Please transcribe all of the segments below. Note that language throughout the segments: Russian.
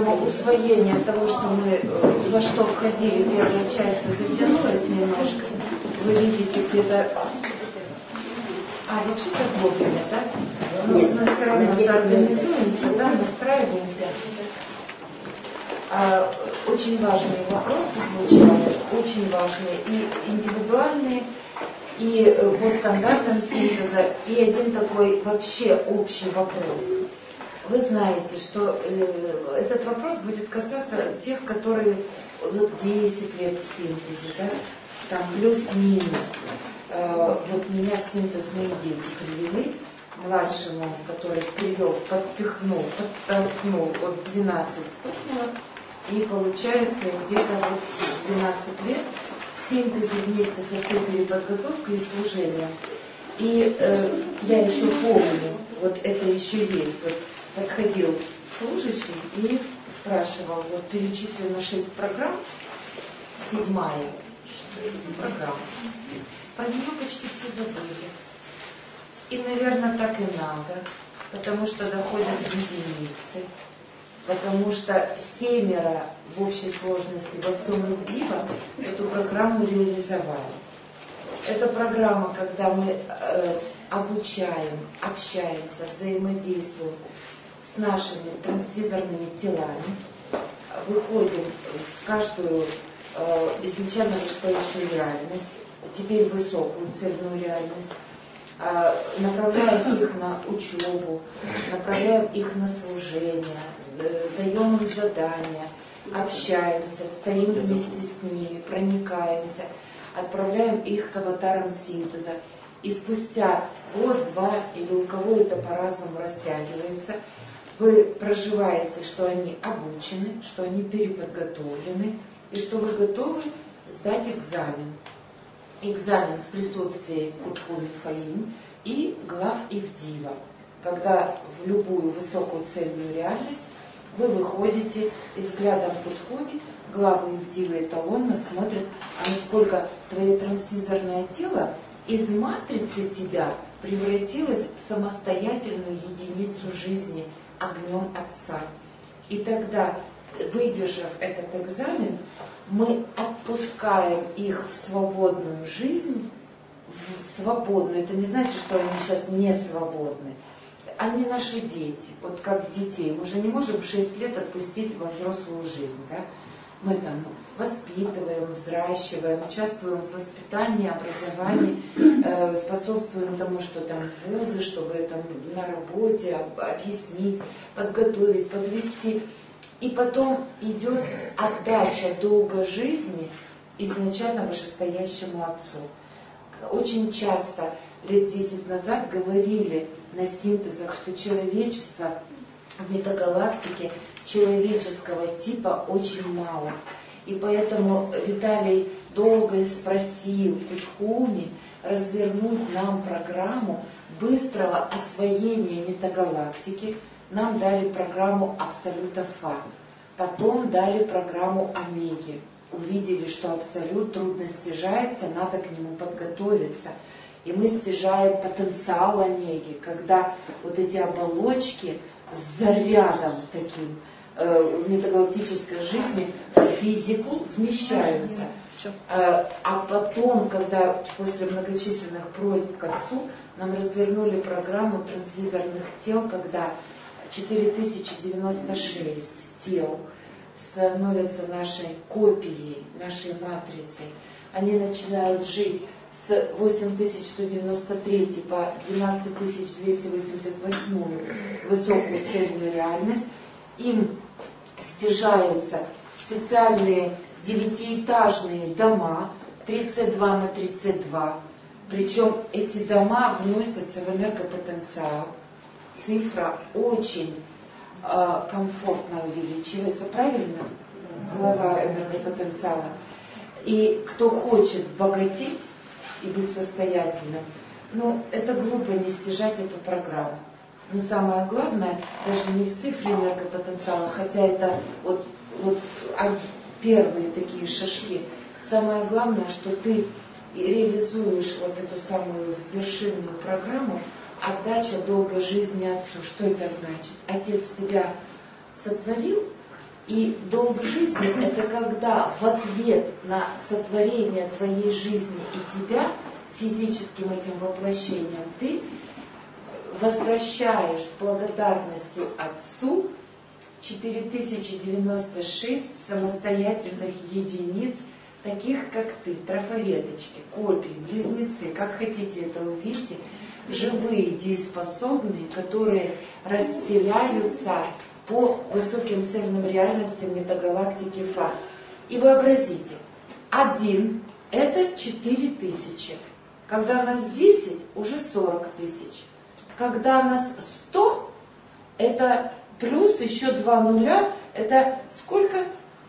Усвоение того, что мы во что входили, первая часть затянулась немножко. Вы видите где-то... вообще-то вовремя, да? Но все равно организуемся, да, настраиваемся. Очень важные вопросы звучали, очень важные, и индивидуальные, и по стандартам синтеза, и один такой вообще общий вопрос. Вы знаете, что этот вопрос будет касаться тех, которые 10 лет в синтезе, да? Там плюс-минус. Вот меня в синтезные дети привели, младшему, который привел, подтолкнул, вот 12 стукнуло, и получается где-то вот 12 лет в синтезе вместе со всей переподготовкой и служением. И я еще помню, вот это еще есть, вот подходил служащий и спрашивал, вот перечислено 6 программ, 7-я, что это за программа? Про нее почти все забыли. И, наверное, так и надо, потому что доходят единицы, потому что 7 в общей сложности во всем ИВДИВа эту программу реализовали. Это программа, когда мы обучаем, общаемся, взаимодействуем с нашими трансвизорными телами, выходим в каждую изначально вышестоящую реальность, теперь высокую цельную реальность, направляем их на учебу, направляем их на служение, даем им задания, общаемся, стоим вместе с ними, проникаемся, отправляем их к аватарам синтеза. И спустя год, 2, или у кого это по-разному растягивается, вы проживаете, что они обучены, что они переподготовлены, и что вы готовы сдать экзамен. Экзамен в присутствии Кутхуми Фаим и глав ИВДИВа, когда в любую высокую цельную реальность вы выходите и взглядом Кутхуми, главы ИВДИВа эталонно смотрят, насколько твое трансвизорное тело из матрицы тебя превратилось в самостоятельную единицу жизни огнем Отца. И тогда, выдержав этот экзамен, мы отпускаем их в свободную жизнь, в свободную. Это не значит, что они сейчас не свободны. Они наши дети, вот как детей. Мы же не можем в 6 лет отпустить во взрослую жизнь, да? Мы там воспитываем, взращиваем, участвуем в воспитании, образовании, способствуем тому, что там вузы, чтобы там на работе объяснить, подготовить, подвести. И потом идет отдача долга жизни изначально вышестоящему Отцу. Очень часто, лет 10 назад, говорили на синтезах, что человечество в метагалактике человеческого типа очень мало. И поэтому Виталий долго спросил Кутхуми развернуть нам программу быстрого освоения метагалактики. Нам дали программу Абсолюта Фа, потом дали программу Омеги. Увидели, что Абсолют трудно стяжается, надо к нему подготовиться. И мы стяжаем потенциал Омеги, когда вот эти оболочки с зарядом таким метагалактической жизни в физику вмещаются. А потом, когда после многочисленных просьб к Отцу нам развернули программу трансвизорных тел, когда 4096 тел становятся нашей копией, нашей матрицей. Они начинают жить с 8193 по 12288 высокую цельную реальность. Им стяжаются специальные 9-этажные дома 32 на 32. Причем эти дома вносятся в энергопотенциал. Цифра очень комфортно увеличивается, правильно? Глава энергопотенциала. И кто хочет богатеть и быть состоятельным, это глупо не стяжать эту программу. Но самое главное, даже не в цифре энергопотенциала, хотя это вот первые такие шажки. Самое главное, что ты реализуешь вот эту самую вершинную программу отдача долга жизни Отцу. Что это значит? Отец тебя сотворил, И долг жизни – это когда в ответ на сотворение твоей жизни и тебя, физическим этим воплощением, ты возвращаешь с благодарностью Отцу 4096 самостоятельных единиц, таких как ты, трафареточки, копии, близнецы, как хотите это увидите, живые, дееспособные, которые расселяются по высоким цельным реальностям метагалактики Фа. И вообразите, 1 – это 4000. Когда нас 10, уже 40 тысяч. Когда нас 100, это плюс еще 2 нуля, это сколько?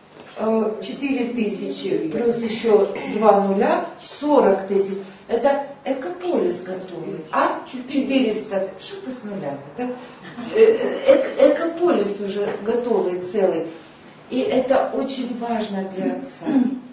4000 плюс еще 2 нуля, 40 тысяч. Это экополис готовый. А 400, что ты с нулями? Экополис уже готовый целый. И это очень важно для Отца.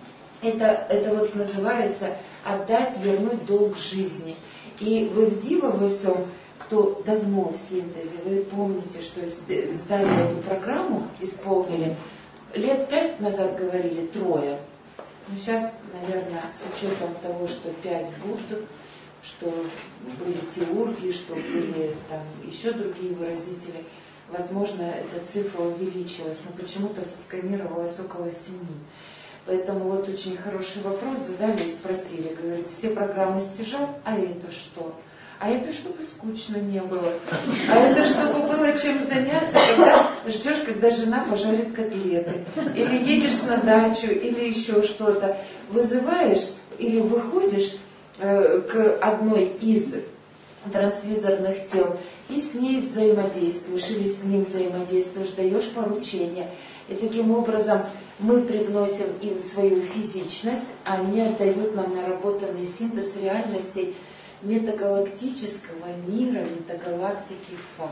Это вот называется отдать, вернуть долг жизни. И вы в Диво во всем, кто давно в синтезе, вы помните, что сдали эту программу, исполнили, лет 5 назад говорили 3. Ну, сейчас, наверное, с учетом того, что 5 будут, что были теурги, что были там еще другие выразители, возможно, эта цифра увеличилась, но почему-то сосканировалась около 7. Поэтому вот очень хороший вопрос задали и спросили, говорит, все программы стяжал, а это что? А это чтобы скучно не было. А это чтобы было чем заняться, когда ждешь, когда жена пожарит котлеты. Или едешь на дачу, или еще что-то. Вызываешь или выходишь к одной из трансвизорных тел и с ней взаимодействуешь, или с ним взаимодействуешь, даешь поручения. И таким образом мы привносим им свою физичность, а они отдают нам наработанный синтез реальностей метагалактического мира, метагалактики Фа.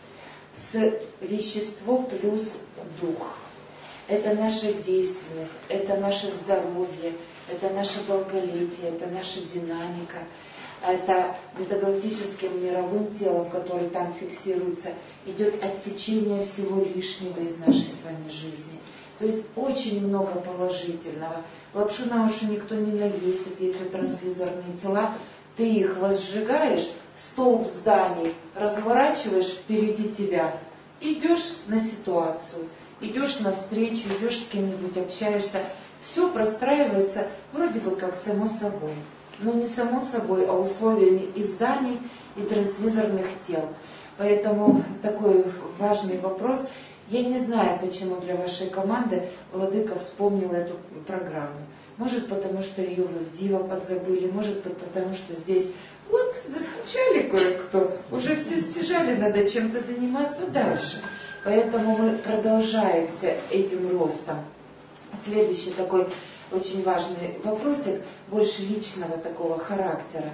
С вещество плюс дух. Это наша действенность, это наше здоровье, это наше долголетие, это наша динамика. Это метагалактическим мировым телом, который там фиксируется, идет отсечение всего лишнего из нашей с вами жизни. То есть очень много положительного. Лапшу на уши никто не навесит, если трансвизорные тела, ты их возжигаешь, столб зданий разворачиваешь впереди тебя, идешь на ситуацию, идешь навстречу, идешь с кем-нибудь, общаешься, все простраивается вроде бы как само собой. Но не само собой, а условиями и зданий, и трансвизорных тел. Поэтому такой важный вопрос. Я не знаю, почему для вашей команды Владыка вспомнил эту программу. Может, потому что ее вы в Диво подзабыли, может быть, потому что здесь вот заскучали кое-кто, уже все стяжали, надо чем-то заниматься дальше. Поэтому мы продолжаемся этим ростом. Следующий такой очень важный вопросик, больше личного такого характера.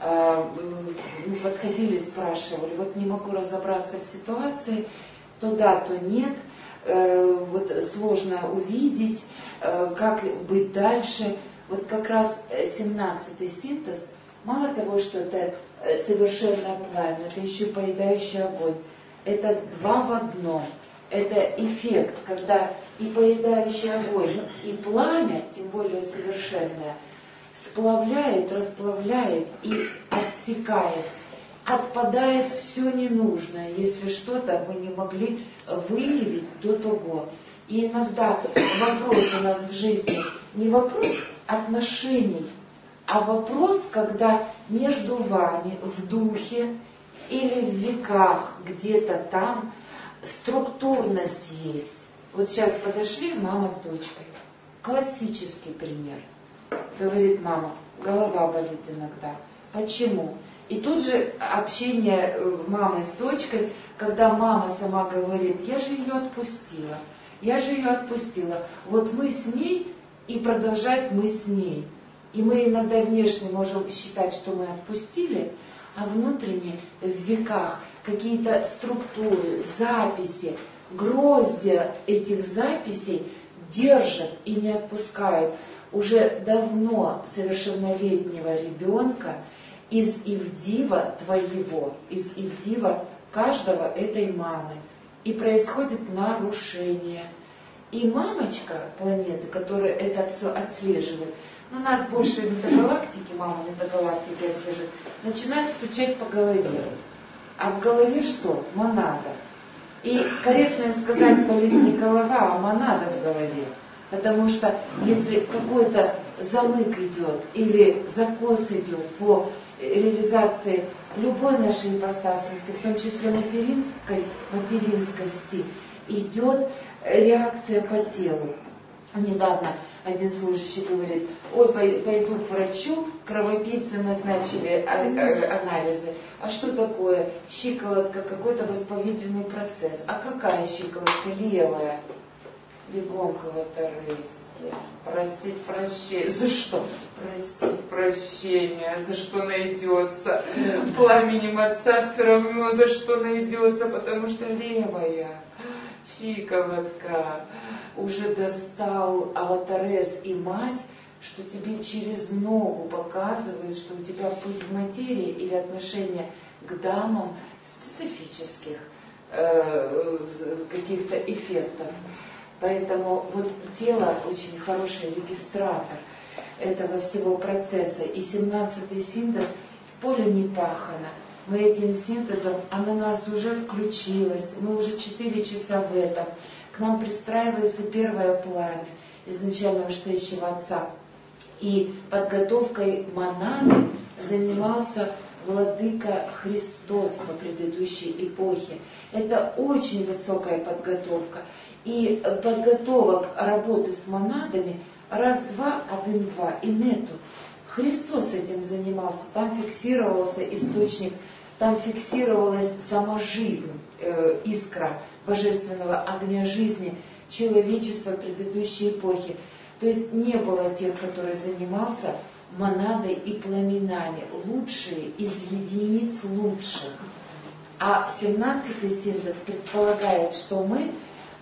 Подходили, спрашивали, вот не могу разобраться в ситуации, то да, то нет, вот сложно увидеть, как быть дальше. Вот как раз 17-й синтез, мало того, что это совершенное пламя, это еще и поедающий огонь. Это 2 в 1. Это эффект, когда и поедающий огонь, и пламя, тем более совершенное, сплавляет, расплавляет и отсекает. Отпадает все ненужное, если что-то мы не могли выявить до того. И иногда вопрос у нас в жизни не вопрос отношений, а вопрос, когда между вами в духе или в веках где-то там структурность есть. Вот сейчас подошли мама с дочкой. Классический пример. Говорит мама, голова болит иногда. Почему? И тут же общение мамы с дочкой, когда мама сама говорит, я же ее отпустила. Я же ее отпустила. Вот мы с ней и продолжать мы с ней. И мы иногда внешне можем считать, что мы отпустили, а внутренне в веках какие-то структуры, записи, гроздья этих записей держат и не отпускают уже давно совершеннолетнего ребенка из Ивдива твоего, из Ивдива каждого этой мамы. И происходит нарушение. И мамочка планеты, которая это все отслеживает, у нас больше метагалактики, мама метагалактики отслеживает, начинает стучать по голове. А в голове что? Монада. И корректно сказать, болит не голова, а монада в голове. Потому что если какой-то замык идет или закос идет по реализации любой нашей ипостасности, в том числе материнскости, идет реакция по телу. Недавно один служащий говорит: ой, пойду к врачу, кровопийцы назначили анализы. А что такое? Щиколотка, какой-то воспалительный процесс. А какая щиколотка? Левая. Бегом к аватаресе. Просить прощения. За что? Просить прощения. За что найдется? Пламенем отца все равно за что найдется, потому что левая щиколотка уже достал аватарес и мать, что тебе через ногу показывают, что у тебя путь в материи или отношение к дамам специфических каких-то эффектов. Поэтому вот тело очень хороший регистратор этого всего процесса. И 17-й синтез поле не пахано. Мы этим синтезом, она нас уже включилась, мы уже 4 часа в этом. К нам пристраивается первое пламя изначально вышестоящего отца. И подготовкой монады занимался Владыка Христос по предыдущей эпохе. Это очень высокая подготовка. И подготовок работы с монадами раз-два, один-два, и нету. Христос этим занимался, там фиксировался источник, там фиксировалась сама жизнь, искра божественного огня жизни человечества предыдущей эпохи. То есть не было тех, которые занимался монадой и пламенами, лучшие из единиц лучших. А 17-й синтез предполагает, что мы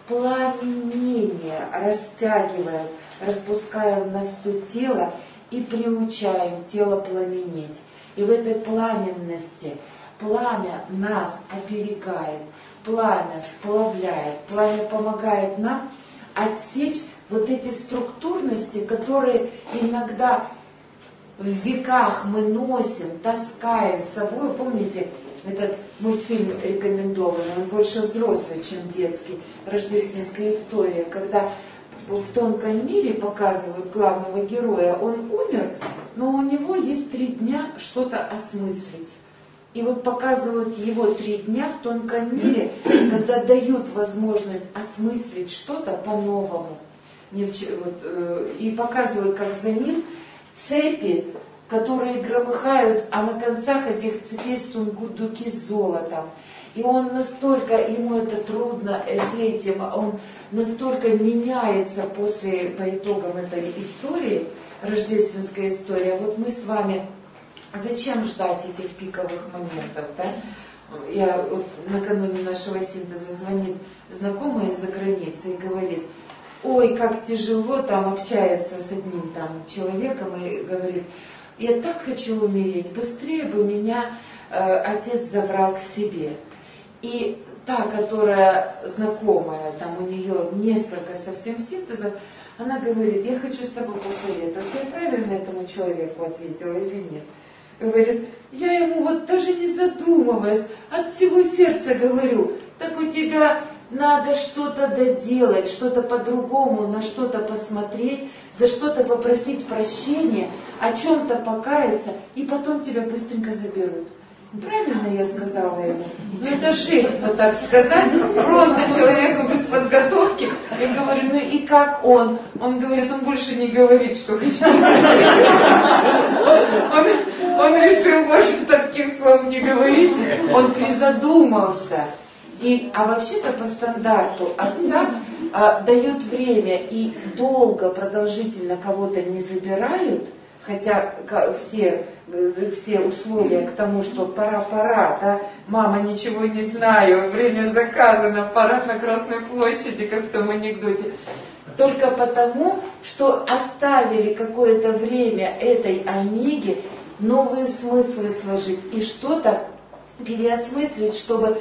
пламенение растягиваем, распускаем на все тело и приучаем тело пламенеть. И в этой пламенности пламя нас оберегает, пламя сплавляет, пламя помогает нам отсечь вот эти структурности, которые иногда в веках мы носим, таскаем с собой. Помните, этот мультфильм рекомендованный, он больше взрослый, чем детский, «Рождественская история», когда в тонком мире показывают главного героя, он умер, но у него есть 3 дня что-то осмыслить. И вот показывают его 3 дня в тонком мире, когда дают возможность осмыслить что-то по-новому. И показывают, как за ним цепи, которые громыхают, а на концах этих цепей сундуки с золотом. И он настолько, ему это трудно с этим, он настолько меняется по итогам этой истории, рождественская история. Вот мы с вами, зачем ждать этих пиковых моментов, да? Я вот накануне нашего синтеза звонит знакомая из-за границы и говорит: ой, как тяжело, там общается с одним там человеком и говорит: я так хочу умереть, быстрее бы меня отец забрал к себе. И та, которая знакомая, там у нее несколько совсем синтезов, она говорит: я хочу с тобой посоветоваться. Я правильно этому человеку ответила или нет? Говорит: я ему вот даже не задумываясь, от всего сердца говорю: так у тебя надо что-то доделать, что-то по-другому, на что-то посмотреть, за что-то попросить прощения, о чем-то покаяться, и потом тебя быстренько заберут. Правильно я сказала ему? Ну это жесть, вот так сказать, просто человеку без подготовки. Я говорю: ну и как он? Он говорит: он больше не говорит, что хочет. Он решил больше таких слов не говорить. Он призадумался. А вообще-то по стандарту отца дают время и долго, продолжительно кого-то не забирают, хотя все условия к тому, что пора, да, мама, ничего не знаю, время заказано, парад на Красной площади, как в том анекдоте. Только потому, что оставили какое-то время этой омеге новые смыслы сложить и что-то переосмыслить, чтобы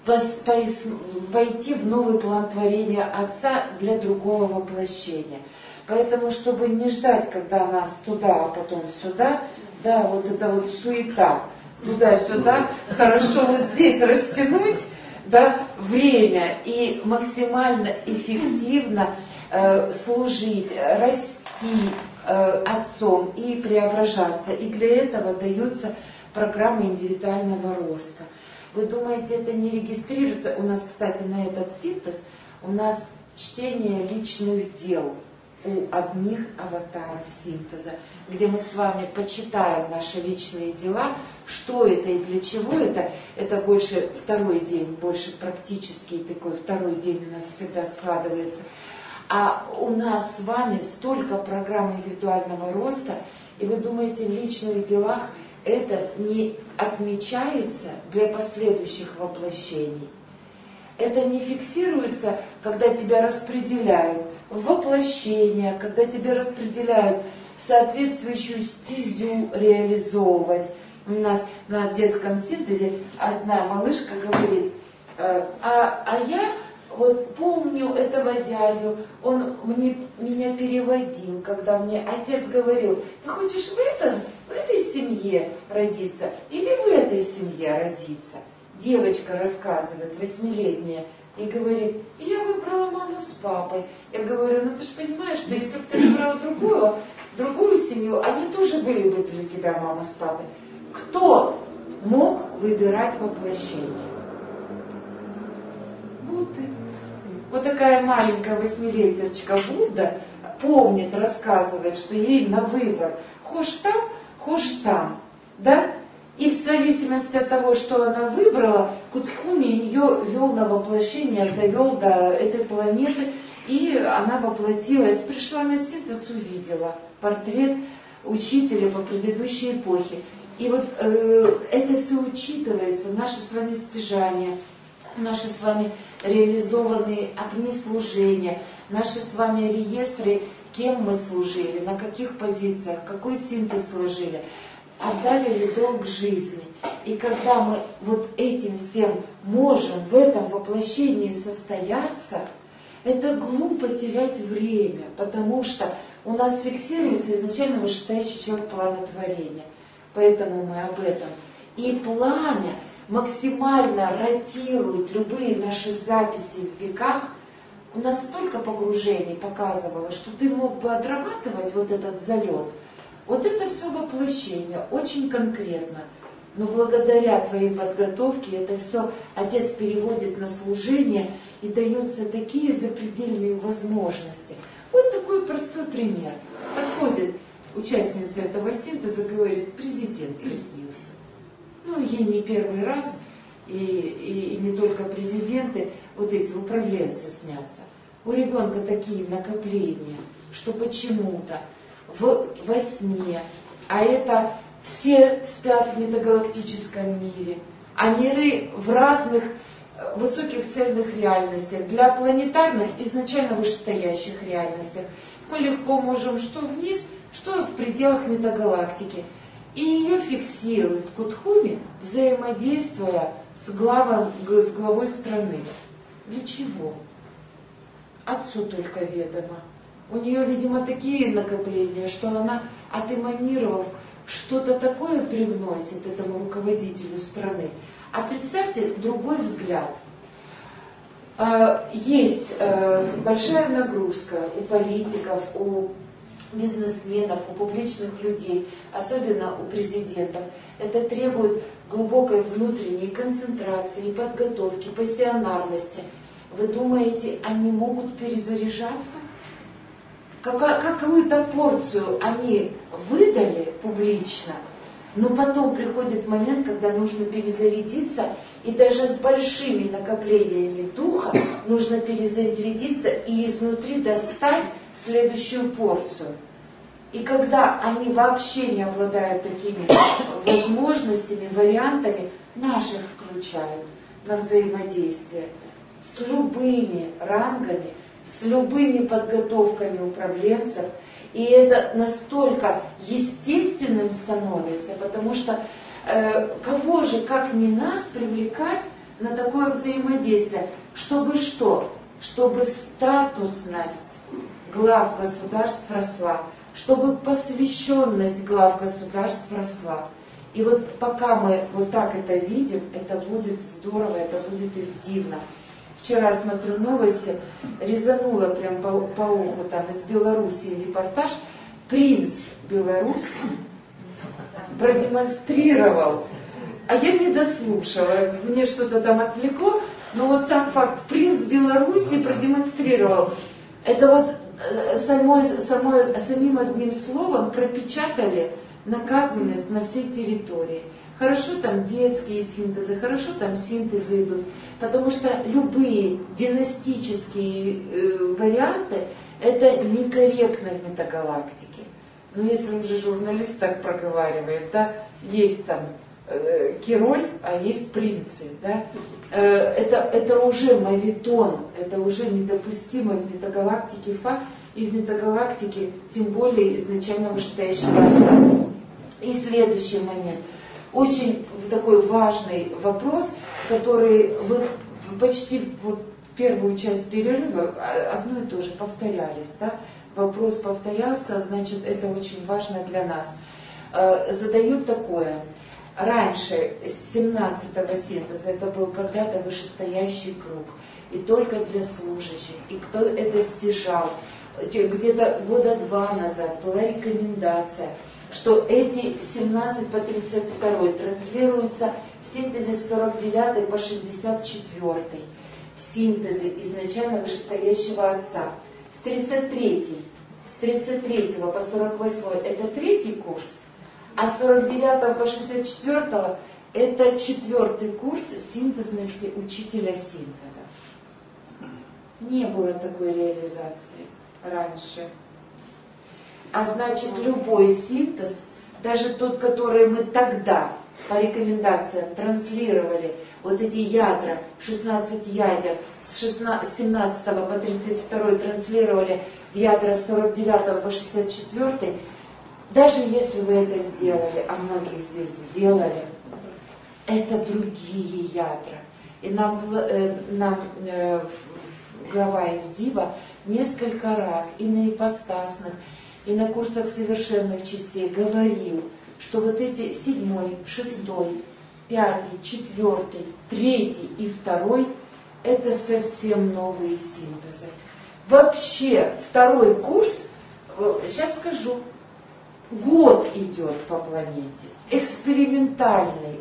войти в новый план творения Отца для другого воплощения. Поэтому, чтобы не ждать, когда нас туда, а потом сюда, да, вот это вот суета, туда-сюда, хорошо вот здесь растянуть, да, время и максимально эффективно служить, расти Отцом и преображаться. И для этого даются программы индивидуального роста. Вы думаете, это не регистрируется? У нас, кстати, на этот синтез у нас чтение личных дел у одних аватаров синтеза, где мы с вами почитаем наши личные дела, что это и для чего это. Это больше второй день, больше практический такой второй день у нас всегда складывается. А у нас с вами столько программ индивидуального роста, и вы думаете, в личных делах это не отмечается для последующих воплощений. Это не фиксируется, когда тебя распределяют в воплощение, когда тебя распределяют соответствующую стезю реализовывать. У нас на детском синтезе одна малышка говорит, а я вот помню этого дядю, он меня переводил, когда мне отец говорил, ты хочешь в этой семье родиться или в этой семье родиться? Девочка рассказывает, 8-летняя, и говорит, я выбрала маму с папой. Я говорю, ну ты же понимаешь, что если бы ты выбрала другую семью, они тоже были бы для тебя мама с папой. Кто мог выбирать воплощение? Будды. Вот такая маленькая 8-леточка Будда помнит, рассказывает, что ей на выбор хошь там, да? И в зависимости от того, что она выбрала, Кутхуми ее вел на воплощение, довел до этой планеты, и она воплотилась, пришла на синтез, увидела портрет учителя по предыдущей эпохе. И вот это все учитывается, наши с вами стяжания, наши с вами реализованные огни служения, наши с вами реестры, кем мы служили, на каких позициях, какой синтез сложили, отдали ли долг жизни. И когда мы вот этим всем можем в этом воплощении состояться, это глупо терять время, потому что у нас фиксируется изначально вышестоящий человек плана творения. Поэтому мы об этом. И пламя максимально ротирует любые наши записи в веках. У нас столько погружений показывало, что ты мог бы отрабатывать вот этот залет. Вот это все воплощение, очень конкретно. Но благодаря твоей подготовке это все Отец переводит на служение, и даются такие запредельные возможности. Вот такой простой пример. Подходит участница этого синтеза, говорит, президент приснился. Ну, ей не первый раз, и не только президенты, вот эти управленцы снятся. У ребенка такие накопления, что почему-то во сне, а это все спят в метагалактическом мире, а миры в разных высоких цельных реальностях, для планетарных изначально вышестоящих реальностях. Мы легко можем что вниз, что в пределах метагалактики. И ее фиксирует Кутхуми, взаимодействуя с главой страны. Для чего? Отцу только ведомо. У нее, видимо, такие накопления, что она, отэманировав, что-то такое привносит этому руководителю страны. А представьте другой взгляд. Есть большая нагрузка у политиков, у бизнесменов, у публичных людей, особенно у президентов. Это требует глубокой внутренней концентрации, подготовки, пассионарности. Вы думаете, они могут перезаряжаться? Какую-то порцию они выдали публично, но потом приходит момент, когда нужно перезарядиться, и даже с большими накоплениями духа нужно перезарядиться и изнутри достать следующую порцию. И когда они вообще не обладают такими возможностями, вариантами, наших включают на взаимодействие с любыми рангами, с любыми подготовками управленцев. И это настолько естественным становится, потому что кого же, как не нас, привлекать на такое взаимодействие, чтобы что? Чтобы статусность глав государств росла, чтобы посвященность глав государств росла. И вот пока мы вот так это видим, это будет здорово, это будет дивно. Вчера смотрю новости, резануло прям по уху, там из Белоруссии репортаж. Принц Беларуси продемонстрировал, а я не дослушала, мне что-то там отвлекло, но вот сам факт, принц Беларуси продемонстрировал. Это вот самим одним словом пропечатали наказанность на всей территории. Хорошо там детские синтезы, хорошо там синтезы идут, потому что любые династические варианты это некорректно в метагалактике. Но если уже журналист так проговаривает, да, есть там Кироль, а есть принцы, да, это уже моветон, это уже недопустимо в метагалактике Фа и в метагалактике, тем более изначально вышестоящего Отца. И следующий момент. Очень такой важный вопрос, который вы почти вот первую часть перерыва одно и то же повторялись. Да? Вопрос повторялся, значит, это очень важно для нас. Задают такое. Раньше, с 17-го синтеза, это был когда-то вышестоящий круг, и только для служащих, и кто это стяжал. Где-то года 2 назад была рекомендация, что эти 17 по 32 транслируются в синтезе с 49 по 64, синтезы изначально вышестоящего Отца. С 33 по 48 это третий курс, а с 49 по 64 это 4-й курс синтезности учителя синтеза. Не было такой реализации раньше. А значит, любой синтез, даже тот, который мы тогда по рекомендациям транслировали, вот эти ядра, 16 ядер, с 17 по 32 транслировали в ядра с 49 по 64, даже если вы это сделали, а многие здесь сделали, это другие ядра. И нам в Гавайи, в Дива несколько раз и на ипостасных, и на курсах совершенных частей говорил, что вот эти 7, 6, 5, 4, 3 и 2 это совсем новые синтезы. Вообще второй курс, сейчас скажу, год идет по планете, экспериментальный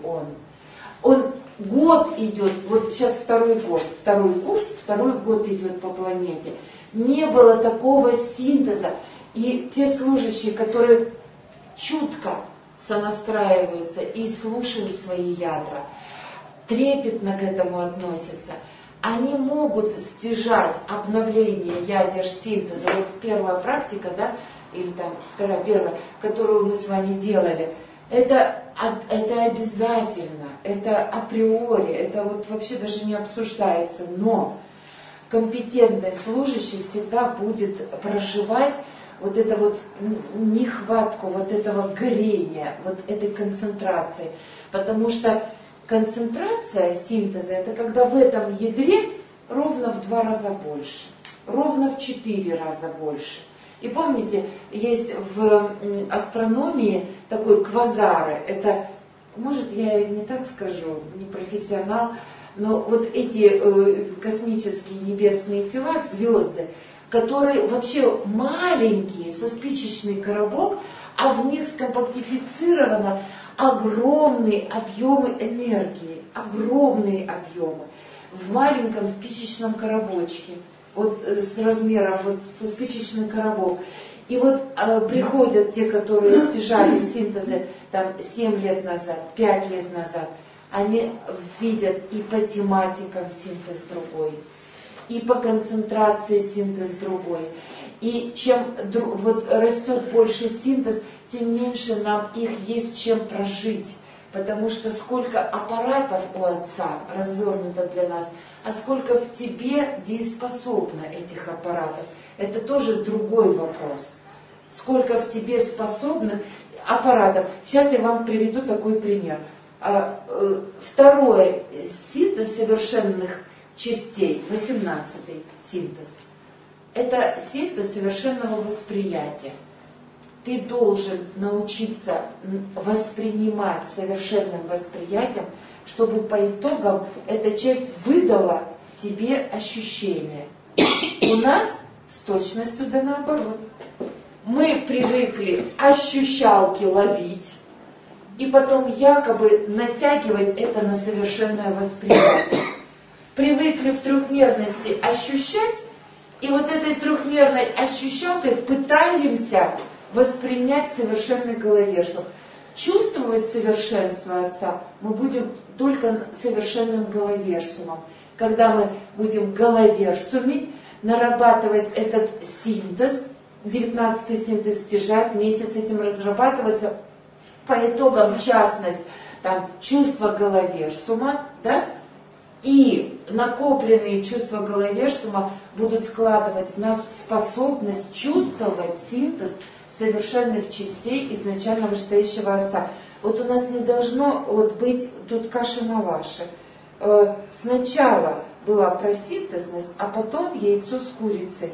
он год идет, вот сейчас второй курс, второй год идет по планете. Не было такого синтеза. И те служащие, которые чутко сонастраиваются и слушают свои ядра, трепетно к этому относятся, они могут стяжать обновление ядер синтеза. Вот первая практика, да, или там первая, которую мы с вами делали, это обязательно, это априори, это вот вообще даже не обсуждается, но компетентный служащий всегда будет проживать вот это вот нехватку вот этого горения, вот этой концентрации. Потому что концентрация синтеза это когда в этом ядре ровно в 2 раза больше, ровно в 4 раза больше. И помните, есть в астрономии такой квазары, это, может я не так скажу, не профессионал, но вот эти космические небесные тела, звезды, которые вообще маленькие, со спичечный коробок, а в них скомпактифицировано огромные объемы энергии, огромные объемы в маленьком спичечном коробочке, вот с размером вот со спичечный коробок. И вот приходят те, которые стяжали синтезы там 7 лет назад, 5 лет назад, они видят и по тематикам синтез другой, и по концентрации синтез другой. И чем вот растет больше синтез, тем меньше нам их есть чем прожить. Потому что сколько аппаратов у Отца развернуто для нас, а сколько в тебе дееспособно этих аппаратов, это тоже другой вопрос. Сколько в тебе способных аппаратов. Сейчас я вам приведу такой пример. Второе, синтез совершенных частей, 18-й синтез. Это синтез совершенного восприятия. Ты должен научиться воспринимать совершенным восприятием, чтобы по итогам эта часть выдала тебе ощущение. У нас с точностью да наоборот. Мы привыкли ощущалки ловить, и потом якобы натягивать это на совершенное восприятие. Привыкли в трехмерности ощущать, и вот этой трехмерной ощущалкой пытаемся воспринять совершенный головерсум. Чувствовать совершенство Отца мы будем только совершенным головерсумом. Когда мы будем головерсумить, нарабатывать этот синтез, 19-й синтез стяжать, месяц этим разрабатываться, по итогам, в частность, там, чувство головерсума, да, и накопленные чувства головерсума будут складывать в нас способность чувствовать синтез совершенных частей изначально вышестоящего Отца. Вот у нас не должно быть тут каша-малаша. Сначала была просинтезность, а потом яйцо с курицей.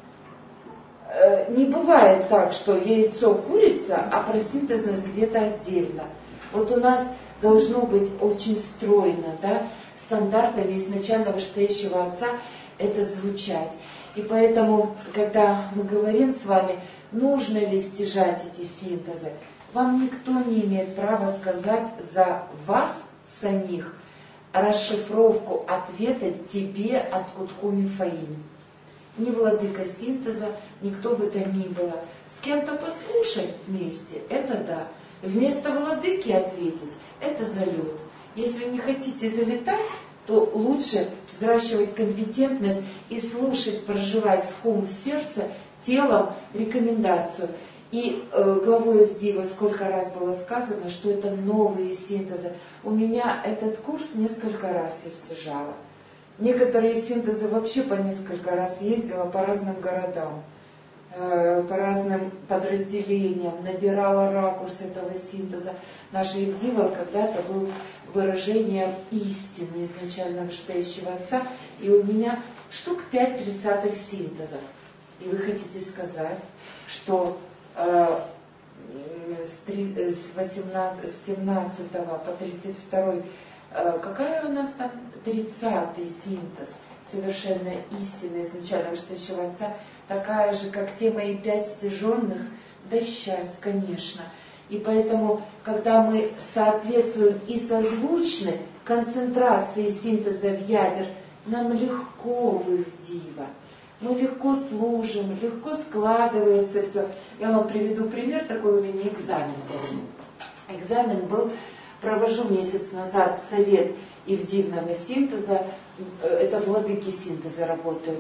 Не бывает так, что яйцо курица, а просинтезность где-то отдельно. Вот у нас должно быть очень стройно, да, стандартами изначально вышестоящего Отца это звучать. И поэтому, когда мы говорим с вами, нужно ли стяжать эти синтезы, вам никто не имеет права сказать за вас самих расшифровку ответа тебе от Кутхуми Фаинь. Ни владыка синтеза, никто бы там ни было. С кем-то послушать вместе, это да. Вместо владыки ответить, это залет. Если не хотите залетать, то лучше взращивать компетентность и слушать, проживать в ум, в сердце, телом рекомендацию. И главой Эвдива сколько раз было сказано, что это новые синтезы. У меня этот курс несколько раз я стяжала. Некоторые синтезы вообще по несколько раз ездила по разным городам, по разным подразделениям, набирала ракурс этого синтеза. Наша Евдива когда-то был выражение истины изначально вышестоящего Отца, и у меня штук 5 30-х синтезов. И вы хотите сказать, что с 17 по 32, какая у нас там 30-й синтез, совершенная истина изначально вышестоящего Отца, такая же, как те мои 5 стяженных, да сейчас, конечно. И поэтому, когда мы соответствуем и созвучны концентрации синтеза в ядер, нам легко в Эвдива. Мы легко служим, легко складывается все. Я вам приведу пример, такой у меня экзамен был. Экзамен был, провожу месяц назад совет Эвдивного синтеза, это владыки синтеза работают.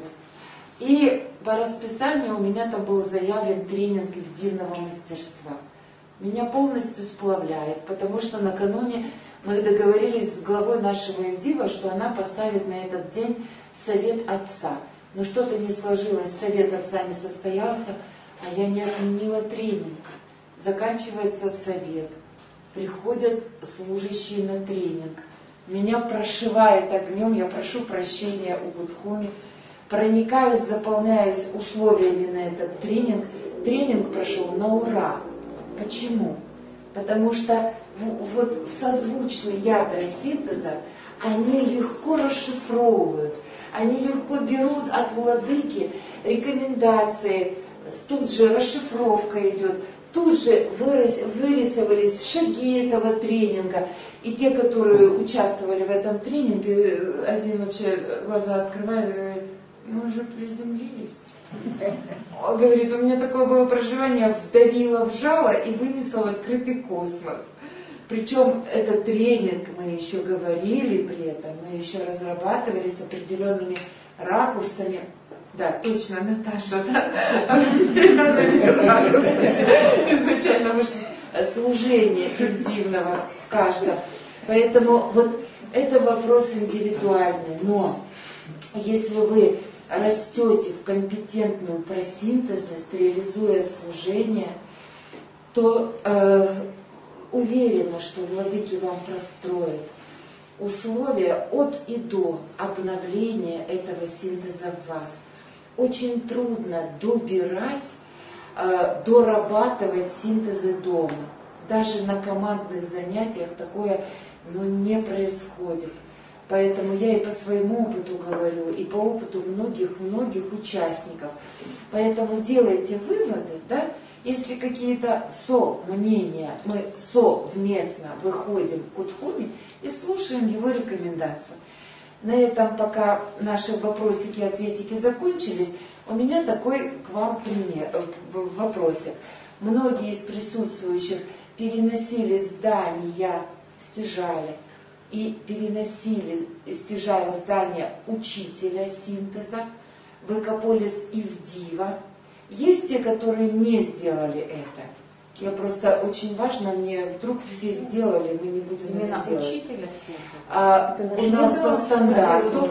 И по расписанию у меня там был заявлен тренинг Эвдивного мастерства. Меня полностью сплавляет, потому что накануне мы договорились с главой нашего Эвдива, что она поставит на этот день совет Отца. Но что-то не сложилось, совет Отца не состоялся, а я не отменила тренинг. Заканчивается совет, приходят служащие на тренинг. Меня прошивает огнем, я прошу прощения у Кутхуми, проникаюсь, заполняюсь условиями на этот тренинг. Тренинг прошел на ура. Почему? Потому что вот созвучные ядра синтеза, они легко расшифровывают, они легко берут от владыки рекомендации, тут же расшифровка идет, тут же вырисовались шаги этого тренинга. И те, которые участвовали в этом тренинге, один вообще глаза открывает и говорит: мы уже приземлились. Говорит, у меня такое было проживание, вдавило, вжало и вынесло в открытый космос. Причем этот тренинг, мы еще говорили при этом, мы еще разрабатывали с определенными ракурсами. Да, точно, Наташа, да? Определенными ракурсами. Изначально служение эффективного в каждом. Поэтому вот это вопрос индивидуальный. Но если вы растете в компетентную просинтезность, реализуя служение, то уверена, что владыки вам простроят условия от и до обновления этого синтеза в вас. Очень трудно добирать, дорабатывать синтезы дома. Даже на командных занятиях такое не происходит. Поэтому я и по своему опыту говорю, и по опыту многих участников. Поэтому делайте выводы, да? Если какие-то мнения, мы совместно выходим к Утхуми и слушаем его рекомендацию. На этом пока наши вопросики-ответики закончились, у меня такой к вам вопросик. Многие из присутствующих переносили здания Стяжали и стяжая здание учителя синтеза в Экополис и в Дива. Есть те, которые не сделали это. Я просто очень важно, мне вдруг все сделали, мы не будем это делать. Учителя у нас по стандарту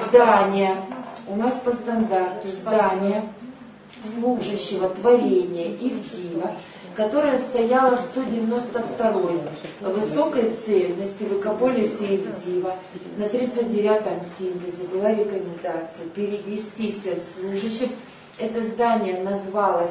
здание служащего творения Ивдива, которое стояло в 192-й высокой цельности в Экополисе Ивдива. На 39-м синтезе была рекомендация перевести всем служащим. Это здание называлось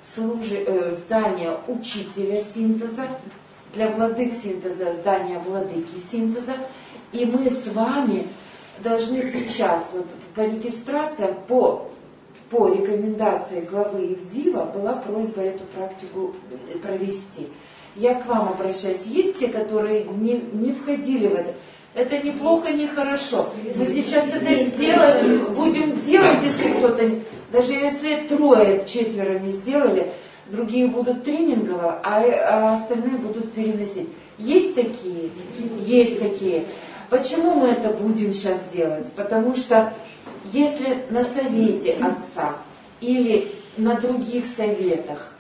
здание учителя синтеза, для владык синтеза здание владыки синтеза. И мы с вами должны сейчас, вот по регистрациям, по рекомендации главы Ивдива была просьба эту практику провести. Я к вам обращаюсь. Есть те, которые не входили в это. Это не плохо, не хорошо. Мы сейчас это будем делать, если кто-то, даже если 3-4 не сделали, другие будут тренингово, а остальные будут переносить. Есть такие? Есть такие. Почему мы это будем сейчас делать? Потому что если на совете отца или на других советах,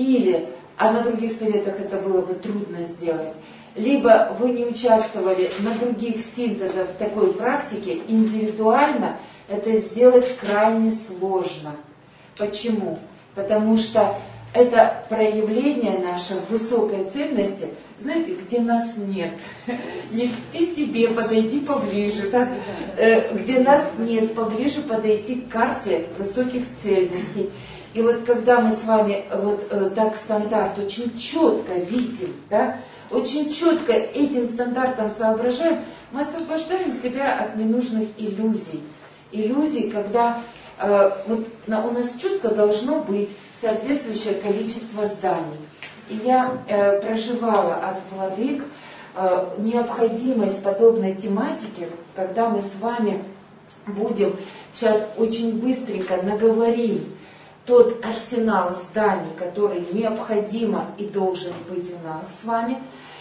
а на других советах это было бы трудно сделать, либо вы не участвовали на других синтезах в такой практике, индивидуально это сделать крайне сложно. Почему? Потому что это проявление наше в высокой цельности, знаете, где нас нет. Нести себе, подойти поближе. Так? Где нас нет, поближе подойти к карте высоких цельностей. И вот когда мы с вами так стандарт очень четко видим, да, очень четко этим стандартом соображаем, мы освобождаем себя от ненужных иллюзий. Иллюзий, когда у нас четко должно быть соответствующее количество зданий. И я проживала от владык необходимость подобной тематики, когда мы с вами будем сейчас очень быстренько наговорим тот арсенал зданий, который необходимо и должен быть у нас с вами,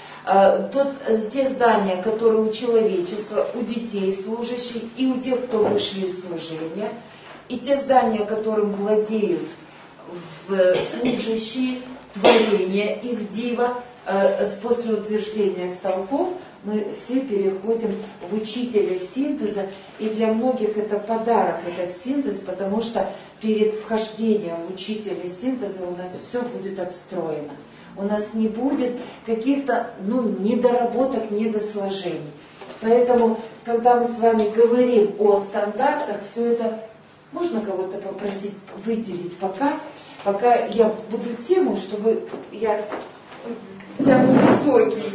те здания, которые у человечества, у детей служащих и у тех, кто вышли из служения, и те здания, которым владеют служащие, творения Ивдива, после утверждения столпов, мы все переходим в учителя синтеза, и для многих это подарок, этот синтез, потому что перед вхождением в учителя синтеза у нас все будет отстроено. У нас не будет каких-то недоработок, недосложений. Поэтому, когда мы с вами говорим о стандартах, все это можно кого-то попросить выделить пока я буду тему, чтобы я самый высокий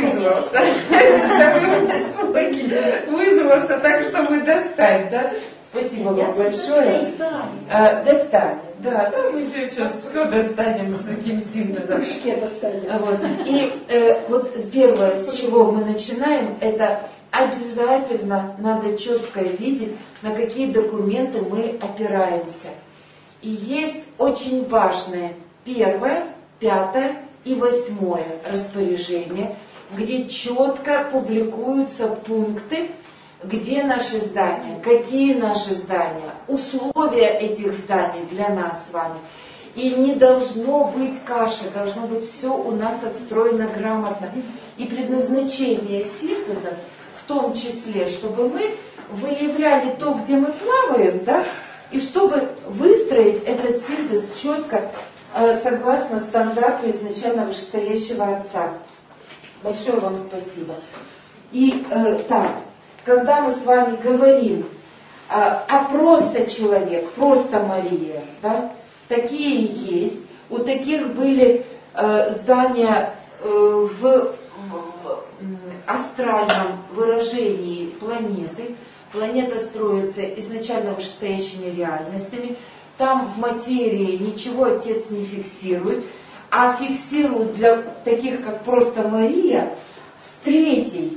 вызвался так, чтобы достать, да? Спасибо вам большое. Достанет. Да, мы сейчас все достанем с таким синтезом. И первое, с чего мы начинаем, это обязательно надо четко видеть, на какие документы мы опираемся. И есть очень важные 1, 5 и 8 распоряжение, где четко публикуются пункты, где наши здания, какие наши здания, условия этих зданий для нас с вами. И не должно быть каши, должно быть все у нас отстроено грамотно. И предназначение синтеза в том числе, чтобы мы выявляли то, где мы плаваем, да, и чтобы выстроить этот синтез четко, согласно стандарту изначально вышестоящего отца. Большое вам спасибо. И так, когда мы с вами говорим просто человек, просто Мария, да, такие есть. У таких были здания в астральном выражении планеты. Планета строится изначально вышестоящими реальностями. Там в материи ничего Отец не фиксирует, а фиксирует для таких, как просто Мария, с третьей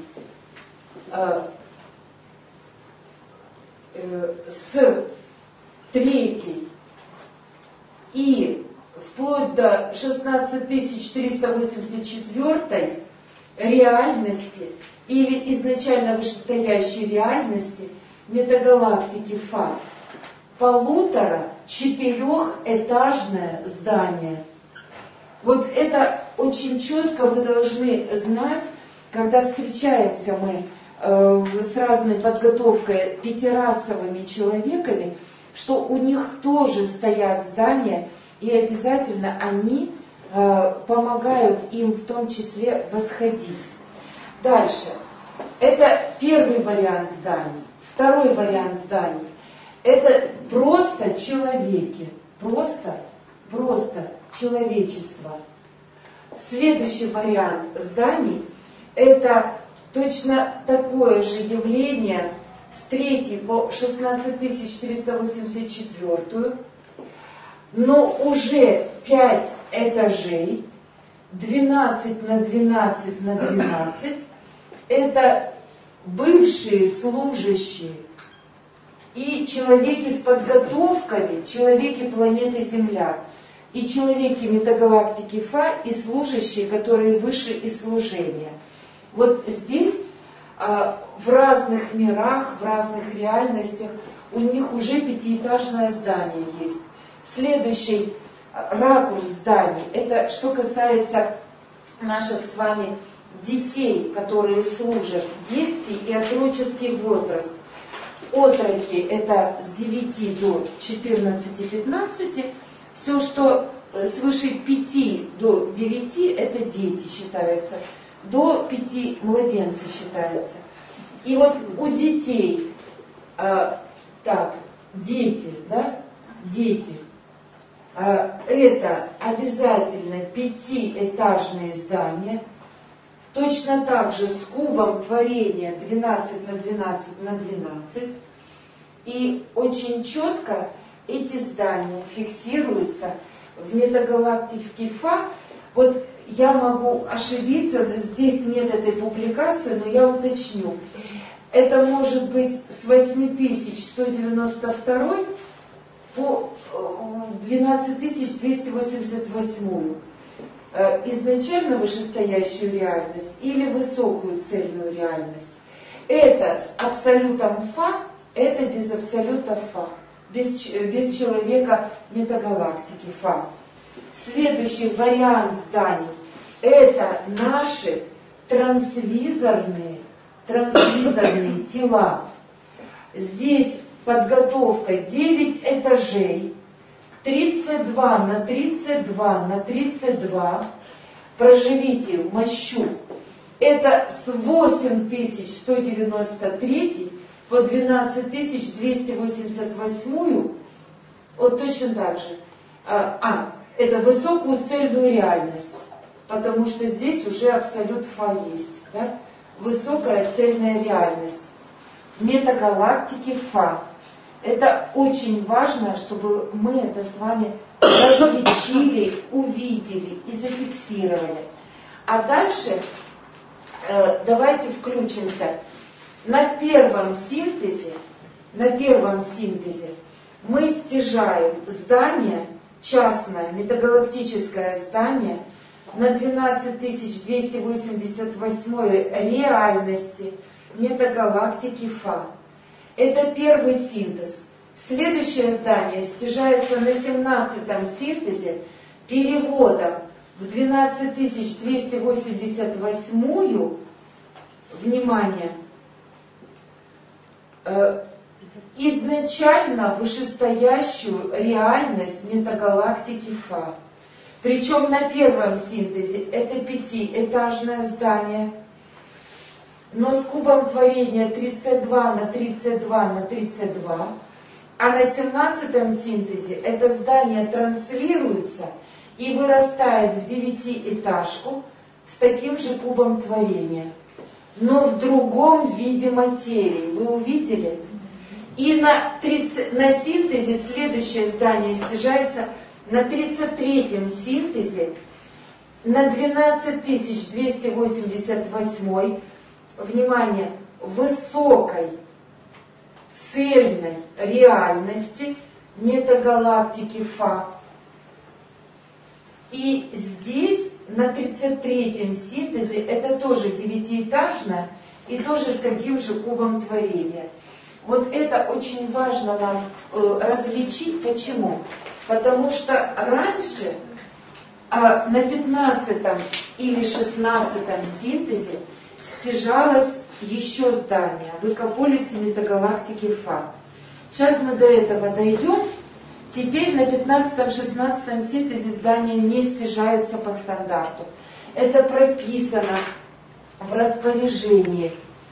и вплоть до 16384 реальности или изначально вышестоящей реальности метагалактики Фа. 1,5-4-этажное здание. Вот это очень четко вы должны знать, когда встречаемся мы с разной подготовкой пятирасовыми человеками, что у них тоже стоят здания, и обязательно они помогают им в том числе восходить. Дальше. Это первый вариант зданий. Второй вариант зданий. Это просто человеки. Просто человечество. Следующий вариант зданий – это точно такое же явление с 3 по 16384, но уже 5 этажей, 12 на 12 на 12, это бывшие служащие и человеки с подготовками, человеки планеты Земля, и человеки метагалактики Фа, и служащие, которые выше из служения. Вот здесь в разных мирах, в разных реальностях у них уже пятиэтажное здание есть. Следующий ракурс зданий, это что касается наших с вами детей, которые служат, детский и отроческий возраст. Отроки это с 9 до 14-15, все, что свыше 5 до 9, это дети считаются, до 5 младенцы считаются. И вот у детей, дети, это обязательно 5-этажные здания, точно так же с кубом творения 12 на 12 на 12. И очень четко эти здания фиксируются в метагалактике Фа. Вот я могу ошибиться, но здесь нет этой публикации, но я уточню. Это может быть с 8192 по 12288. Изначально вышестоящую реальность или высокую цельную реальность. Это с абсолютом Фа, это без абсолюта Фа, без человека метагалактики Фа. Следующий вариант зданий – это наши трансвизорные тела. Здесь подготовка 9 этажей, 32 на 32 на 32, проживите мощу. Это с 8193 по 12288, вот точно так же. Это высокую цельную реальность, потому что здесь уже абсолют Фа есть, да? Высокая цельная реальность. Метагалактики Фа. Это очень важно, чтобы мы это с вами различили, увидели и зафиксировали. А дальше давайте включимся. На первом синтезе мы стяжаем здание, частное метагалактическое здание на 12288 реальности метагалактики Фа. Это первый синтез. Следующее здание стяжается на 17-м синтезе переводом в 12288, внимание, изначально вышестоящую реальность метагалактики Фа. Причем на первом синтезе это пятиэтажное здание, но с кубом творения 32 на 32 на 32, а на 17-м синтезе это здание транслируется и вырастает в девятиэтажку с таким же кубом творения, но в другом виде материи. Вы увидели? И на синтезе следующее здание стяжается на 33-м синтезе на 12288, внимание, высокой цельной реальности метагалактики Фа. И здесь на 33-м синтезе это тоже девятиэтажное и тоже с таким же кубом творения. Вот это очень важно нам различить. Почему? Потому что раньше на 15-м или 16-м синтезе стяжалось еще здание в экополисе метагалактики Фа. Сейчас мы до этого дойдем. Теперь на 15-16 синтезе здания не стяжаются по стандарту. Это прописано в распоряжении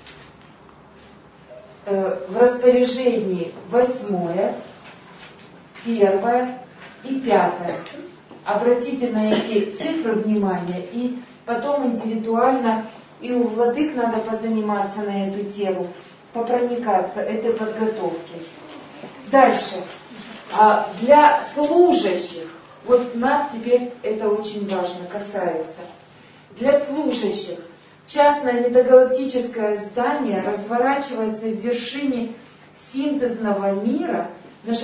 8, 1 и 5. Обратите на эти цифры внимание, и потом индивидуально и у владык надо позаниматься на эту тему, попроникаться этой подготовки. Дальше. Для служащих, вот нас теперь это очень важно касается, для служащих частное метагалактическое здание разворачивается в вершине синтезного мира на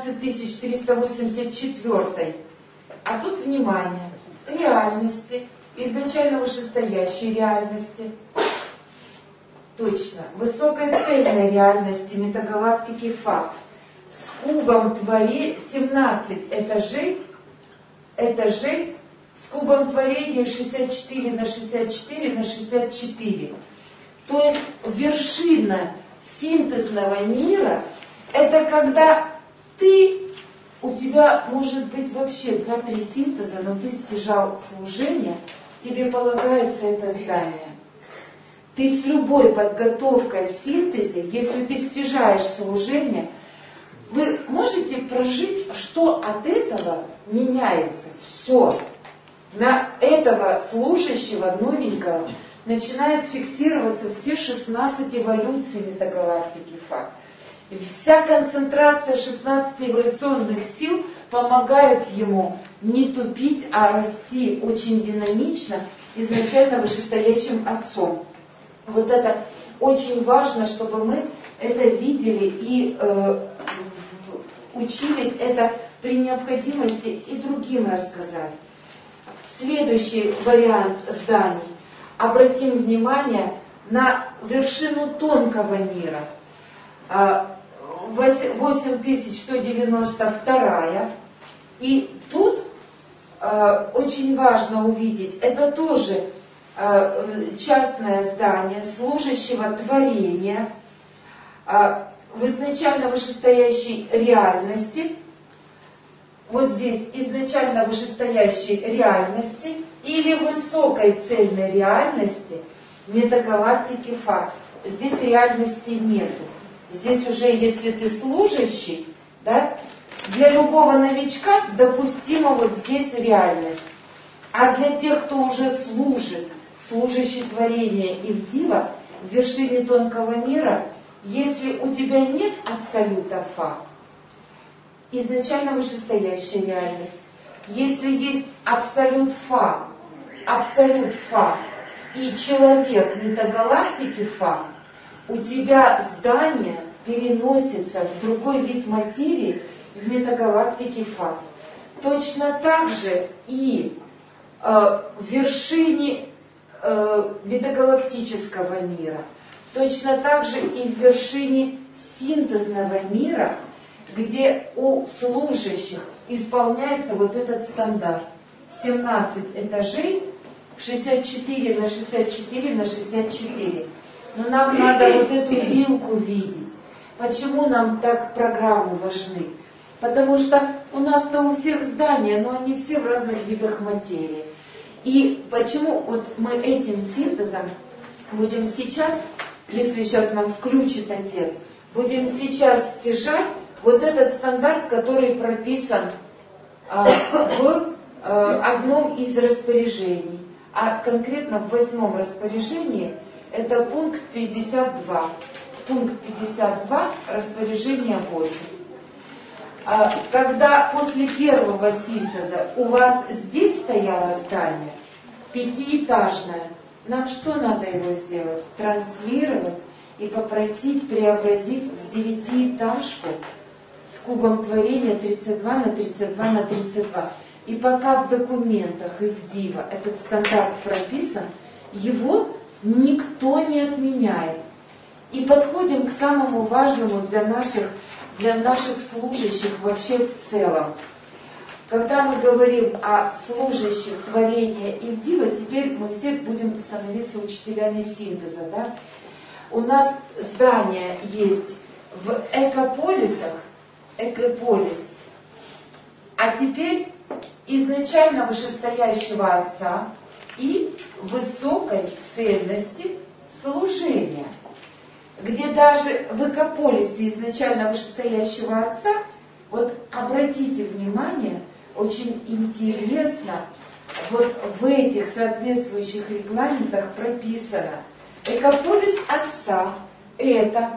16384. А тут внимание, реальности, изначально вышестоящей реальности, точно, высокой цельной реальности метагалактики Фа. С кубом творения 17 этажей с кубом творения 64 на 64 на 64. То есть вершина синтезного мира это когда у тебя может быть вообще 2-3 синтеза, но ты стяжал служение, тебе полагается это здание. Ты с любой подготовкой в синтезе, если ты стяжаешь служение, вы можете прожить, что от этого меняется. Все. На этого служащего новенького начинают фиксироваться все 16 эволюций метагалактики Фа. Вся концентрация 16 эволюционных сил помогает ему не тупить, а расти очень динамично, изначально вышестоящим отцом. Вот это очень важно, чтобы мы это видели и учились это при необходимости и другим рассказать. Следующий вариант зданий. Обратим внимание на вершину тонкого мира. 8192. И тут очень важно увидеть, это тоже частное здание служащего творения в изначально вышестоящей реальности. Вот здесь изначально вышестоящей реальности или высокой цельной реальности метагалактики Фа. Здесь реальности нету. Здесь уже, если ты служащий, да, для любого новичка допустима вот здесь реальность. А для тех, кто уже служит, служащий творения и в дива, в вершине тонкого мира, если у тебя нет абсолюта Фа, изначально вышестоящая реальность, если есть абсолют Фа и человек метагалактики Фа, у тебя здание переносится в другой вид материи в метагалактике Фа. Точно так же и в вершине метагалактического мира, точно так же и в вершине синтезного мира, где у служащих исполняется вот этот стандарт. 17 этажей, 64 на 64 на 64. Но нам надо вот эту вилку видеть. Почему нам так программы важны? Потому что У нас-то у всех здания, но они все в разных видах материи. И почему вот мы этим синтезом будем сейчас, если сейчас нам включит Отец, будем сейчас стяжать вот этот стандарт, который прописан в одном из распоряжений. А конкретно в 8-м распоряжении это пункт 52. Пункт 52, распоряжение 8. Когда после первого синтеза у вас здесь стояло здание, 5-этажное, нам что надо его сделать? Транслировать и попросить преобразить в 9-этажку с кубом творения 32 на 32 на 32. И пока в документах и в ДИВА этот стандарт прописан, его никто не отменяет. И подходим к самому важному для наших служащих вообще в целом. Когда мы говорим о служащих творения и в ДИВА, теперь мы все будем становиться учителями синтеза. Да? У нас здания есть в экополисах, экополис, а теперь изначально вышестоящего Отца и высокой цельности служения, где даже в экополисе изначально вышестоящего Отца, вот обратите внимание, очень интересно, вот в этих соответствующих регламентах прописано, экополис Отца это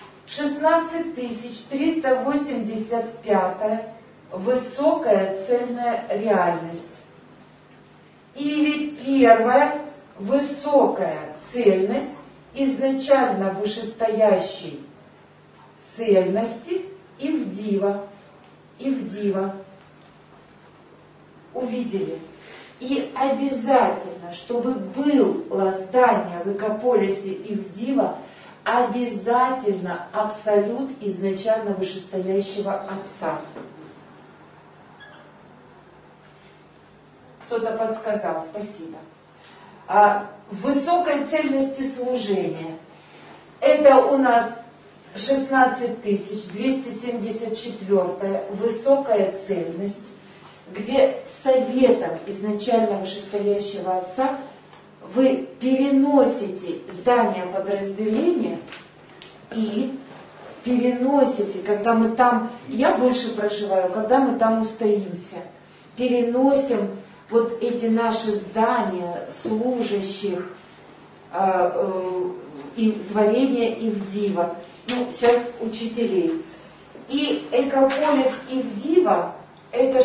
16385 высокая цельная реальность. Или первая высокая цельность изначально вышестоящей цельности и в ДИВА. И в ДИВА. Увидели? И обязательно, чтобы было здание в экополисе и в ДИВА, обязательно абсолют изначально вышестоящего Отца. Кто-то подсказал, спасибо. В высокой цельности служения это у нас 16274 высокая цельность, где советом изначально вышестоящего Отца вы переносите здание подразделения и переносите, когда мы там, я больше проживаю, когда мы там устоимся, переносим вот эти наши здания служащих и творения и в ДИВА, ну, сейчас учителей. И экополис и в ДИВА это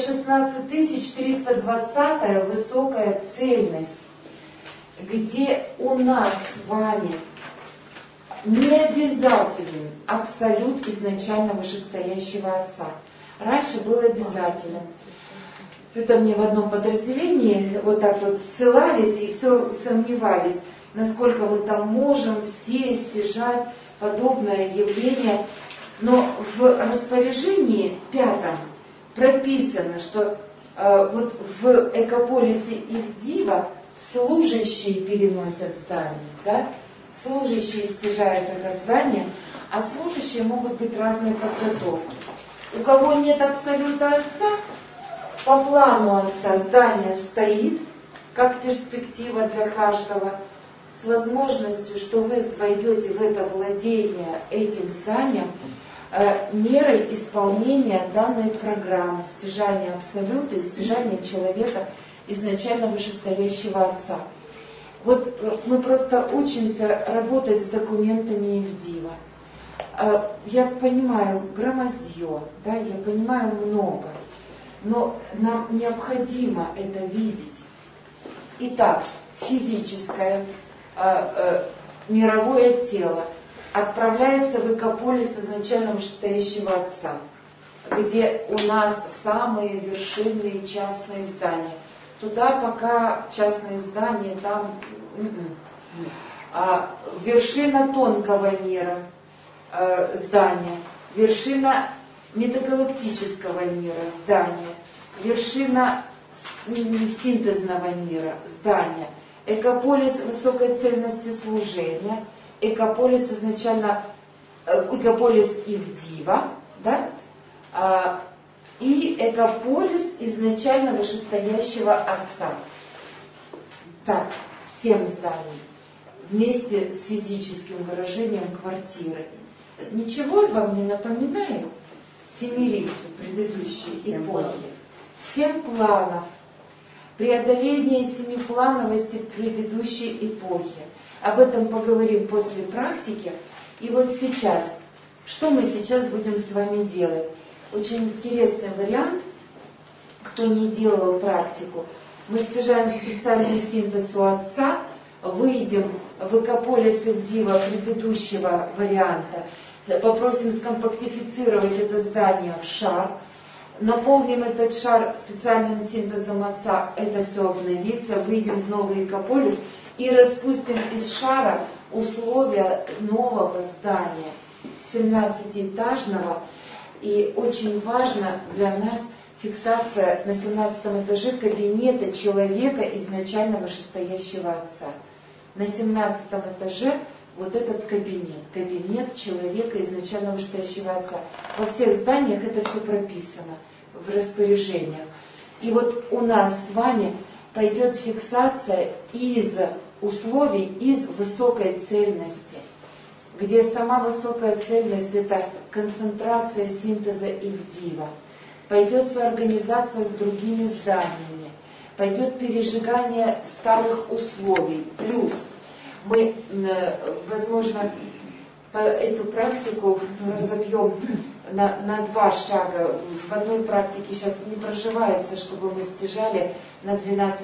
16320 высокая цельность, где у нас с вами не обязателен абсолют изначально вышестоящего Отца. Раньше был обязателен. Это мне в одном подразделении вот так вот ссылались и все сомневались, насколько мы там можем все стяжать подобное явление. Но в распоряжении 5 прописано, что вот в экополисе и в ДИВА служащие переносят здание, да? Служащие стяжают это здание, а служащие могут быть разной подготовки. У кого нет абсолюта Отца, по плану Отца здание стоит, как перспектива для каждого, с возможностью, что вы войдете в это владение этим зданием мерой исполнения данной программы, стяжания абсолюта и стяжания человека изначально вышестоящего Отца. Вот мы просто учимся работать с документами и в ДИВА. Я понимаю громоздье, да, я понимаю много, но нам необходимо это видеть. Итак, физическое, мировое тело отправляется в экополис изначально вышестоящего Отца, где у нас самые вершинные частные здания. Туда пока частные здания, там вершина тонкого мира здания, вершина метагалактического мира здания, вершина синтезного мира здания, экополис высокой цельности служения, экополис изначально, экополис и в ДИВА, да? и экополис изначально вышестоящего Отца. Так, 7 зданий вместе с физическим выражением квартиры. Ничего вам не напоминает семерицу предыдущей эпохи? 7 планов. Преодоление семиплановости предыдущей эпохи. Об этом поговорим после практики. И вот сейчас, что мы сейчас будем с вами делать? Очень интересный вариант, кто не делал практику. Мы стяжаем специальный синтез у Отца, выйдем в экополис и в диво предыдущего варианта, попросим скомпактифицировать это здание в шар, наполним этот шар специальным синтезом Отца, это все обновится, выйдем в новый экополис и распустим из шара условия нового здания, 17-этажного. И очень важно для нас фиксация на 17 этаже кабинета человека, изначально вышестоящего Отца. На 17 этаже вот этот кабинет человека, изначально вышестоящего Отца. Во всех зданиях это все прописано в распоряжениях. И вот у нас с вами пойдет фиксация из условий, из высокой цельности, где сама высокая цельность — это концентрация синтеза ивдива. Пойдет соорганизация с другими зданиями, пойдет пережигание старых условий. Плюс мы, возможно, эту практику разобьем на 2 шага. В одной практике сейчас не проживается, чтобы мы стяжали на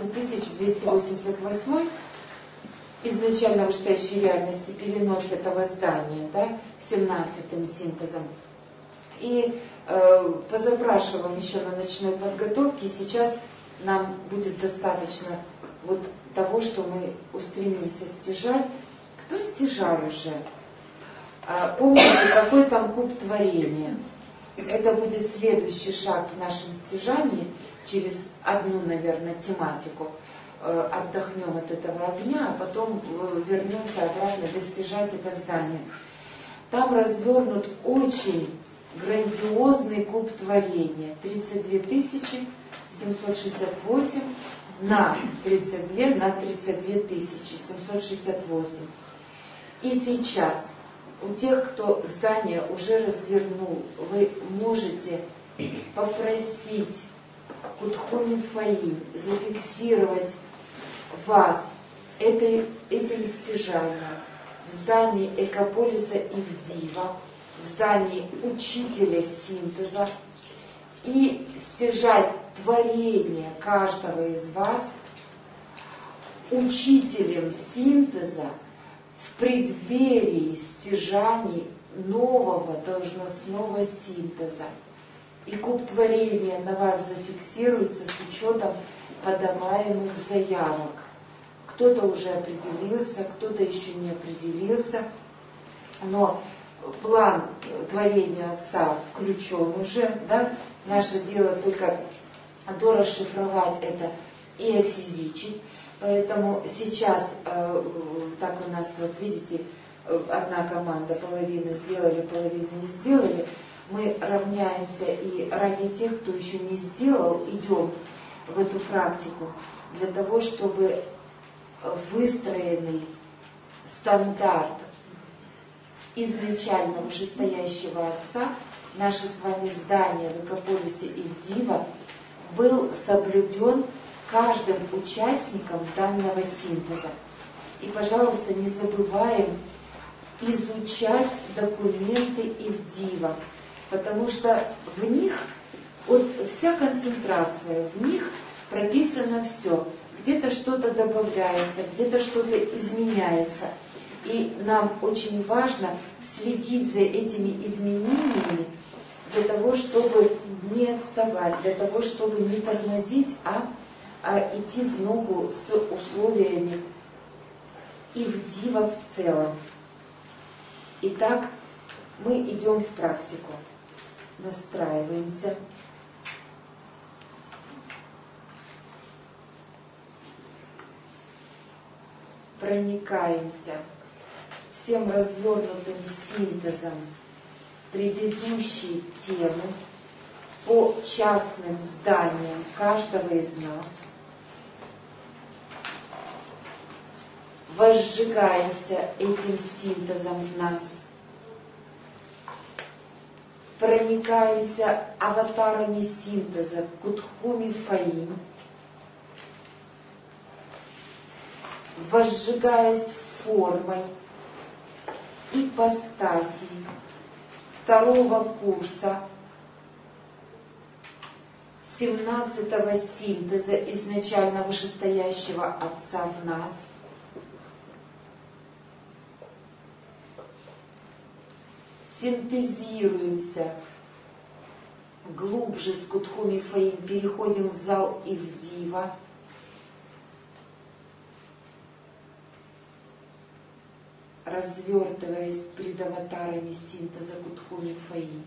12288 изначально вышестоящей реальности перенос этого здания, да, 17-м синтезом. И позапрашиваем еще на ночной подготовке. Сейчас нам будет достаточно вот того, что мы устремимся стяжать. Кто стяжал уже? Помните, какой там куб творения? Это будет следующий шаг в нашем стяжании, через одну, наверное, тематику. Отдохнем от этого огня, а потом вернемся обратно достижать это здание. Там развернут очень грандиозный куб творения. 32 768 на 32 на 32 768. И сейчас у тех, кто здание уже развернул, вы можете попросить Кутхуми Фаим зафиксировать вас этим стяжанием в здании экополиса Ивдива, в здании учителя синтеза, и стяжать творение каждого из вас учителем синтеза в преддверии стяжаний нового должностного синтеза. И куб творения на вас зафиксируется с учетом подаваемых заявок. Кто-то уже определился, кто-то еще не определился, но план творения Отца включен уже, да? Наше дело только дорасшифровать это и офизичить. Поэтому сейчас, так у нас, вот видите, одна команда, половину сделали, половину не сделали, мы равняемся, и ради тех, кто еще не сделал, идем в эту практику для того, чтобы выстроенный стандарт изначально вышестоящего Отца, наше с вами здание в экополисе Ивдива, был соблюден каждым участником данного синтеза. И, пожалуйста, не забываем изучать документы Ивдива, потому что в них вот вся концентрация, в них прописано все. Где-то что-то добавляется, где-то что-то изменяется. И нам очень важно следить за этими изменениями для того, чтобы не отставать, для того, чтобы не тормозить, а идти в ногу с условиями Ивдива в целом. Итак, мы идем в практику. Настраиваемся. Проникаемся всем развернутым синтезом предыдущей темы. по частным зданиям каждого из нас, возжигаемся этим синтезом в нас, проникаемся аватарами синтеза Кутхуми Фаинь, возжигаясь формой ипостасей второго курса 17-го синтеза изначально вышестоящего Отца в нас, синтезируемся глубже с Кутхуми Фаинь, переходим в зал Ивдива, развертываясь пред аватарами синтеза Кутхуми Фаинь.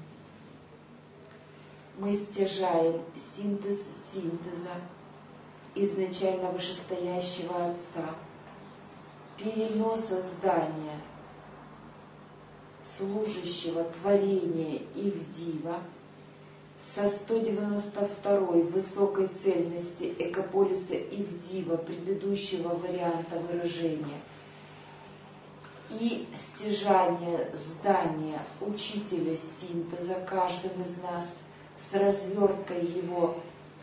Мы стяжаем синтез синтеза изначально вышестоящего Отца, переноса здания, служащего творения Ивдива со 192-й высокой цельности экополиса Ивдива предыдущего варианта выражения и стяжание здания учителя синтеза каждым из нас с разверткой его в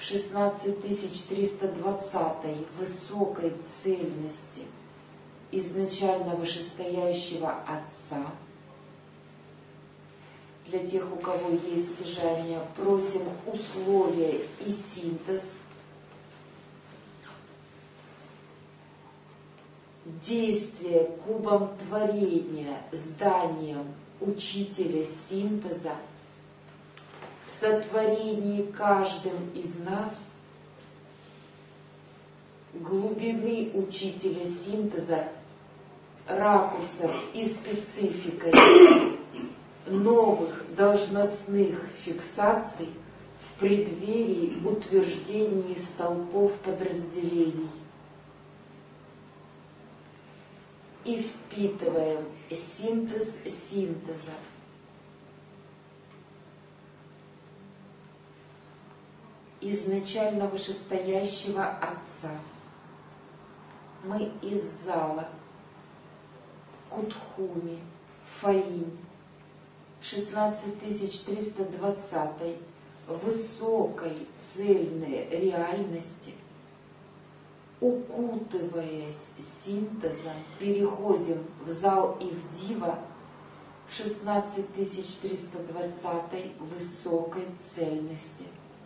16320 высокой цельности изначально вышестоящего Отца. Для тех, у кого есть стяжание, просим условия и синтез. Действие кубом творения, зданием учителя синтеза, сотворении каждым из нас глубины учителя синтеза, ракурсом и спецификой новых должностных фиксаций в преддверии утверждения столпов подразделений. И впитываем синтез синтеза. Изначально вышестоящего Отца. Мы из зала Кутхуми Фаинь 16320 высокой цельной реальности, укутываясь синтезом, переходим в зал Ивдива 16320 высокой цельности.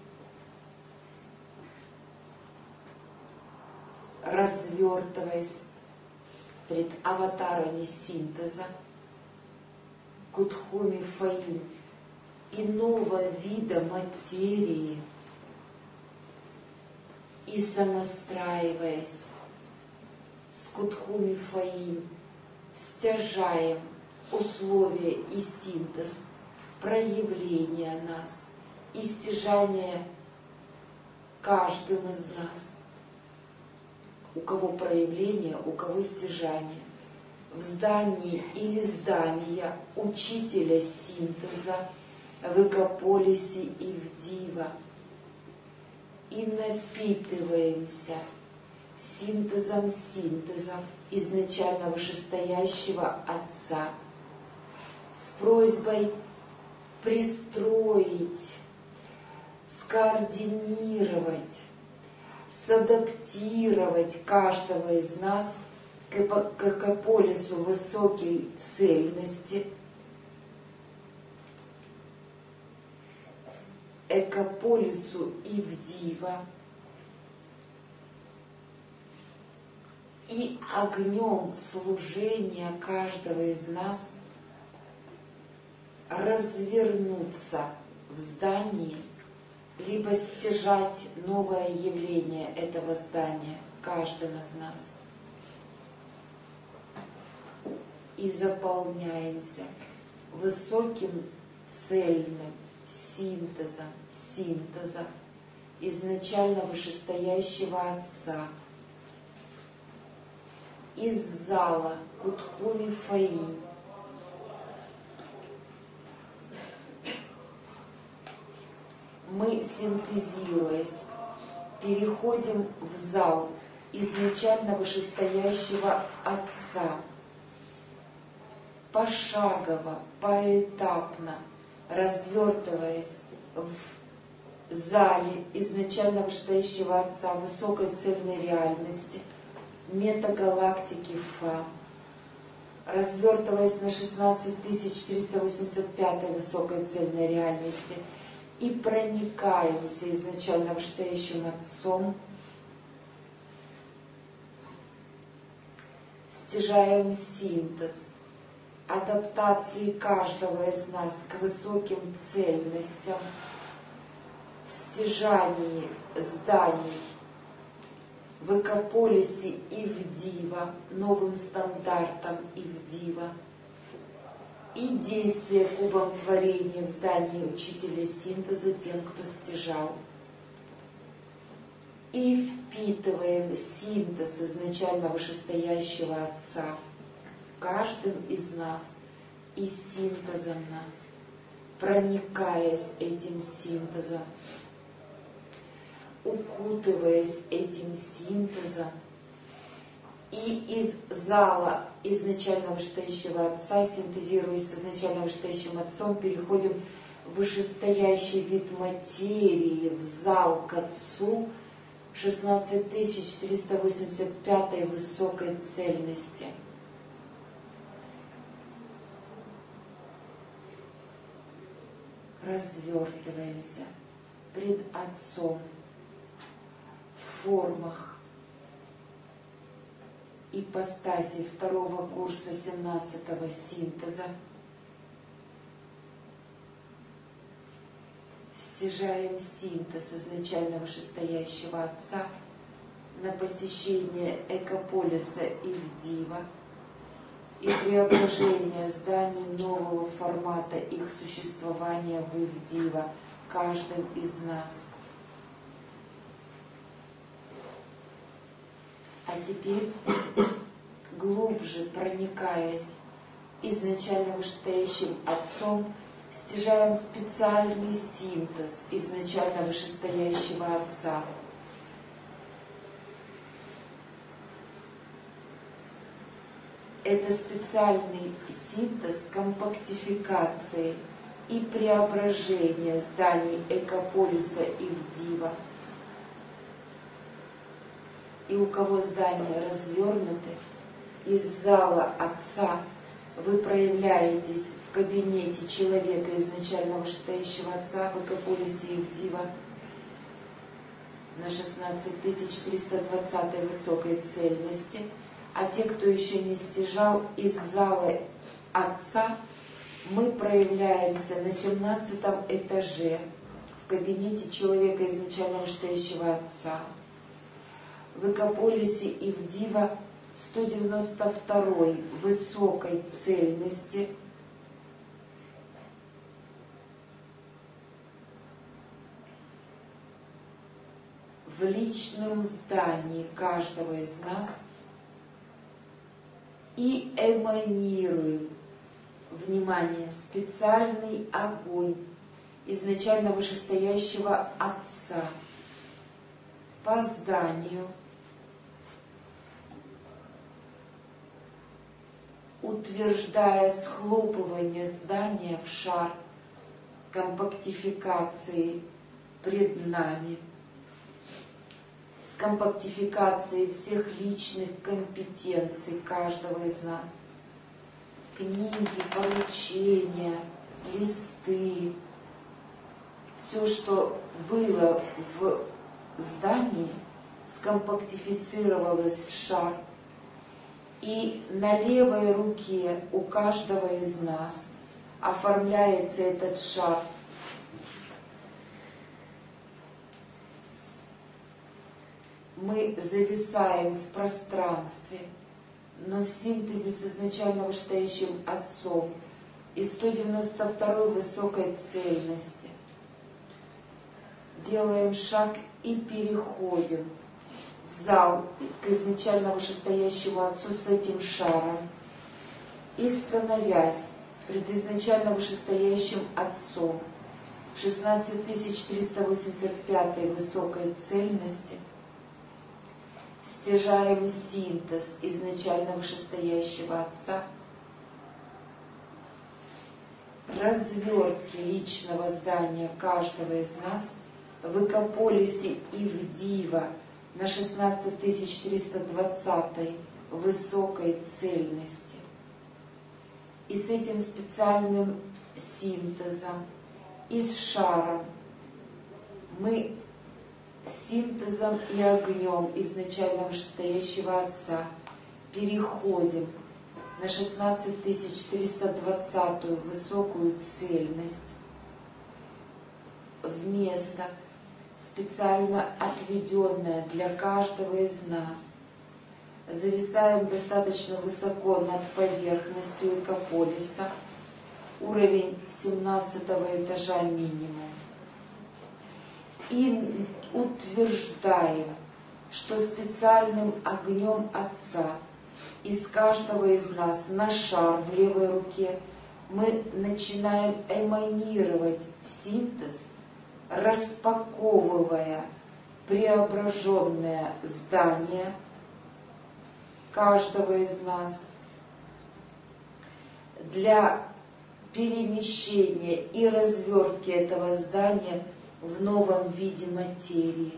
Развертываясь пред аватарами синтеза Кутхуми Фаинь иного вида материи и сонастраиваясь с Кутхуми Фаинь, стяжаем условия и синтез проявления нас и стяжания каждым из нас. У кого проявление, у кого стяжание. В здании или здания учителя синтеза в экополисе Ивдива. И напитываемся синтезом синтезов изначально вышестоящего Отца с просьбой пристроить, скоординировать, садаптировать каждого из нас к экополису высокой цельности, экополису Ивдива, и огнем служения каждого из нас развернуться в здании, либо стяжать новое явление этого здания каждым из нас. И заполняемся высоким цельным синтезом синтезов изначально вышестоящего Отца из зала Кутхуми Фаинь. мы, синтезируясь, переходим в зал изначально вышестоящего Отца, пошагово, поэтапно, развертываясь в зале изначально вышестоящего Отца высокой цельной реальности, метагалактики Фа, развертываясь на 16385 высокой цельной реальности и проникаемся изначально вышестоящим Отцом, стяжаем синтез адаптации каждого из нас к высоким цельностям, в стяжании зданий в Экополисе и в Дива, новым стандартом и в Дива, и действие кубом творения в здании учителя синтеза тем, кто стяжал. И впитываем синтез изначально вышестоящего Отца каждым из нас и синтезом нас, проникаясь этим синтезом, укутываясь этим синтезом, и из зала изначально вышестоящего Отца, синтезируясь с изначально вышестоящим Отцом, переходим в вышестоящий вид материи, в зал к Отцу 16385 высокой цельности. Развертываемся пред Отцом в формах ипостасей второго курса 17-го синтеза. Стяжаем синтез изначально вышестоящего Отца на посещение Экополиса и в Дива и преображение зданий нового формата их существования в Ивдива каждым из нас. А теперь, глубже проникаясь изначально вышестоящим Отцом, стяжаем специальный синтез изначально вышестоящего Отца. Это специальный синтез компактификации и преображения зданий Экополиса и Ивдива. И у кого здания развернуты, из зала Отца вы проявляетесь в кабинете человека изначально вышестоящего Отца в Экополисе и Ивдива на 16320 высокой цельности. А те, кто еще не стяжал, из зала Отца мы проявляемся на 17-м этаже в кабинете человека изначально вышестоящего Отца. В Экополисе и в Дива 192-й высокой цельности в личном здании каждого из нас и эманируем, внимание, специальный огонь изначально вышестоящего Отца по зданию, утверждая схлопывание здания в шар компактификации пред нами, с компактификацией всех личных компетенций каждого из нас, книги, поручения, листы, все, что было в здании, скомпактифицировалось в шар, и на левой руке у каждого из нас оформляется этот шар. Мы зависаем в пространстве, но в синтезе с изначально вышестоящим Отцом и 192-й высокой цельности. Делаем шаг и переходим в зал к изначально вышестоящему Отцу с этим шаром и, становясь пред изначально вышестоящим Отцом, в 16385 высокой цельности стяжаем синтез изначально вышестоящего Отца, развертки личного здания каждого из нас в Экополисе и в Дива на 16320 высокой цельности. И с этим специальным синтезом и с шаром мы синтезом и огнем изначально вышестоящего Отца переходим на 16320 высокую цельность в место, специально отведенное для каждого из нас. Зависаем достаточно высоко над поверхностью Экополиса, уровень 17-го этажа минимум. И утверждаем, что специальным огнем Отца из каждого из нас на шар в левой руке мы начинаем эманировать синтез, распаковывая преображенное здание каждого из нас для перемещения и развертки этого здания в новом виде материи.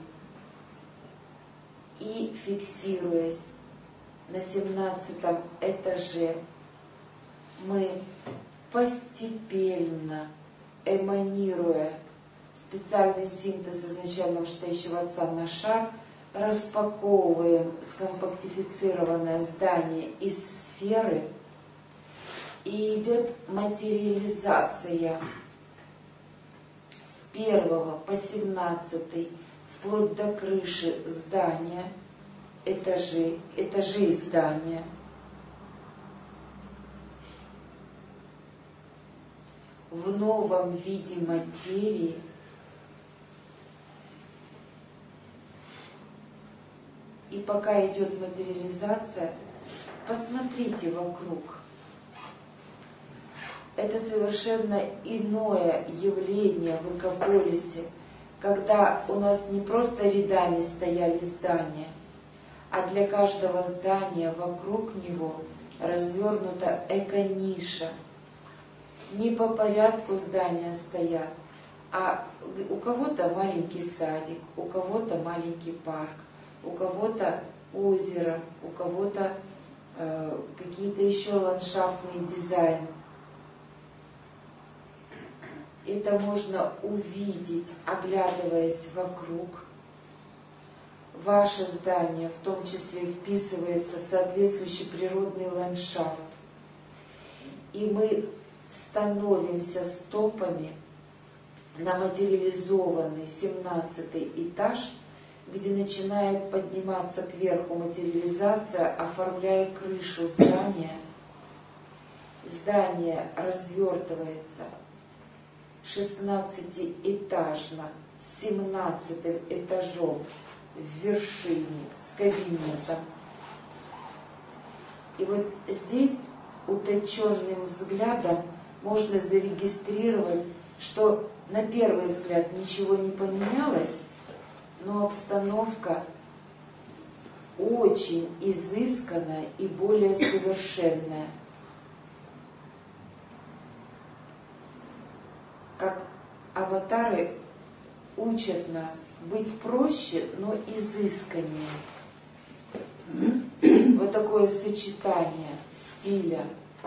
И фиксируясь на 17-м этаже, мы постепенно, эманируя специальный синтез изначально вышестоящего Отца на шар, распаковываем скомпактифицированное здание из сферы, и идет материализация с 1 по 17 вплоть до крыши здания, этажей здания. В новом виде материи, и пока идет материализация, посмотрите вокруг. Это совершенно иное явление в Экополисе, когда у нас не просто рядами стояли здания, а для каждого здания вокруг него развернута эко-ниша. Не по порядку здания стоят, а у кого-то маленький садик, у кого-то маленький парк, у кого-то озеро, у кого-то какие-то еще ландшафтные дизайны. Это можно увидеть, оглядываясь вокруг. Ваше здание в том числе вписывается в соответствующий природный ландшафт. И мы становимся стопами на материализованный 17-й этаж, где начинает подниматься кверху материализация, оформляя крышу здания. Здание развертывается 16-этажно с 17-м этажом в вершине с кабинетом. И вот здесь утонченным взглядом можно зарегистрировать, что на первый взгляд ничего не поменялось, но обстановка очень изысканная и более совершенная. Как аватары учат нас быть проще, но изысканнее. Вот такое сочетание стиля.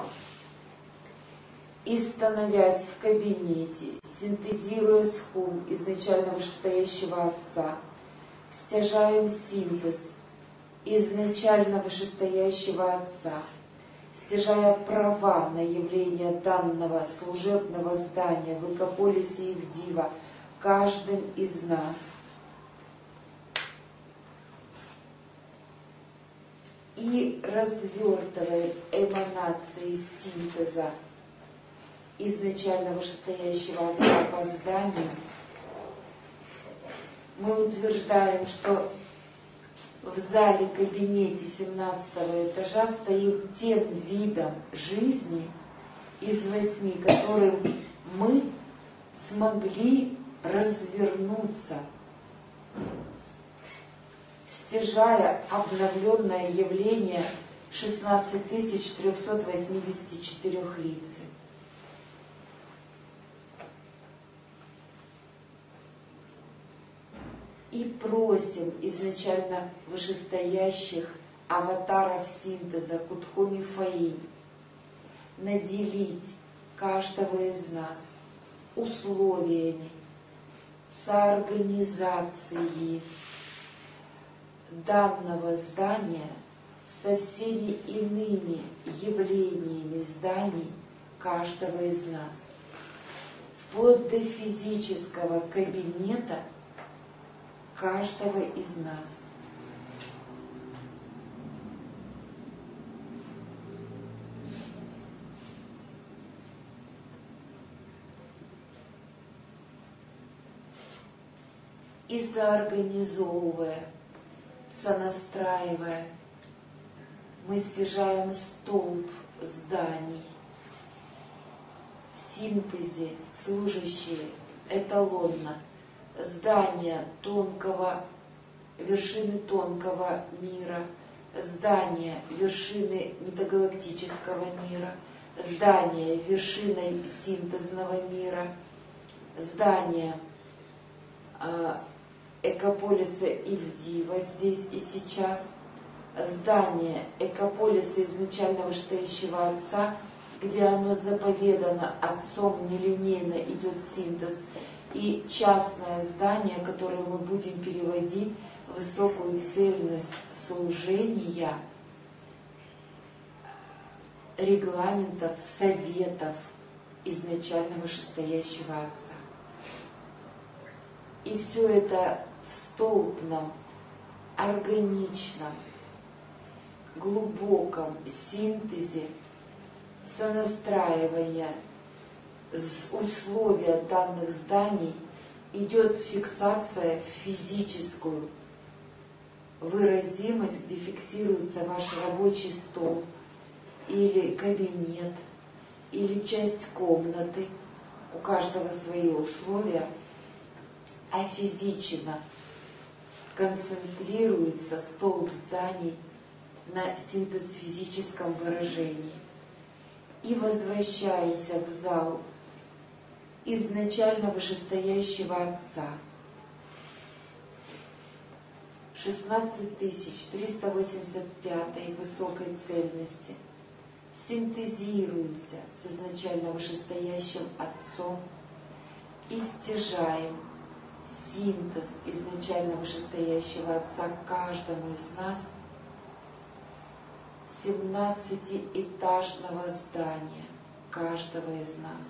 И становясь в кабинете, синтезируя схум изначально вышестоящего Отца, стяжаем синтез изначально вышестоящего Отца, стяжая права на явление данного служебного здания в Экополисе и в Дива каждым из нас. И развертывает эманации синтеза изначально вышестоящего Отца по зданию, мы утверждаем, что в зале-кабинете 17-го этажа стоим тем видом жизни из 8, которым мы смогли развернуться, стяжая обновленное явление 16384 лиц. И просим изначально вышестоящих аватаров синтеза Кудхоми Фаи наделить каждого из нас условиями соорганизации данного здания со всеми иными явлениями зданий каждого из нас, вплоть до физического кабинета каждого из нас. И соорганизовывая, сонастраивая, мы стяжаем столб зданий в синтезе, служащие эталонно здания тонкого, вершины тонкого мира, здания вершины метагалактического мира, здания вершиной синтезного мира, здания экополиса Ивдива здесь и сейчас, здание экополиса изначального вышестоящего Отца, где оно заповедано Отцом, нелинейно идет синтез, и частное здание, которое мы будем переводить в высокую цельность служения, регламентов, советов изначально вышестоящего Отца. И все это в столбном, органичном, глубоком синтезе сонастраивания условия данных зданий идет фиксация в физическую выразимость, где фиксируется ваш рабочий стол или кабинет, или часть комнаты, у каждого свои условия, а физично концентрируется столб зданий на синтез-физическом выражении. И возвращаемся в зал изначально вышестоящего Отца. 16385 высокой цельности. Синтезируемся с изначально вышестоящим Отцом и стяжаем синтез изначально вышестоящего Отца каждому из нас 17-этажного здания каждого из нас.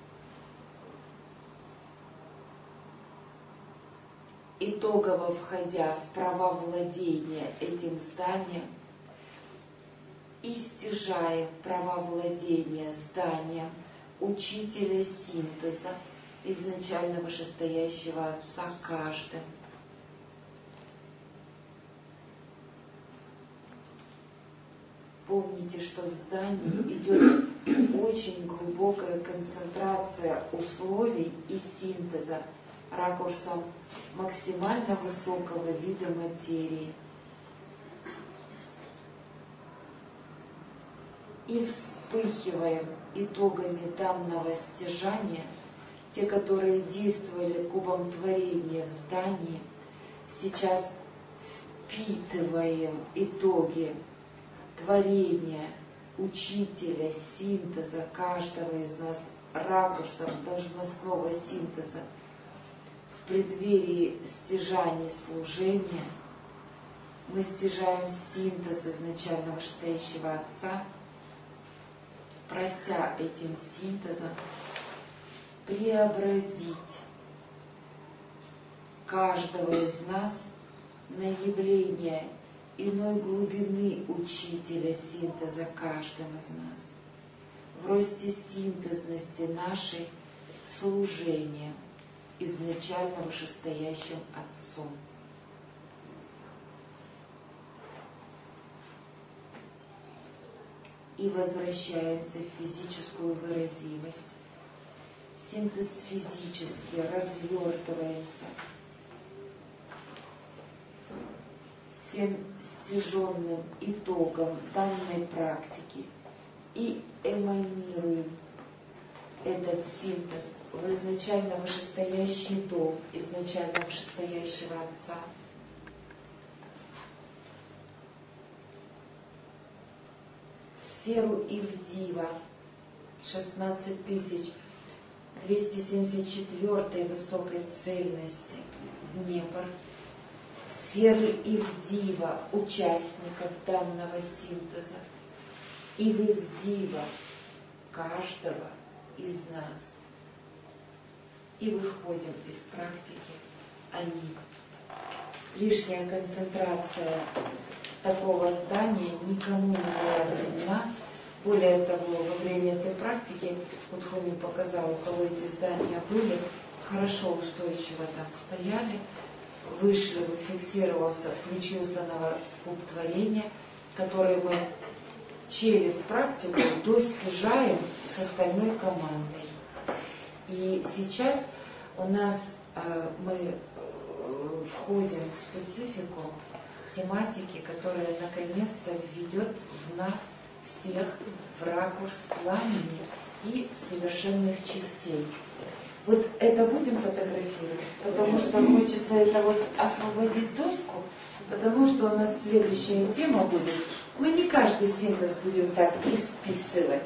Итогово входя в права владения этим зданием и стяжая права владения зданием учителя синтеза изначально вышестоящего Отца каждым. Помните, что в здании идет очень глубокая концентрация условий и синтеза ракурсом максимально высокого вида материи. И вспыхиваем итогами данного стяжания, те, которые действовали кубом творения в здании, сейчас впитываем итоги творения учителя синтеза каждого из нас ракурсом должностного синтеза в преддверии стяжания служения. Мы стяжаем синтез изначального вышестоящего Отца, прося этим синтезом преобразить каждого из нас на явление иной глубины учителя синтеза каждым из нас, в росте синтезности нашей служения изначально вышестоящим Отцом. И возвращаемся в физическую выразимость. синтез физически развертывается всем стяженным итогом данной практики и эманируем этот синтез в изначально вышестоящий дом, изначально вышестоящего Отца. Сферу Ивдива 16274 высокой цельности Днепр, сферы Ивдива участников данного синтеза и в Ивдива каждого из нас. И выходим из практики они. Лишняя концентрация такого здания никому не была вредна. Более того, во время этой практики Кудхуми показал, у кого эти здания были, хорошо устойчиво там стояли, вышли, фиксировался, включился на спуп творения, который мы через практику достижаем с остальной командой. И сейчас у нас мы входим в специфику тематики, которая наконец-то введет в нас всех в ракурс пламени и совершенных частей. Вот это будем фотографировать, потому что хочется это вот освободить доску, потому что у нас следующая тема будет. Мы не каждый синтез будем так исписывать,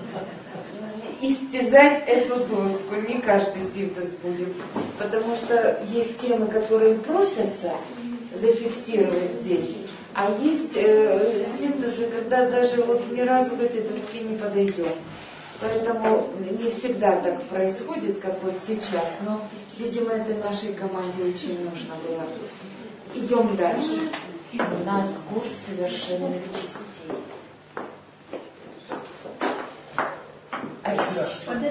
истязать эту доску, не каждый синтез будем, потому что есть темы, которые просятся зафиксировать здесь, а есть синтезы, когда даже вот ни разу к этой доске не подойдем. Поэтому не всегда так происходит, как вот сейчас, но, видимо, этой нашей команде очень нужно было. Идем дальше. У нас курс совершенных частей. Отлично.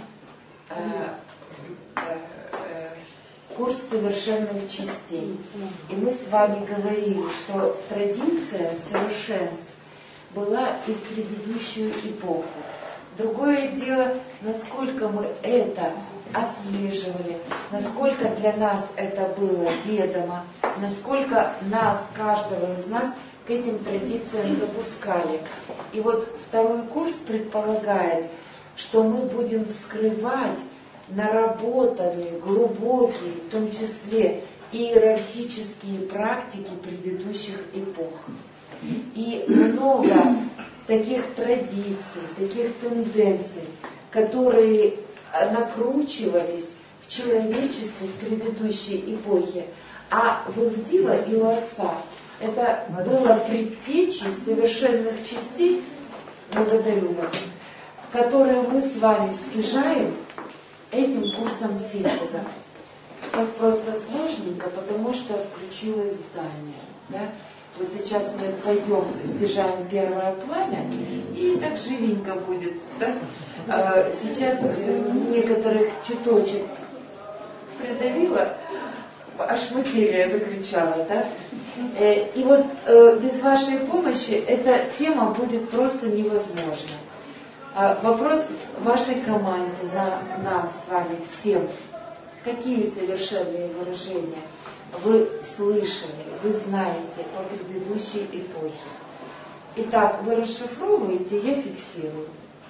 Курс совершенных частей. И мы с вами говорили, что традиция совершенств была и в предыдущую эпоху. Другое дело, насколько мы это отслеживали, насколько для нас это было ведомо, насколько нас, каждого из нас, к этим традициям допускали. И вот второй курс предполагает, что мы будем вскрывать наработанные, глубокие, в том числе иерархические практики предыдущих эпох. И много таких традиций, таких тенденций, которые накручивались в человечестве в предыдущей эпохе, а в Ивдива и у Отца это было предтечей совершенных частей, благодарю вас, которые мы с вами стяжаем этим курсом синтеза. Сейчас просто сложненько, потому что включилось здание. Да? Вот сейчас мы пойдем, стяжаем первое пламя, и так живенько будет. Да? Сейчас некоторых чуточек придавило, аж материя закричала. Да? И вот без вашей помощи эта тема будет просто невозможна. Вопрос вашей команде, нам с вами всем. Какие совершенные выражения вы слышали, вы знаете о предыдущей эпохе? Итак, вы расшифровываете, я фиксирую.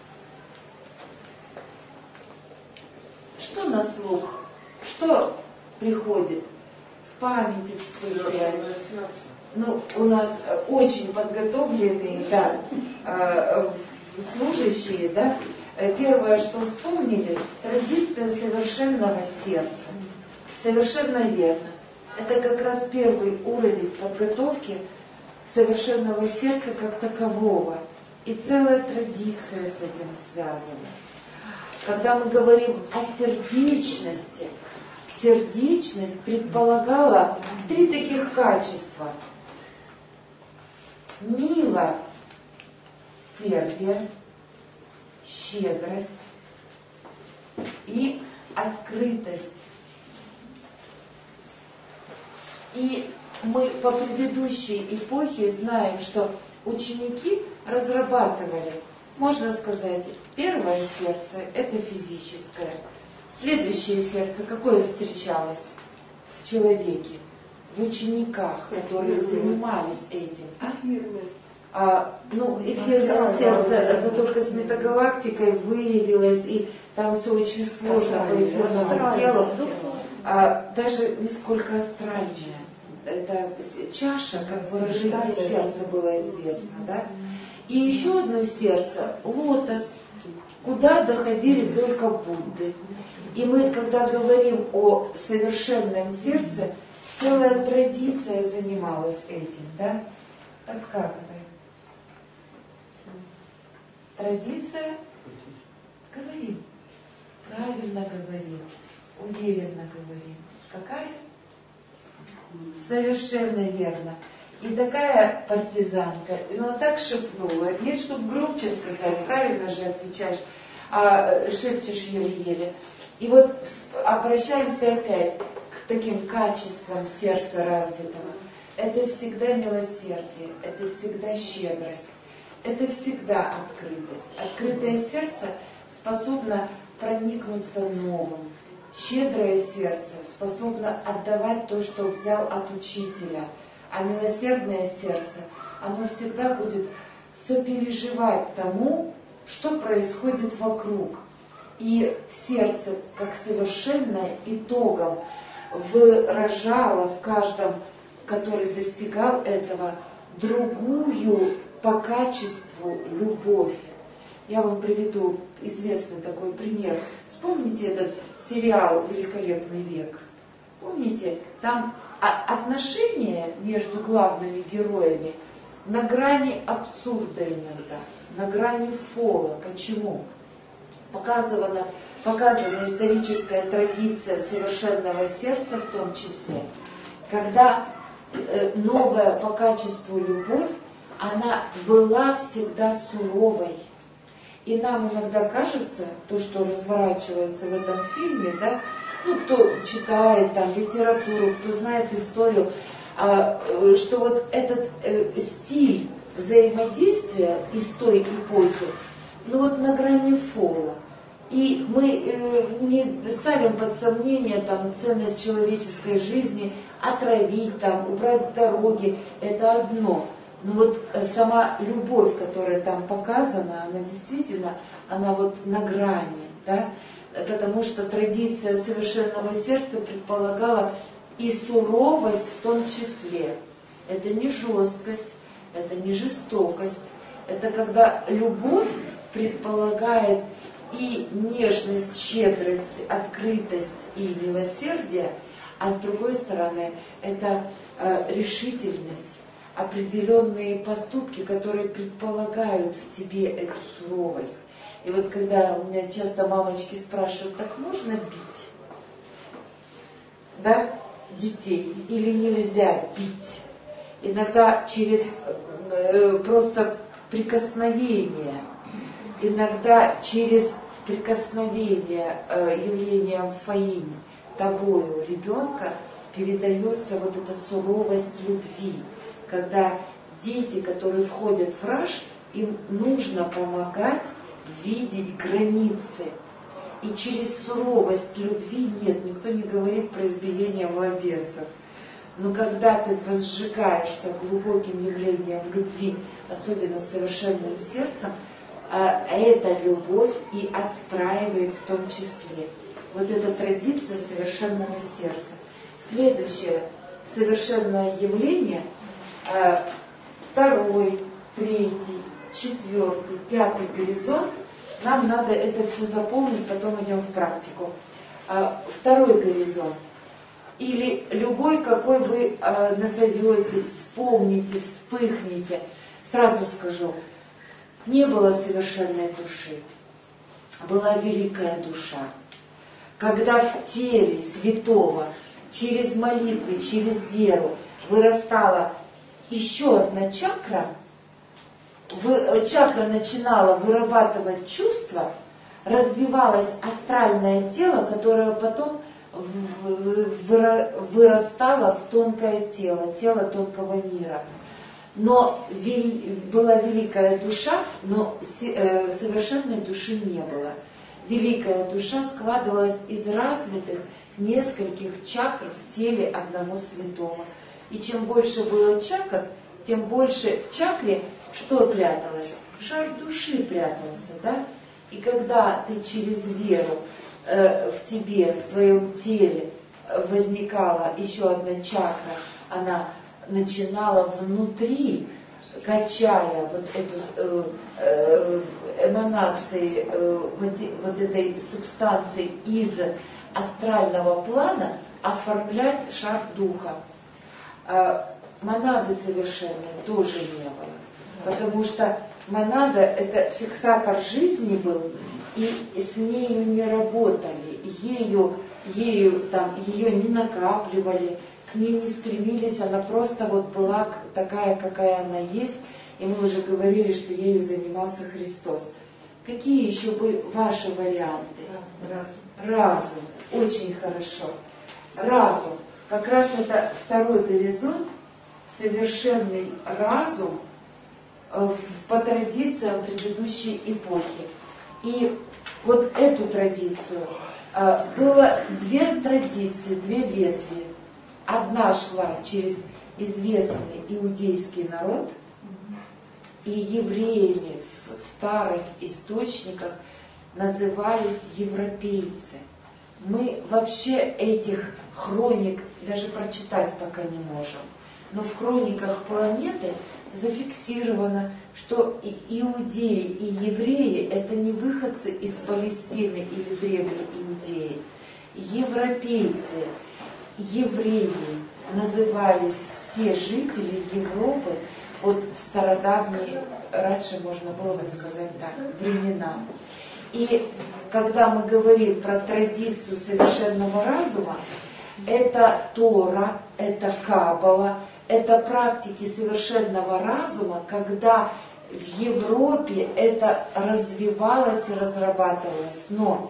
Что на слух? Что приходит в памяти, вспыхивает? Ну, у нас очень подготовленные, да, служащие, да, первое, что вспомнили, традиция совершенного сердца. Совершенно верно. Это как раз первый уровень подготовки совершенного сердца как такового. И целая традиция с этим связана. Когда мы говорим о сердечности, сердечность предполагала 3 таких качества. Милосердие, щедрость и открытость. И мы по предыдущей эпохе знаем, что ученики разрабатывали, можно сказать, первое сердце – это физическое, Следующее сердце, какое встречалось в человеке, в учениках, которые занимались этим? Эфирное сердце, это только с метагалактикой выявилось, и там все очень сложно по эфирному телу. Даже несколько астральное. Это чаша, как выражение сердца было известно, да? И еще одно сердце, лотос, куда доходили только Будды. И мы, когда говорим о совершенном сердце, целая традиция занималась этим, да? Подсказывай. Традиция? Говорим. Правильно говорим. Уверенно говорим. Какая? Совершенно верно. И такая партизанка, так шепнула. Нет, чтобы громче сказать, правильно же отвечаешь, а шепчешь еле-еле. И вот обращаемся опять к таким качествам сердца развитого. Это всегда милосердие, это всегда щедрость, это всегда открытость. Открытое сердце способно проникнуться новым. Щедрое сердце способно отдавать то, что взял от учителя. А милосердное сердце, оно всегда будет сопереживать тому, что происходит вокруг. И сердце, как совершенное, итогом выражало в каждом, который достигал этого, другую по качеству любовь. Я вам приведу известный такой пример. Вспомните этот сериал «Великолепный век». Помните, там отношения между главными героями на грани абсурда иногда, на грани фола. Почему? Показана историческая традиция совершенного сердца в том числе, когда новая по качеству любовь, она была всегда суровой. И нам иногда кажется, то, что разворачивается в этом фильме, да, кто читает там литературу, кто знает историю, что вот этот стиль взаимодействия из той эпохи, на грани фола. И мы не ставим под сомнение там ценность человеческой жизни, отравить там, убрать с дороги, это одно. Но сама любовь, которая там показана, она действительно, она на грани, да? Потому что традиция совершенного сердца предполагала и суровость в том числе. Это не жесткость, это не жестокость. Это когда любовь предполагает и нежность, щедрость, открытость и милосердие, а с другой стороны это решительность, определенные поступки, которые предполагают в тебе эту суровость. И когда у меня часто мамочки спрашивают, так можно бить? Да, детей? Или нельзя бить? Иногда через просто прикосновение, иногда через прикосновение явлением фаинь тобою ребенка передается эта суровость любви. Когда дети, которые входят в раж, им нужно помогать видеть границы. И через суровость любви никто не говорит про избиение младенцев. Но когда ты возжигаешься глубоким явлением любви, особенно совершенным сердцем, эта любовь и отстраивает в том числе. Это традиция совершенного сердца. Следующее совершенное явление, второй, третий, четвертый, пятый горизонт, нам надо это все запомнить, потом идем в практику. Второй горизонт, или любой, какой вы назовете, вспомните, вспыхнете, сразу скажу, не было совершенной души, была великая душа. Когда в теле святого через молитвы, через веру вырастала еще одна чакра, чакра начинала вырабатывать чувства, развивалось астральное тело, которое потом вырастало в тонкое тело, тело тонкого мира. Но была великая душа, но совершенной души не было. великая душа складывалась из развитых нескольких чакр в теле одного святого. И чем больше было чакр, тем больше в чакре что пряталось? Шар души прятался, да? И когда ты через веру в тебе, в твоем теле возникала еще одна чакра, она начинала внутри, качая вот эту эманации вот этой субстанции из астрального плана, оформлять шар духа. Монады совершенной тоже не было, потому что монада — это фиксатор жизни был, и с нею не работали, ее не накапливали, к ней не стремились, она просто вот была такая, какая она есть, и мы уже говорили, что ею занимался Христос. Какие еще были ваши варианты? Разум. Очень хорошо. Разум. Как раз это второй горизонт, совершенный разум по традициям предыдущей эпохи. И вот эту традицию было две традиции, две ветви. Одна шла через известный иудейский народ, и евреями в старых источниках назывались европейцы. Мы вообще этих хроник даже прочитать пока не можем. Но в хрониках планеты зафиксировано, что и иудеи, и евреи — это не выходцы из Палестины или древней Иудеи. Европейцы, евреи назывались все жители Европы вот в стародавние, раньше можно было бы сказать так, времена. И когда мы говорим про традицию совершенного разума, это Тора, это Каббала, это практики совершенного разума, когда в Европе это развивалось и разрабатывалось. Но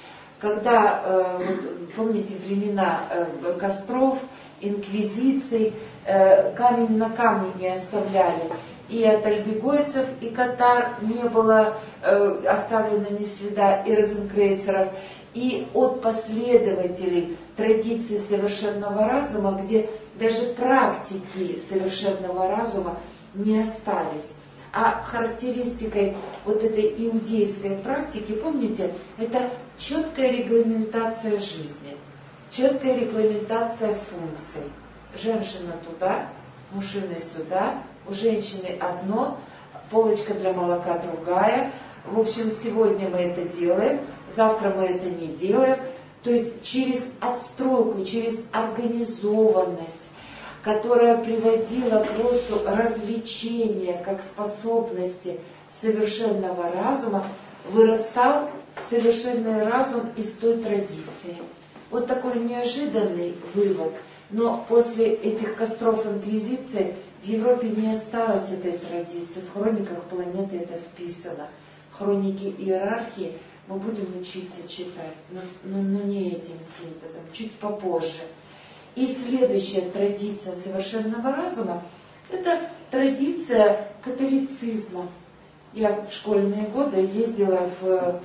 когда, помните времена костров, инквизиций, камень на камне не оставляли, и от альбегойцев и катар не было оставлено ни следа, и розенкрейцеров, и от последователей традиции совершенного разума, где даже практики совершенного разума не остались. А характеристикой вот этой иудейской практики, помните, это четкая регламентация жизни, четкая регламентация функций. Женщина туда, мужчина сюда, у женщины одно, полочка для молока другая. В общем, сегодня мы это делаем, завтра мы это не делаем. То есть через отстройку, через организованность, которая приводила к росту развлечения как способности совершенного разума, вырастал совершенный разум из той традиции. Вот такой неожиданный вывод. Но после этих костров инквизиции в Европе не осталось этой традиции. В хрониках планеты это вписано. Хроники иерархии мы будем учиться читать, но не этим синтезом, чуть попозже. И следующая традиция совершенного разума — это традиция католицизма. Я в школьные годы ездила в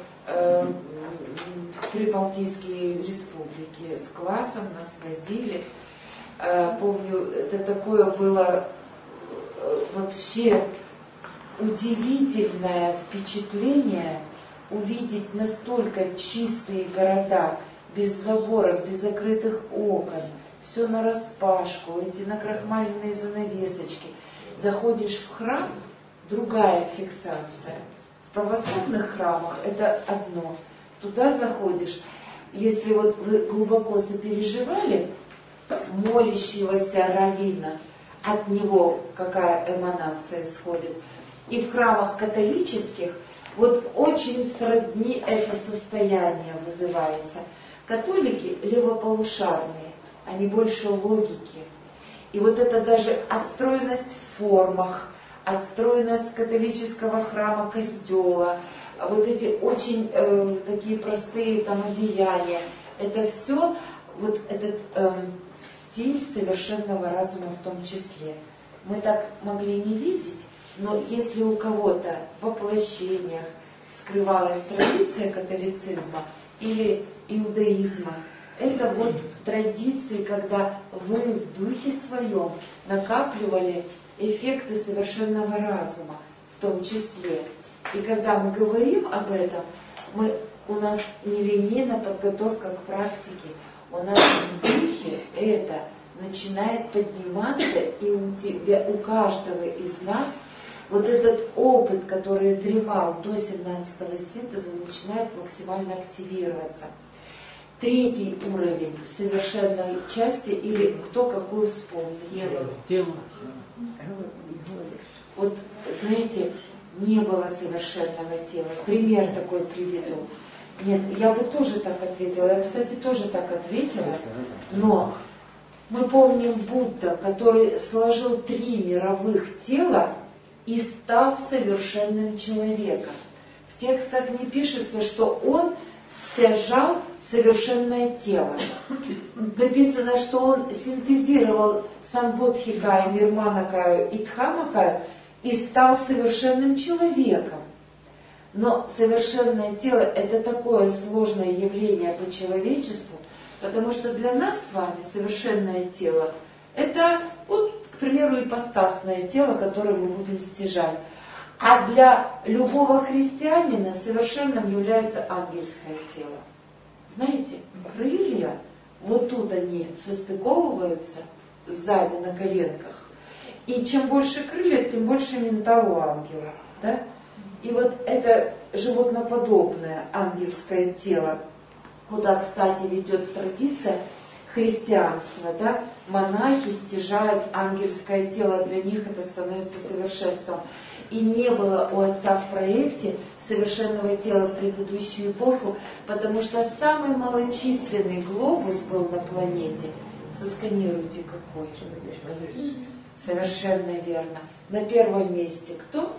Прибалтийские республики с классом, нас возили. Помню, это такое было вообще удивительное впечатление увидеть настолько чистые города, без заборов, без закрытых окон, все нараспашку, эти накрахмаленные занавесочки. Заходишь в храм, другая фиксация. В православных храмах это одно. Туда заходишь, если вот вы глубоко сопереживали молящегося раввина, от него какая эманация исходит. И в храмах католических вот очень сродни это состояние вызывается. Католики левополушарные, они больше логики. И вот это даже отстроенность в формах, отстроенность католического храма, костела, вот эти очень такие простые там одеяния, это все вот этот стиль совершенного разума в том числе. Мы так могли не видеть, но если у кого-то в воплощениях, скрывалась традиция католицизма или иудаизма, это вот традиции, когда вы в духе своем накапливали эффекты совершенного разума, в том числе. И когда мы говорим об этом, у нас нелинейная подготовка к практике, у нас в духе это начинает подниматься, и у каждого из нас вот этот опыт, который дремал до 17-го синтеза, начинает максимально активироваться. Третий уровень совершенной части, или кто какую вспомнит? Тема. Вот, знаете, не было совершенного тела. Пример такой приведу. Нет, я бы тоже так ответила. Я, кстати, тоже так ответила. Но мы помним Будда, который сложил 3 мировых тела и стал совершенным человеком. В текстах не пишется, что он стяжал совершенное тело. Написано, что он синтезировал Самбодхикаю, Нирманакаю и Дхамакаю и стал совершенным человеком. Но совершенное тело — это такое сложное явление по человечеству, потому что для нас с вами совершенное тело — это, вот, к примеру, ипостасное тело, которое мы будем стяжать. А для любого христианина совершенным является ангельское тело. Знаете, крылья, вот тут они состыковываются сзади на коленках. И чем больше крылья, тем больше ментал у ангела. Да? И вот это животноподобное ангельское тело, куда, кстати, ведет традиция христианства, да? Монахи стяжают ангельское тело, для них это становится совершенством. И не было у отца в проекте совершенного тела в предыдущую эпоху, потому что самый малочисленный глобус был на планете. Сосканируйте какой. Совершенно верно. На первом месте кто?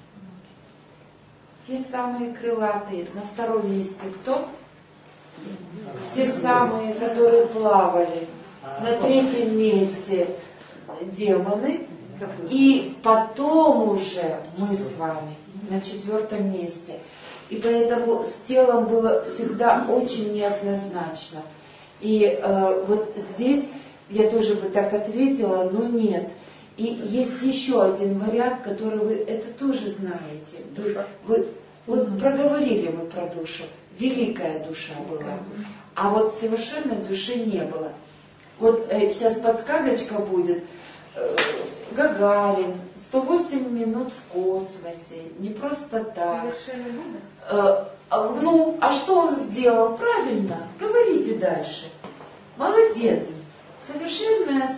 Те самые крылатые. На втором месте кто? Те самые, которые плавали. На третьем месте демоны. И потом уже мы с вами на 4-м месте. И поэтому с телом было всегда очень неоднозначно. И вот здесь я тоже бы так ответила, но нет. И есть еще один вариант, который вы это тоже знаете. Вы, вот проговорили мы про душу. Великая душа была. А вот совершенной души не было. Вот сейчас подсказочка будет. Гагарин, 108 минут в космосе, не просто так. Ну, а что он сделал? Правильно, говорите дальше. Молодец. Совершенное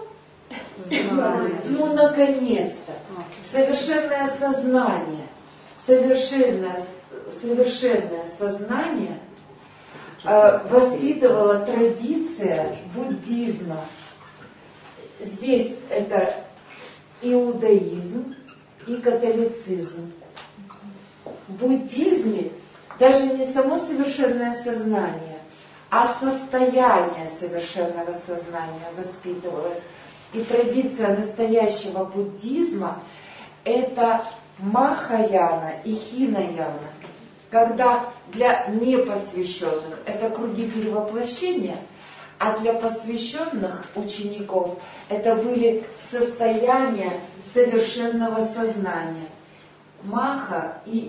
ну, наконец-то. Совершенное сознание. Совершенное сознание воспитывала традиция буддизма. Здесь это иудаизм и католицизм. В буддизме даже не само совершенное сознание, а состояние совершенного сознания воспитывалось. И традиция настоящего буддизма — это Махаяна и Хинаяна, когда для непосвященных это круги перевоплощения, а для посвященных учеников это были состояния совершенного сознания. Маха и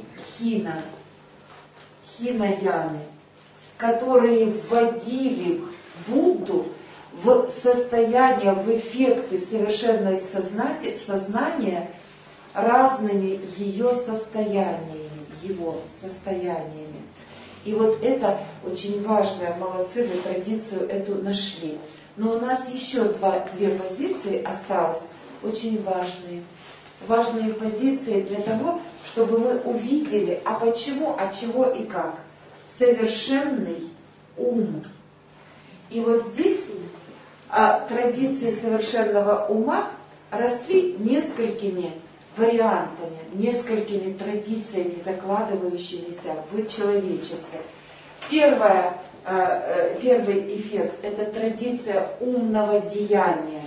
Хинаяны, которые вводили Будду в состояние, в эффекты совершенного сознания разными ее состояниями, его состояниями. И вот это очень важно, молодцы, вы традицию эту нашли. Но у нас еще две позиции осталось, очень важные. Важные позиции для того, чтобы мы увидели, а почему, а чего и как. Совершенный ум. И вот здесь традиции совершенного ума росли несколькими вариантами, несколькими традициями, закладывающимися в человечестве. Первый эффект – это традиция умного деяния.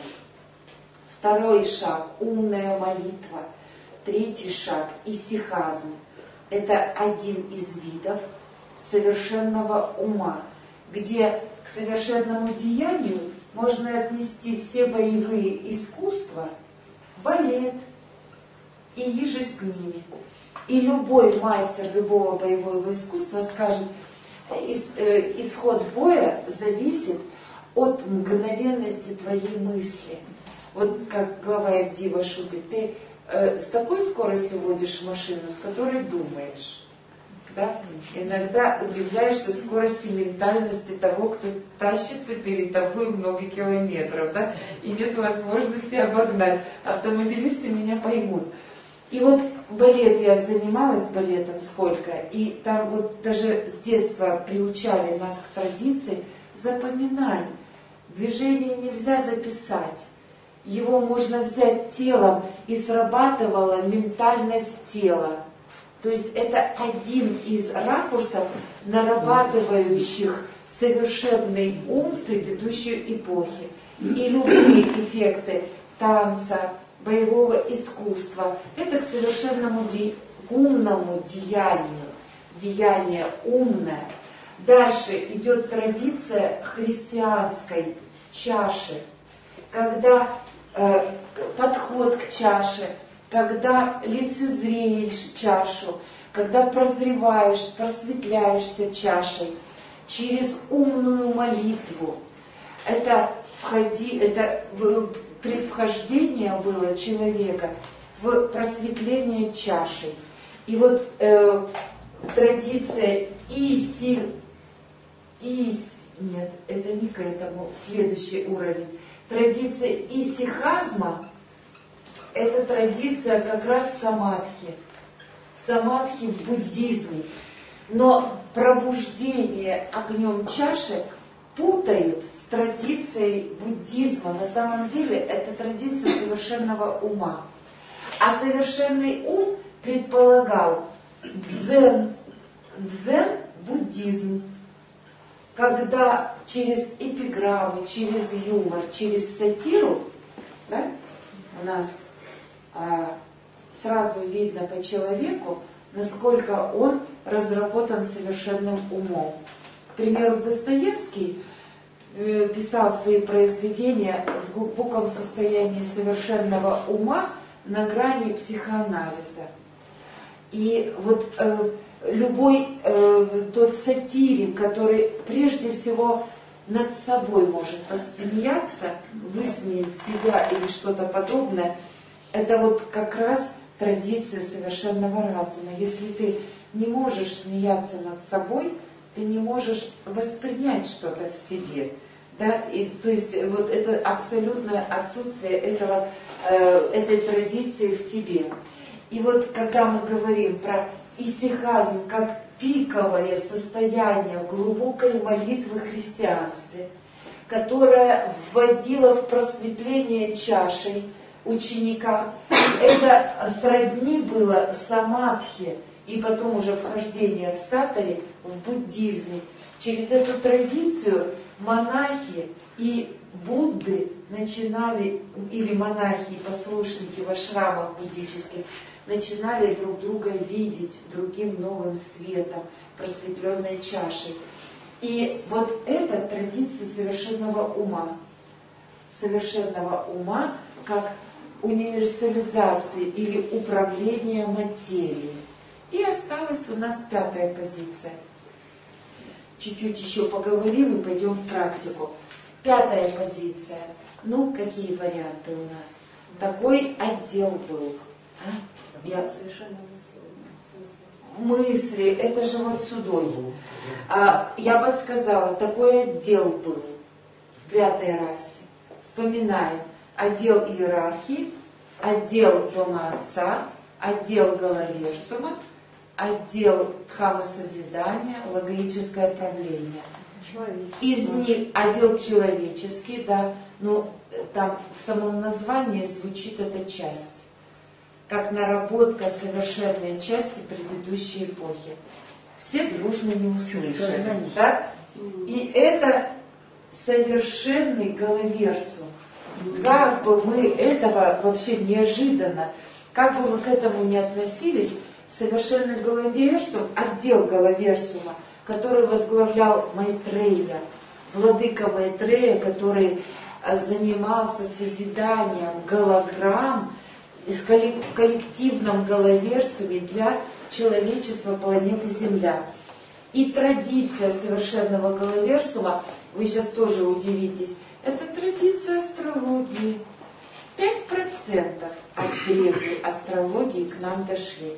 Второй шаг – умная молитва. Третий шаг – исихазм. это один из видов совершенного ума, где к совершенному деянию можно отнести все боевые искусства, балет и еже с ними. И любой мастер любого боевого искусства скажет, исход боя зависит от мгновенности твоей мысли. Вот как глава Евдива шутит, ты с такой скоростью водишь машину, с которой думаешь. Да? Иногда удивляешься скорости ментальности того, кто тащится перед тобой много километров, да? И нет возможности обогнать. Автомобилисты меня поймут. И вот балет, я занималась балетом сколько, и там вот даже с детства приучали нас к традиции, запоминай, движение нельзя записать. Его можно взять телом, и срабатывала ментальность тела. То есть это один из ракурсов, нарабатывающих совершенный ум в предыдущей эпохе. И любые эффекты танца, боевого искусства, это к совершенному умному деянию, деяние умное. Дальше идет традиция христианской чаши, когда подход к чаше, когда лицезреешь чашу, когда прозреваешь, просветляешься чашей через умную молитву. Это предвхождение было человека в просветление чашей. И вот традиция нет, это не к этому, следующий уровень. Традиция исихазма – это традиция как раз самадхи. Самадхи в буддизме. Но пробуждение огнем чаши путают с традицией буддизма. На самом деле это традиция совершенного ума. А совершенный ум предполагал дзен. Дзен – буддизм. Когда через эпиграммы, через юмор, через сатиру, да, у нас сразу видно по человеку, насколько он разработан совершенным умом. К примеру, Достоевский писал свои произведения в глубоком состоянии совершенного ума на грани психоанализа. И вот любой тот сатирик, который прежде всего над собой может посмеяться, высмеять себя или что-то подобное, это вот как раз традиция совершенного разума. Если ты не можешь смеяться над собой, ты не можешь воспринять что-то в себе. Да? И, то есть вот это абсолютное отсутствие этой традиции в тебе. И вот когда мы говорим про исихазм как пиковое состояние глубокой молитвы в христианстве, которая вводила в просветление чашей ученика, это сродни было самадхи и потом уже вхождение в сатари в буддизме. Через эту традицию монахи и Будды начинали, или монахи и послушники в ашрамах буддических, начинали друг друга видеть другим новым светом, просветленной чашей. И вот это традиция совершенного ума как универсализации или управления материей. И осталась у нас пятая позиция. Чуть-чуть еще поговорим и пойдем в практику. Пятая позиция. Ну, какие варианты у нас? Такой отдел был. Мысли, это же вот судой. Я подсказала, такой отдел был в пятой расе. Вспоминаем. Отдел иерархии, отдел дома отца, отдел головерсума, отдел дхамма-созидания, логическое правление. Из них отдел человеческий, да, но там в самом названии звучит эта часть, как наработка совершенной части предыдущей эпохи. Все дружно не услышали, да? И это совершенный головерсум. Как бы мы этого вообще неожиданно, как бы вы к этому не относились, совершенный Галаверсум, отдел Галаверсума, который возглавлял Майтрея, владыка Майтрея, который занимался созиданием голограмм в коллективном Галаверсуме для человечества планеты Земля. И традиция совершенного Галаверсума, вы сейчас тоже удивитесь, это традиция астрологии. 5% от древней астрологии к нам дошли.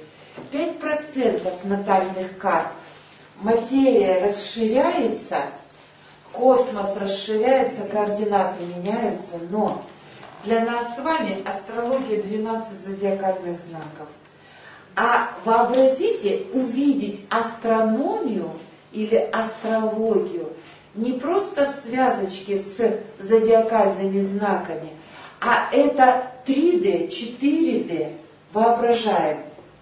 5% натальных карт. Материя расширяется, космос расширяется, координаты меняются, но для нас с вами астрология 12 зодиакальных знаков. А вообразите, увидеть астрономию или астрологию не просто в связочке с зодиакальными знаками, а это 3D, 4D. Воображаем.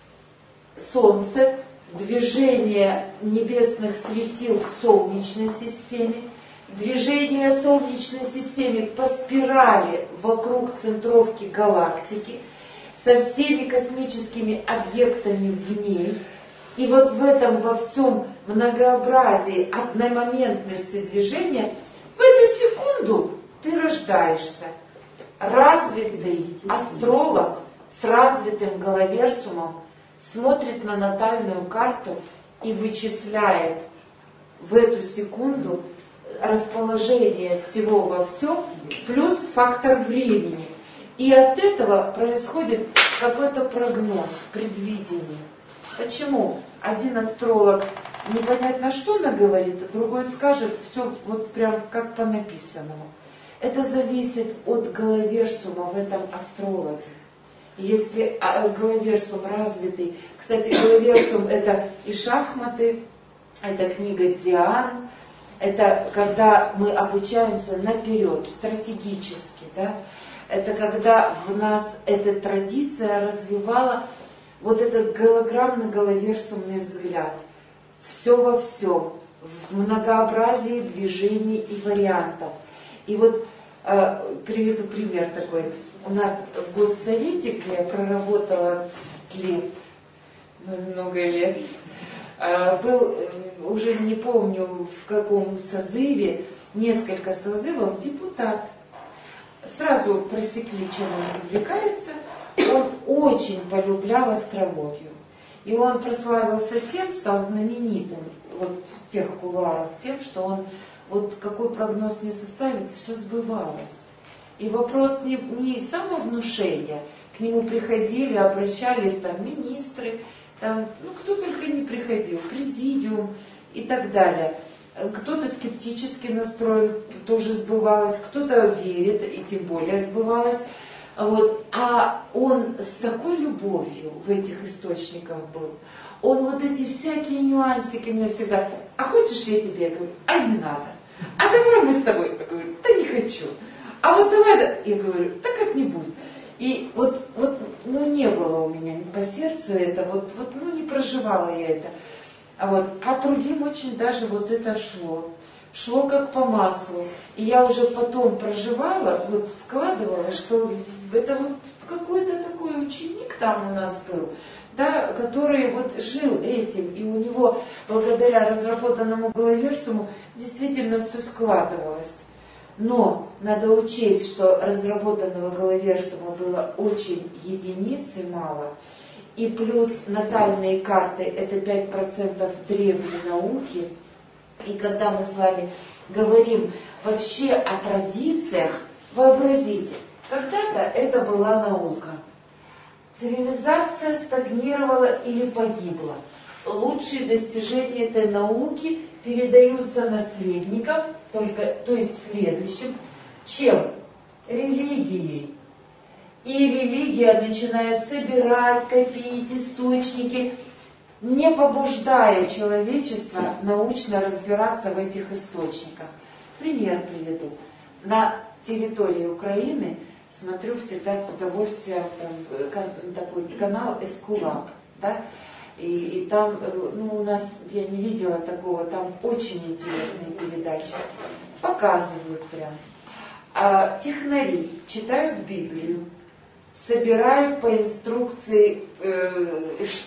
Солнце, движение небесных светил в Солнечной системе, движение Солнечной системы по спирали вокруг центровки галактики, со всеми космическими объектами в ней. И вот в этом во всем многообразии одномоментности движения в эту секунду ты рождаешься. Развитый астролог с развитым Галаверсумом смотрит на натальную карту и вычисляет в эту секунду расположение всего во всем плюс фактор времени. И от этого происходит какой-то прогноз, предвидение. Почему? Один астролог непонятно что наговорит, а другой скажет все вот прям как по написанному. Это зависит от Галаверсума в этом астрологе. Если Галаверсум развитый, кстати, Галаверсум это и шахматы, это книга Дзиан, это когда мы обучаемся наперед, стратегически, да? Это когда в нас эта традиция развивала вот этот голограммный галаверсумный взгляд. Все во всем, в многообразии движений и вариантов. И вот приведу пример такой. У нас в Госсовете, где я проработала лет, много лет, был, уже не помню в каком созыве, несколько созывов депутат. Сразу просекли, чем он увлекается. Он очень полюблял астрологию. И он прославился тем, стал знаменитым вот в тех кулуарах, тем, что он вот какой прогноз не составит, все сбывалось. И вопрос не самовнушения. К нему приходили, обращались там министры, там, ну кто только не приходил, президиум и так далее. Кто-то скептически настроен, тоже сбывалось, кто-то верит, и тем более сбывалось. Вот. А он с такой любовью в этих источниках был. Он вот эти всякие нюансики мне всегда, а хочешь я тебе? Я говорю, а не надо. А давай мы с тобой. Я говорю, да не хочу. А вот давай, я говорю, да как-нибудь. И вот, ну не было у меня по сердцу это, ну не проживала я это. А другим очень даже вот это шло. Шло как по маслу. И я уже потом проживала, вот складывала, что это вот какой-то такой ученик там у нас был, да, который вот жил этим, и у него благодаря разработанному Галаверсуму действительно все складывалось. Но надо учесть, что разработанного Галаверсума было очень единиц и мало. И плюс натальные карты это 5% древней науки. И когда мы с вами говорим вообще о традициях, вообразите, когда-то это была наука. Цивилизация стагнировала или погибла. Лучшие достижения этой науки передаются наследникам, то есть следующим, чем? Религией. И религия начинает собирать, копить источники, не побуждая человечество научно разбираться в этих источниках. Пример приведу. На территории Украины смотрю всегда с удовольствием такой канал Эскулап, да? И там, ну, у нас, я не видела такого, там очень интересные передачи. Показывают прям. А технари читают Библию, собирают по инструкции что-то,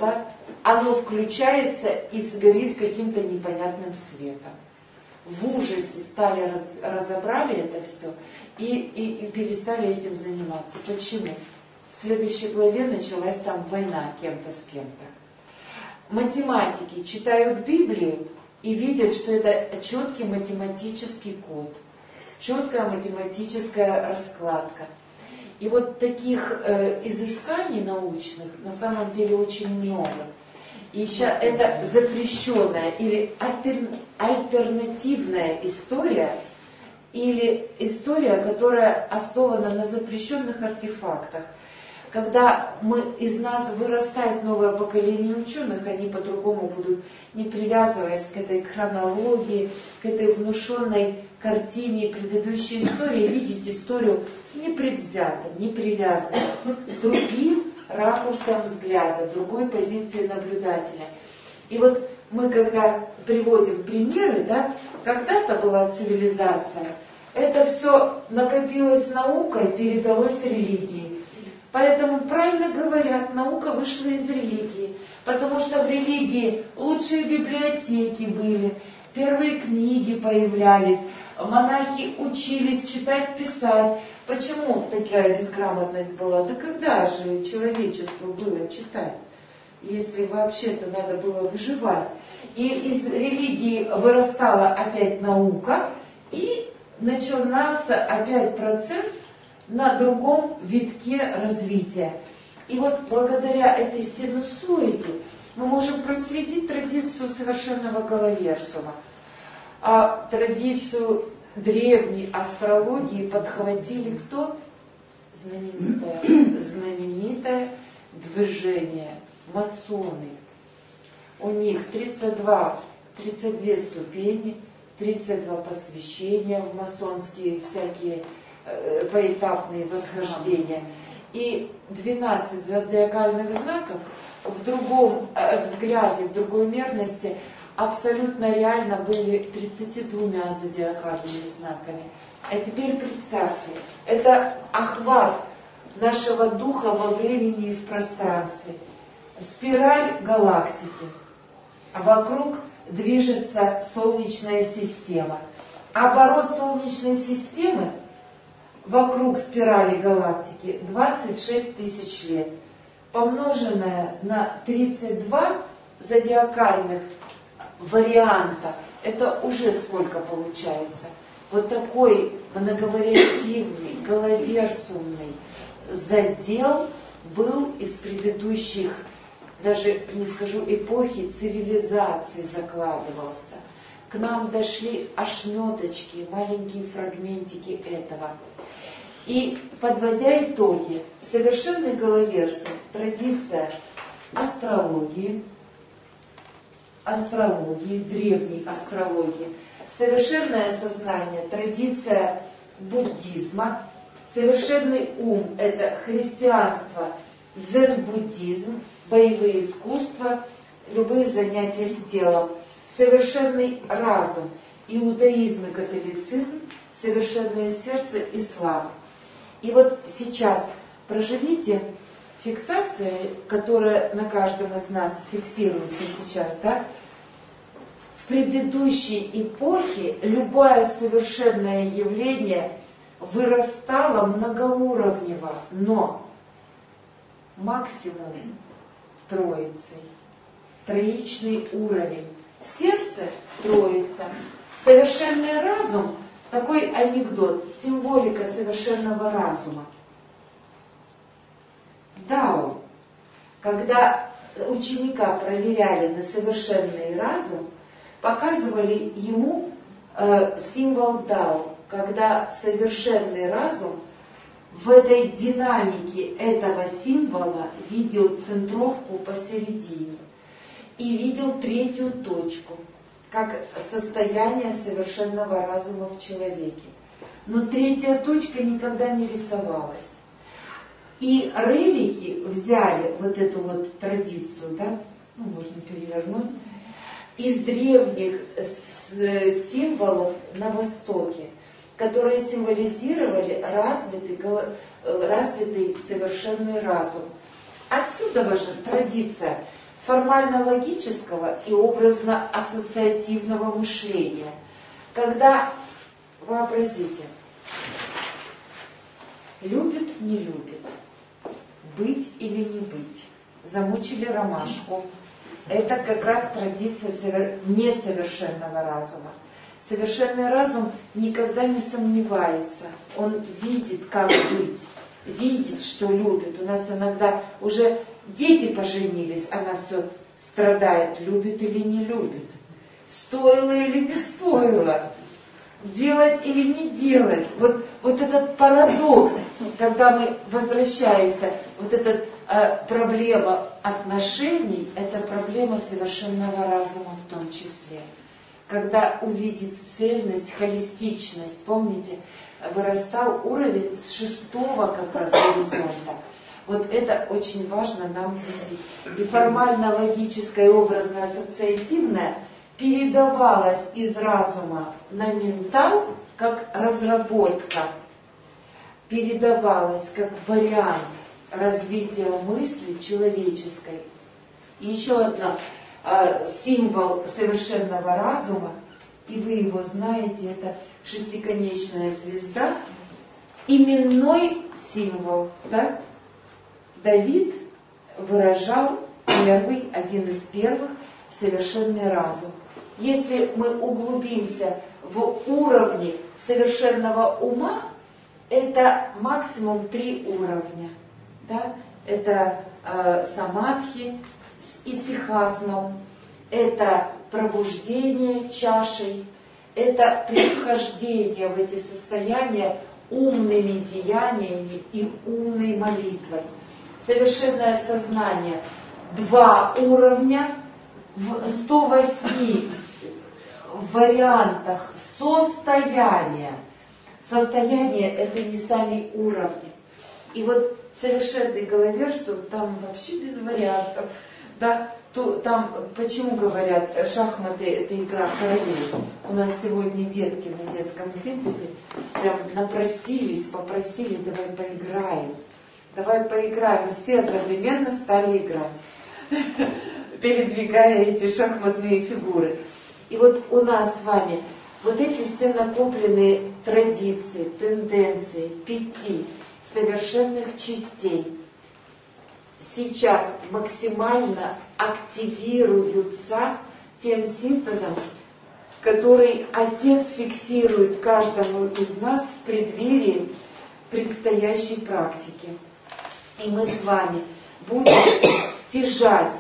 да, оно включается и сгорит каким-то непонятным светом. В ужасе разобрали это все и перестали этим заниматься. Почему? В следующей главе началась там война кем-то с кем-то. Математики читают Библию и видят, что это четкий математический код, четкая математическая раскладка. И вот таких изысканий научных на самом деле очень много. И сейчас это запрещенная или альтернативная история, или история, которая основана на запрещенных артефактах. Когда из нас вырастает новое поколение ученых, они по-другому будут, не привязываясь к этой хронологии, к этой внушенной картине предыдущей истории, видеть историю непредвзято, не привязанно, другим ракурсом взгляда, другой позиции наблюдателя. И вот мы, когда приводим примеры, да, когда-то была цивилизация, это все накопилось наукой, передалось религии. Поэтому правильно говорят, наука вышла из религии, потому что в религии лучшие библиотеки были, первые книги появлялись, монахи учились читать, писать. Почему такая безграмотность была? Да когда же человечеству было читать, если вообще-то надо было выживать? И из религии вырастала опять наука, и начался опять процесс на другом витке развития. И вот благодаря этой синусоиде мы можем проследить традицию совершенного головерсума. А традицию древней астрологии подхватили кто? Знаменитое движение, масоны. У них 32 ступени, 32 посвящения в масонские всякие поэтапные восхождения. И 12 зодиакальных знаков в другом взгляде, в другой мерности абсолютно реально были 32 зодиакальными знаками. А теперь представьте, это охват нашего духа во времени и в пространстве. Спираль галактики. Вокруг движется Солнечная система. Оборот Солнечной системы вокруг спирали галактики 26 тысяч лет, помноженное на 32 зодиакальных варианта, это уже сколько получается? Вот такой многовариативный, головерсумный задел был из предыдущих, даже не скажу эпохи, цивилизаций закладывался. К нам дошли ошметочки, маленькие фрагментики этого. И подводя итоги, совершенный головерсум, традиция астрологии, древней астрологии, совершенное сознание, традиция буддизма, совершенный ум – это христианство, дзен-буддизм, боевые искусства, любые занятия с телом, совершенный разум, иудаизм и католицизм, совершенное сердце, ислам. И вот сейчас проживите фиксация, которая на каждом из нас фиксируется сейчас, да? В предыдущей эпохе любое совершенное явление вырастало многоуровнево, но максимум троицей, троичный уровень. Сердце – троица, совершенный разум – такой анекдот, символика совершенного разума. Дао, когда ученика проверяли на совершенный разум, показывали ему символ Дао, когда совершенный разум в этой динамике этого символа видел центровку посередине и видел третью точку, как состояние совершенного разума в человеке. Но третья точка никогда не рисовалась. И рерихи взяли вот эту вот традицию, да, ну, можно перевернуть, из древних символов на Востоке, которые символизировали развитый совершенный разум. Отсюда же традиция формально-логического и образно-ассоциативного мышления. Когда, вообразите, любит, не любит, быть или не быть, замучили ромашку. Это как раз традиция несовершенного разума. Совершенный разум никогда не сомневается. Он видит, как быть, видит, что любит. У нас иногда уже дети поженились, она все страдает, любит или не любит, стоило или не стоило, делать или не делать. Вот этот парадокс, когда мы возвращаемся, вот эта проблема отношений, это проблема совершенного разума в том числе. Когда увидеть цельность, холистичность, помните, вырастал уровень с 6-го как раз горизонта. Вот это очень важно нам видеть. И формально-логическое и образно-ассоциативное передавалось из разума на ментал как разработка, передавалось как вариант развития мысли человеческой. И еще одна символ совершенного разума, и вы его знаете, это шестиконечная звезда, именной символ, да? Давид выражал один из первых совершенный разум. Если мы углубимся в уровни совершенного ума, это максимум 3 уровня. Да? Это самадхи с исихазмом, это пробуждение чашей, это превхождение в эти состояния умными деяниями и умной молитвой. Совершенное сознание 2 уровня в 108 вариантах состояния. Состояние — это не сами уровни. И вот совершенный Головерсум там вообще без вариантов. Да? Там, почему говорят, шахматы — это игра королей? У нас сегодня детки на детском синтезе прям напросились, попросили: давай поиграем. Давай поиграем. И все одновременно стали играть, передвигая эти шахматные фигуры. И вот у нас с вами вот эти все накопленные традиции, тенденции 5 совершенных частей сейчас максимально активируются тем синтезом, который Отец фиксирует каждому из нас в преддверии предстоящей практики. И мы с вами будем стяжать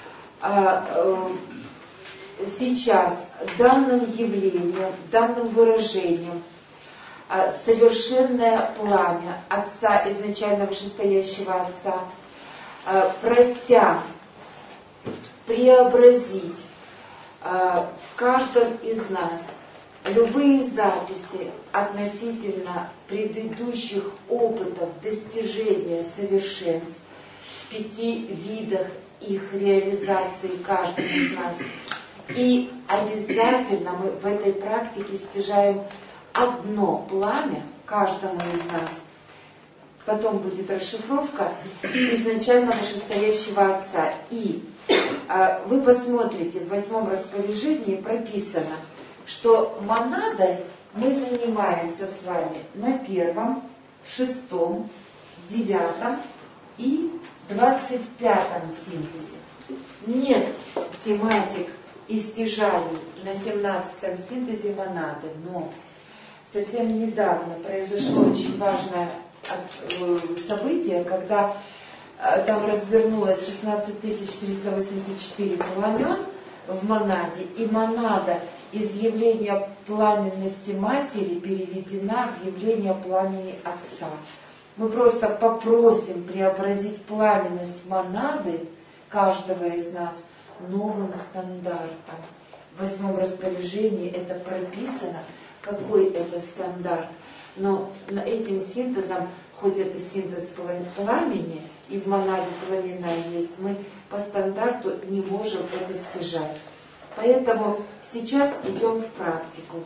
сейчас данным явлением, данным выражением совершенное пламя Отца, изначально вышестоящего Отца, прося преобразить в каждом из нас любые записи относительно предыдущих опытов достижения совершенств в 5 видах их реализации каждым из нас. И обязательно мы в этой практике стяжаем одно пламя каждому из нас. Потом будет расшифровка изначально вышестоящего Отца. И вы посмотрите, в 8-м распоряжении прописано, что монадой мы занимаемся с вами на 1-м, 6-м, 9-м и 25-м синтезе. Нет тематик и стяжаний на 17-м синтезе монады, но совсем недавно произошло очень важное событие, когда там развернулось 16 384 пламен в монаде, и монада из явления пламенности матери переведена в явление пламени Отца. Мы просто попросим преобразить пламенность монады каждого из нас новым стандартом. В 8-м распоряжении это прописано, какой это стандарт. Но этим синтезом, хоть это синтез пламени, и в монаде пламена есть, мы по стандарту не можем это стяжать. Поэтому сейчас идем в практику.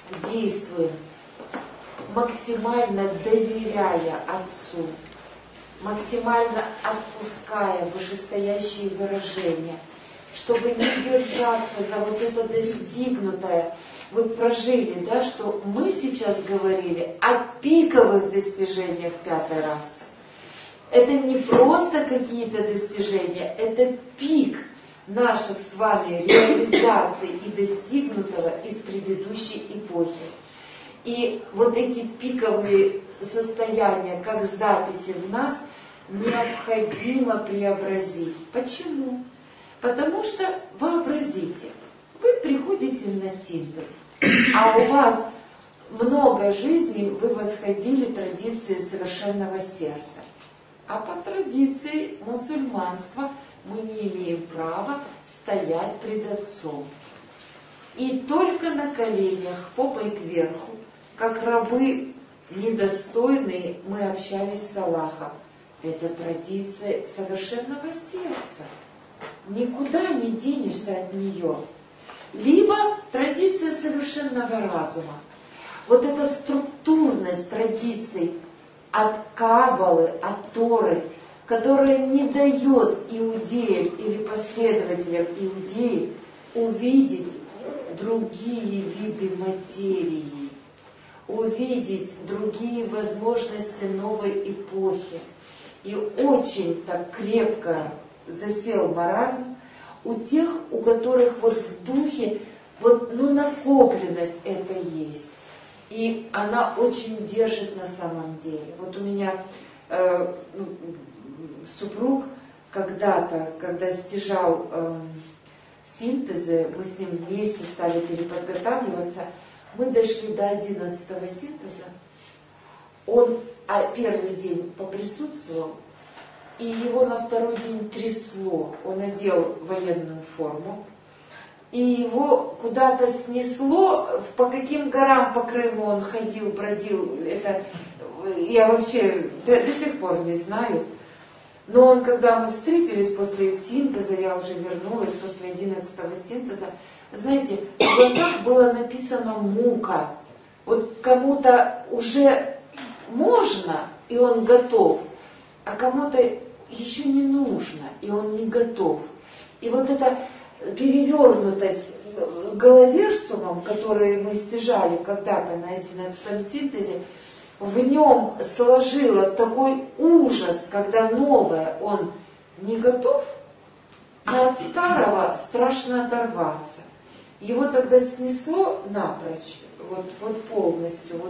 Действуем, максимально доверяя Отцу, максимально отпуская вышестоящие выражения, чтобы не держаться за вот это достигнутое. Вы прожили, да, что мы сейчас говорили о пиковых достижениях пятой расы. Это не просто какие-то достижения, это пик наших с вами реализаций и достигнутого из предыдущей эпохи. И вот эти пиковые состояния, как записи в нас, необходимо преобразить. Почему? Потому что, вообразите, вы приходите на синтез, а у вас много жизней вы восходили традиции совершенного сердца. А по традиции мусульманства мы не имеем права стоять пред Отцом. И только на коленях, попой кверху, как рабы недостойные, мы общались с Аллахом. Это традиция совершенного сердца. Никуда не денешься от нее. Либо традиция совершенного разума. Вот эта структурность традиций от Каббалы, от Торы, которая не дает иудеям или последователям иудеев увидеть другие виды материи, увидеть другие возможности новой эпохи. И очень так крепко засел маразм у тех, у которых вот в духе накопленность это есть. И она очень держит на самом деле. Вот у меня супруг когда-то, когда стяжал синтезы, мы с ним вместе стали переподготавливаться, мы дошли до 11-го синтеза. Он первый день поприсутствовал, и его на второй день трясло. Он одел военную форму, и его куда-то снесло, по каким горам по Крыму он ходил, бродил, это я вообще до сих пор не знаю. Но он, когда мы встретились после синтеза, я уже вернулась после 11-го синтеза, знаете, в глазах было написано мука. Вот кому-то уже можно, и он готов, а кому-то еще не нужно, и он не готов. И вот эта перевернутость головерсумом, который мы стяжали когда-то на 11-м синтезе, в нем сложило такой ужас, когда новое он не готов, а от старого страшно оторваться. Его тогда снесло напрочь, вот полностью,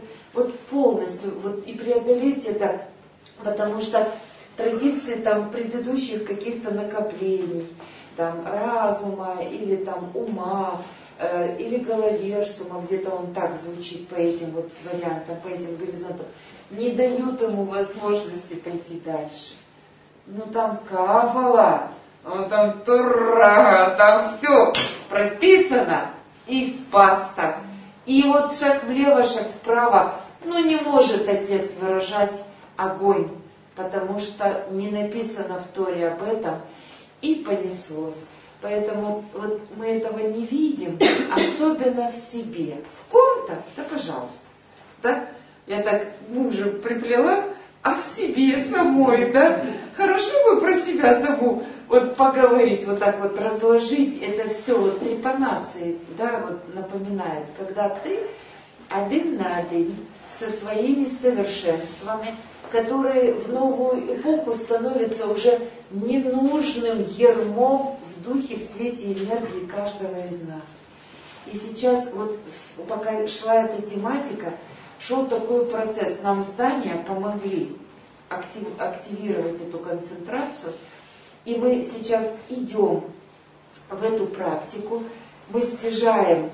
полностью, и преодолеть это, потому что традиции там предыдущих каких-то накоплений, там разума или там ума, или головерсума, где-то он так звучит по этим вот вариантам, по этим горизонтам, не дают ему возможности пойти дальше. Ну там Каббала, там Тора, там все прописано и баста. И вот шаг влево, шаг вправо, не может Отец выражать огонь, потому что не написано в Торе об этом, и понеслось. Поэтому вот мы этого не видим, особенно в себе. В ком-то, да пожалуйста. Да? Я так мужа приплела, а в себе самой, да? Хорошо бы про себя саму вот поговорить, вот так вот разложить это все, вот трепанации, да, вот напоминает, когда ты один на один со своими совершенствами, которые в новую эпоху становятся уже ненужным ярмом в духе, в свете энергии каждого из нас. И сейчас, вот пока шла эта тематика, шел такой процесс. Нам здания помогли активировать эту концентрацию. И мы сейчас идем в эту практику. Мы стяжаем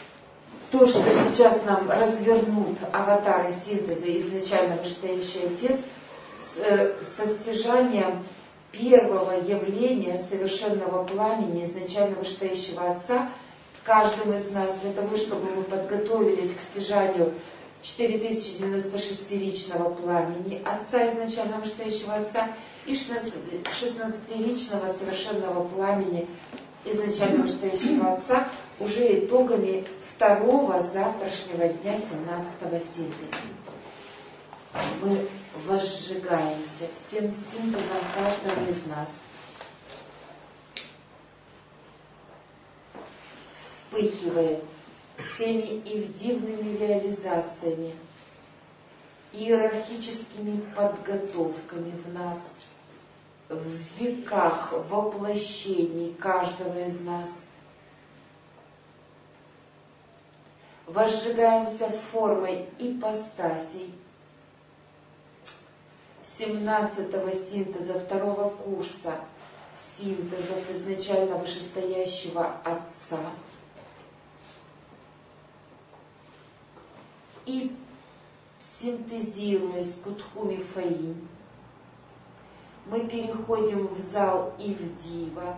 то, что сейчас нам развернут аватары синтеза изначально вышестоящий Отец, со стяжанием первого явления совершенного пламени изначально вышестоящего Отца каждым из нас, для того, чтобы мы подготовились к стяжанию 4096-личного пламени Отца, изначально вышестоящего Отца, и 16-личного совершенного пламени изначально вышестоящего Отца, уже итогами второго завтрашнего дня 17-го синтеза. Мы возжигаемся всем синтезом каждого из нас. Вспыхиваем всеми ивдивными реализациями, иерархическими подготовками в нас, в веках воплощений каждого из нас. Возжигаемся формой ипостасей 17-го синтеза второго курса синтезов изначально вышестоящего Отца и синтезируясь Кутхуми Фаинь, мы переходим в зал Ивдива,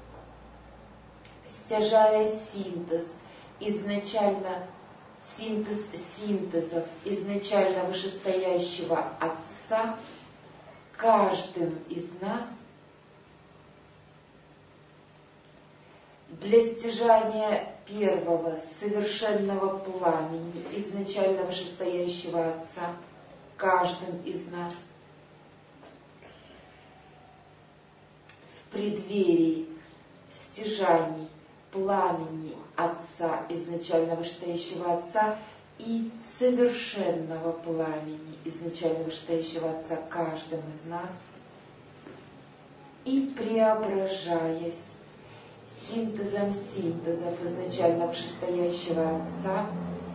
стяжая синтез синтезов изначально вышестоящего Отца каждым из нас для стяжания первого совершенного пламени изначально вышестоящего Отца каждым из нас в преддверии стяжаний пламени Отца, изначально вышестоящего Отца, и совершенного пламени, изначально вышестоящего Отца, каждым из нас, и преображаясь синтезом синтезов, изначально вышестоящего Отца,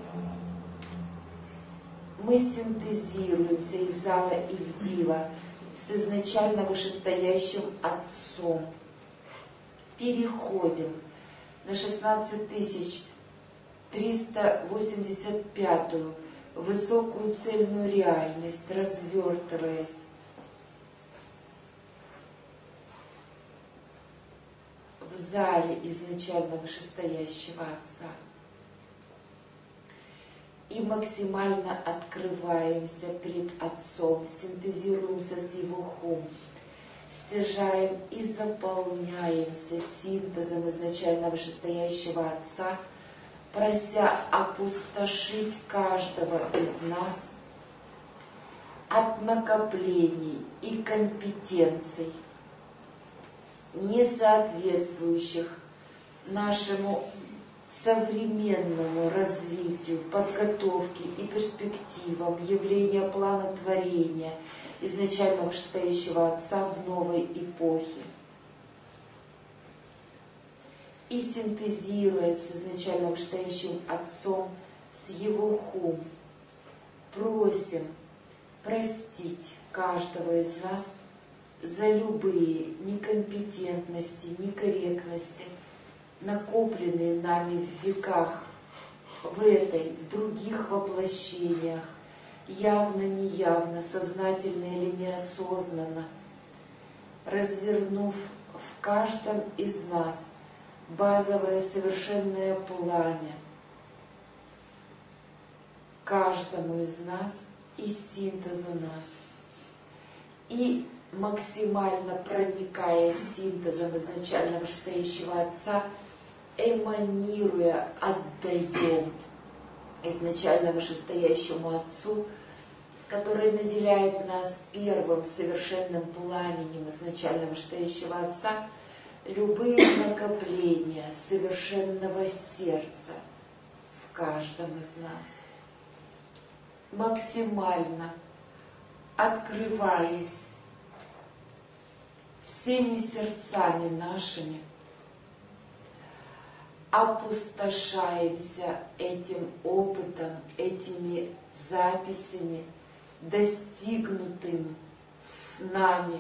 мы синтезируемся из зала Ивдива с изначально вышестоящим Отцом, переходим на 16385-ю высокую цельную реальность, развертываясь в зале изначально вышестоящего Отца. И максимально открываемся пред Отцом, синтезируемся с Его хум, стяжаем и заполняемся синтезом изначально вышестоящего Отца, прося опустошить каждого из нас от накоплений и компетенций, не соответствующих нашему современному развитию, подготовке и перспективам явления плана творения изначально вышестоящего Отца в новой эпохе. И синтезируя с изначально вышестоящим Отцом, с Его хум, просим простить каждого из нас за любые некомпетентности, некорректности, накопленные нами в веках, в этой, в других воплощениях, явно, неявно, сознательно или неосознанно, развернув в каждом из нас базовое совершенное пламя, каждому из нас и синтезу нас. И максимально проникая синтезом изначально вышестоящего Отца, эманируя, отдаем изначально вышестоящему Отцу, который наделяет нас первым совершенным пламенем изначально вышестоящего Отца, любые накопления совершенного сердца в каждом из нас. Максимально открываясь всеми сердцами нашими, опустошаемся этим опытом, этими записями, достигнутым нами,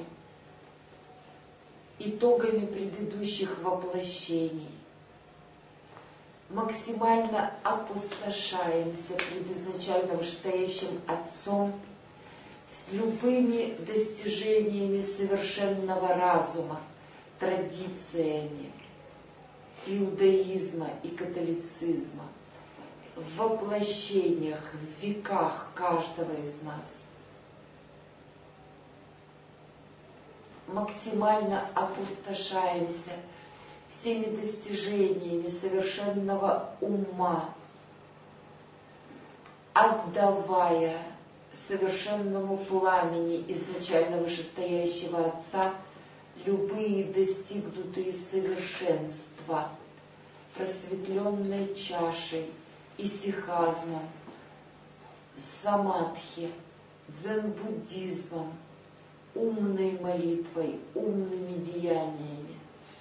итогами предыдущих воплощений. Максимально опустошаемся пред изначально вышестоящим Отцом с любыми достижениями совершенного разума, традициями иудаизма и католицизма, в воплощениях, в веках каждого из нас. Максимально опустошаемся всеми достижениями совершенного ума, отдавая совершенному пламени изначально вышестоящего Отца любые достигнутые совершенства, просветленной чашей, исихазмом, самадхи, дзен-буддизмом, умной молитвой, умными деяниями,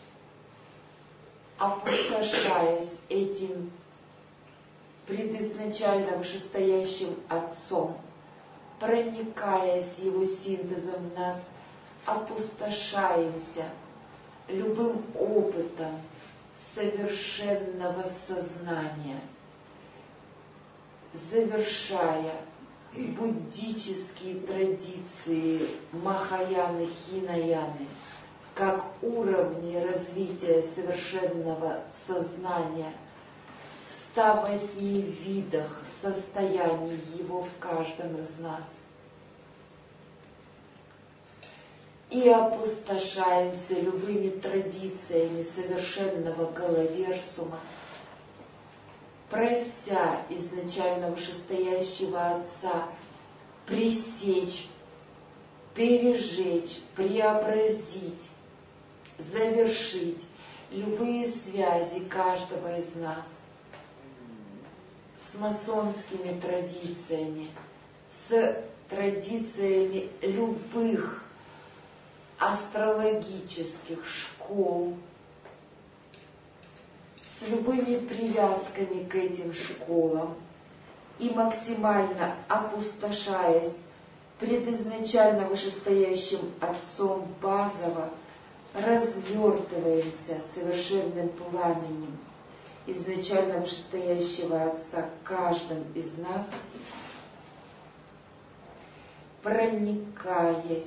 опустошаясь этим предизначально вышестоящим Отцом, проникаясь Его синтезом в нас, опустошаемся любым опытом совершенного сознания, завершая буддические традиции Махаяны, Хинаяны как уровни развития совершенного сознания в 108 видах состояний его в каждом из нас. И опустошаемся любыми традициями совершенного Галаверсума, прося изначально вышестоящего Отца пресечь, пережечь, преобразить, завершить любые связи каждого из нас с масонскими традициями, с традициями любых астрологических школ, с любыми привязками к этим школам и максимально опустошаясь предизначально вышестоящим Отцом базово, развертываемся совершенным пламенем изначально вышестоящего Отца каждым из нас, проникаясь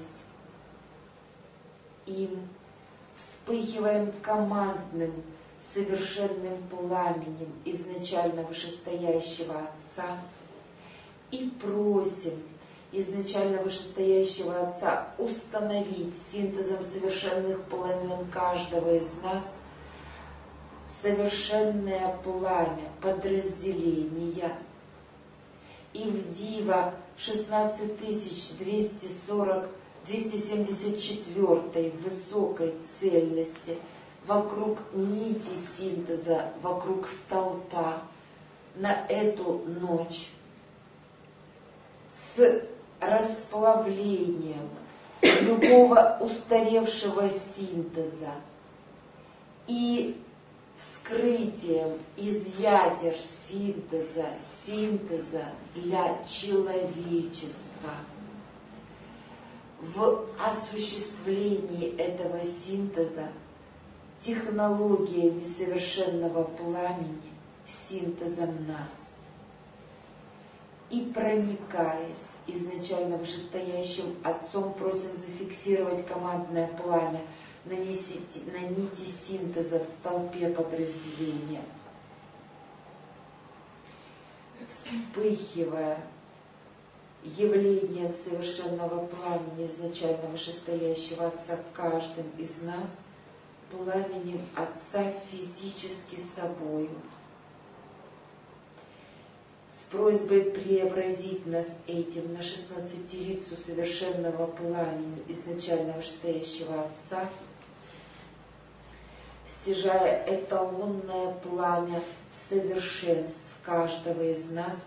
им, вспыхиваем командным совершенным пламенем изначально вышестоящего Отца и просим изначально вышестоящего Отца установить синтезом совершенных пламен каждого из нас совершенное пламя подразделения и в Дива 16274 высокой цельности вокруг нити синтеза, вокруг столпа на эту ночь с расплавлением любого устаревшего синтеза и вскрытием из ядер синтеза для человечества. В осуществлении этого синтеза технологиями совершенного пламени, синтезом нас. И проникаясь изначально вышестоящим Отцом, просим зафиксировать командное пламя на нити синтеза в столпе подразделения, вспыхивая явлением совершенного пламени изначально вышестоящего Отца каждым из нас, пламенем Отца физически собою, с просьбой преобразить нас этим на 16-рицу совершенного пламени изначально вышестоящего Отца, стяжая эталонное пламя совершенств каждого из нас,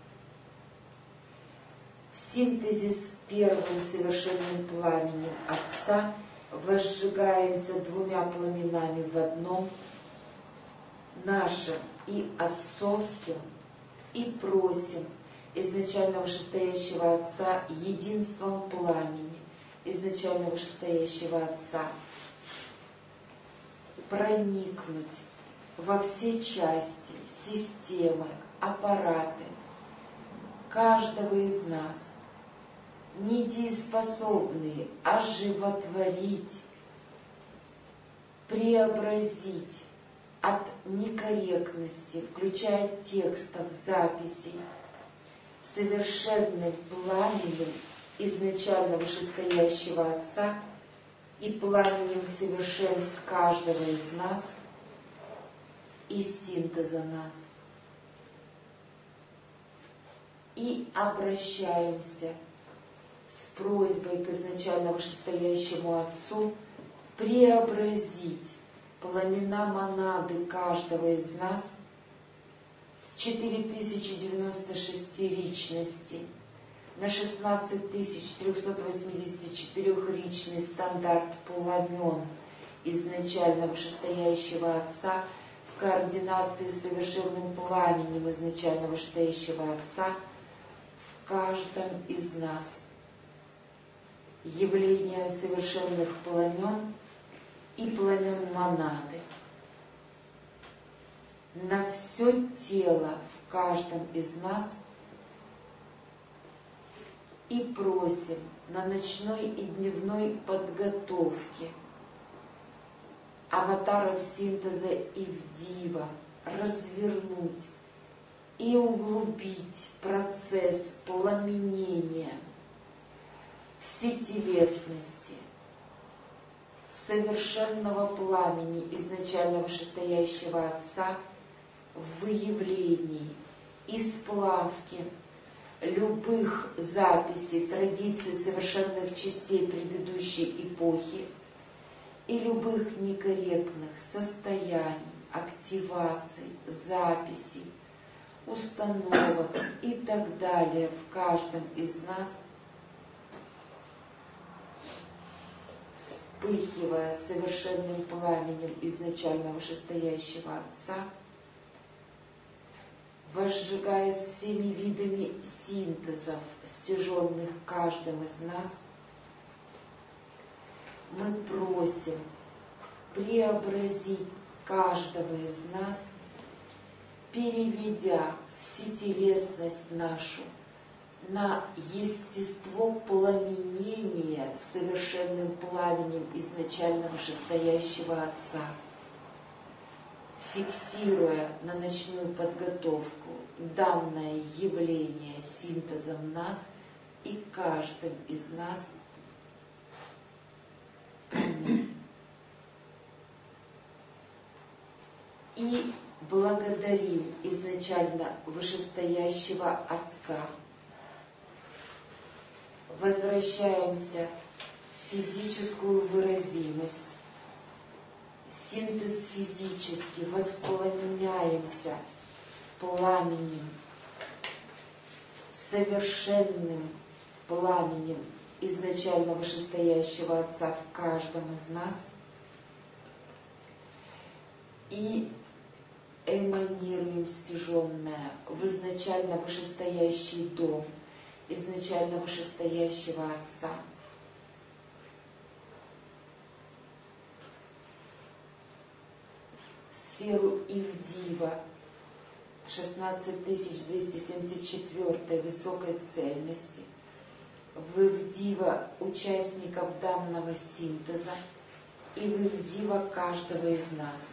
в синтезе с первым совершенным пламенем Отца возжигаемся двумя пламенами в одном, нашим и отцовским, и просим изначально вышестоящего Отца единством пламени изначально вышестоящего Отца проникнуть во все части, системы, аппараты каждого из нас, недееспособные оживотворить, преобразить от некорректности, включая текстов, записей, совершенным пламенем изначально вышестоящего Отца и пламенем совершенств каждого из нас и синтеза нас. и обращаемся с просьбой к изначально вышестоящему Отцу преобразить пламена монады каждого из нас с 4096 личностей на 16384-личный стандарт пламен изначально вышестоящего Отца в координации с совершенным пламенем изначально вышестоящего Отца в каждом из нас. Явление совершенных пламен и пламен монады на все тело в каждом из нас и просим на ночной и дневной подготовке аватаров синтеза Ивдива развернуть и углубить процесс пламенения всетелесности, совершенного пламени изначально вышестоящего Отца в выявлении и сплавке любых записей, традиций совершенных частей предыдущей эпохи и любых некорректных состояний, активаций, записей, установок и так далее в каждом из нас, вспыхивая совершенным пламенем изначально вышестоящего Отца, возжигаясь всеми видами синтезов, стяженных каждым из нас, мы просим преобразить каждого из нас, переведя всетелесность нашу на естество пламенения совершенным пламенем изначально вышестоящего Отца, фиксируя на ночную подготовку данное явление синтезом нас и каждым из нас. Аминь. И благодарим изначально вышестоящего Отца. Возвращаемся в физическую выразимость. Синтез физически, воспламеняемся пламенем, совершенным пламенем изначально вышестоящего Отца в каждом из нас и эманируем стяженное в изначально вышестоящий дом изначально вышестоящего Отца. Сферу Ивдива 16274 высокой цельности, в Ивдива участников данного синтеза и в Ивдива каждого из нас.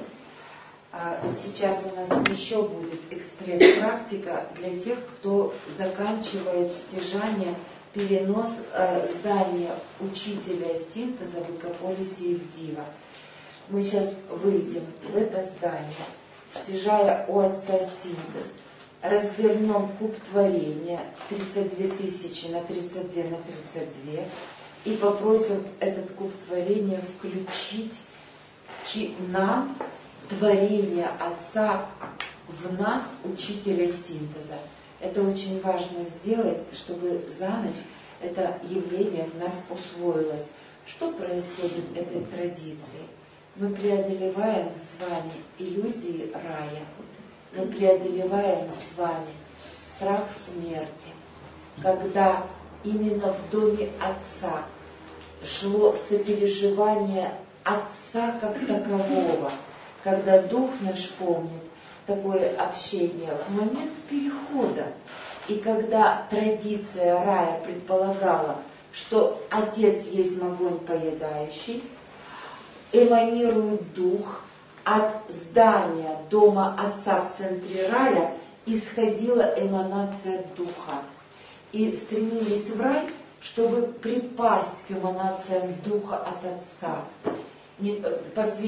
Сейчас у нас еще будет экспресс-практика для тех, кто заканчивает стяжание, перенос здания учителя синтеза в Экополисе Ивдива. Мы сейчас выйдем в это здание, стяжая у Отца синтез, развернем куб творения 32 тысячи на 32 на 32 и попросим этот куб творения включить нам творение Отца в нас, учителя синтеза. Это очень важно сделать, чтобы за ночь это явление в нас усвоилось. Что происходит в этой традиции? Мы преодолеваем с вами иллюзии рая, мы преодолеваем с вами страх смерти, когда именно в доме Отца шло сопереживание Отца как такового, когда Дух наш помнит такое общение в момент перехода, и когда традиция рая предполагала, что Отец есть огонь поедающий, эманирует Дух, от здания дома Отца в центре рая исходила эманация Духа. И стремились в рай, чтобы припасть к эманациям Духа от Отца.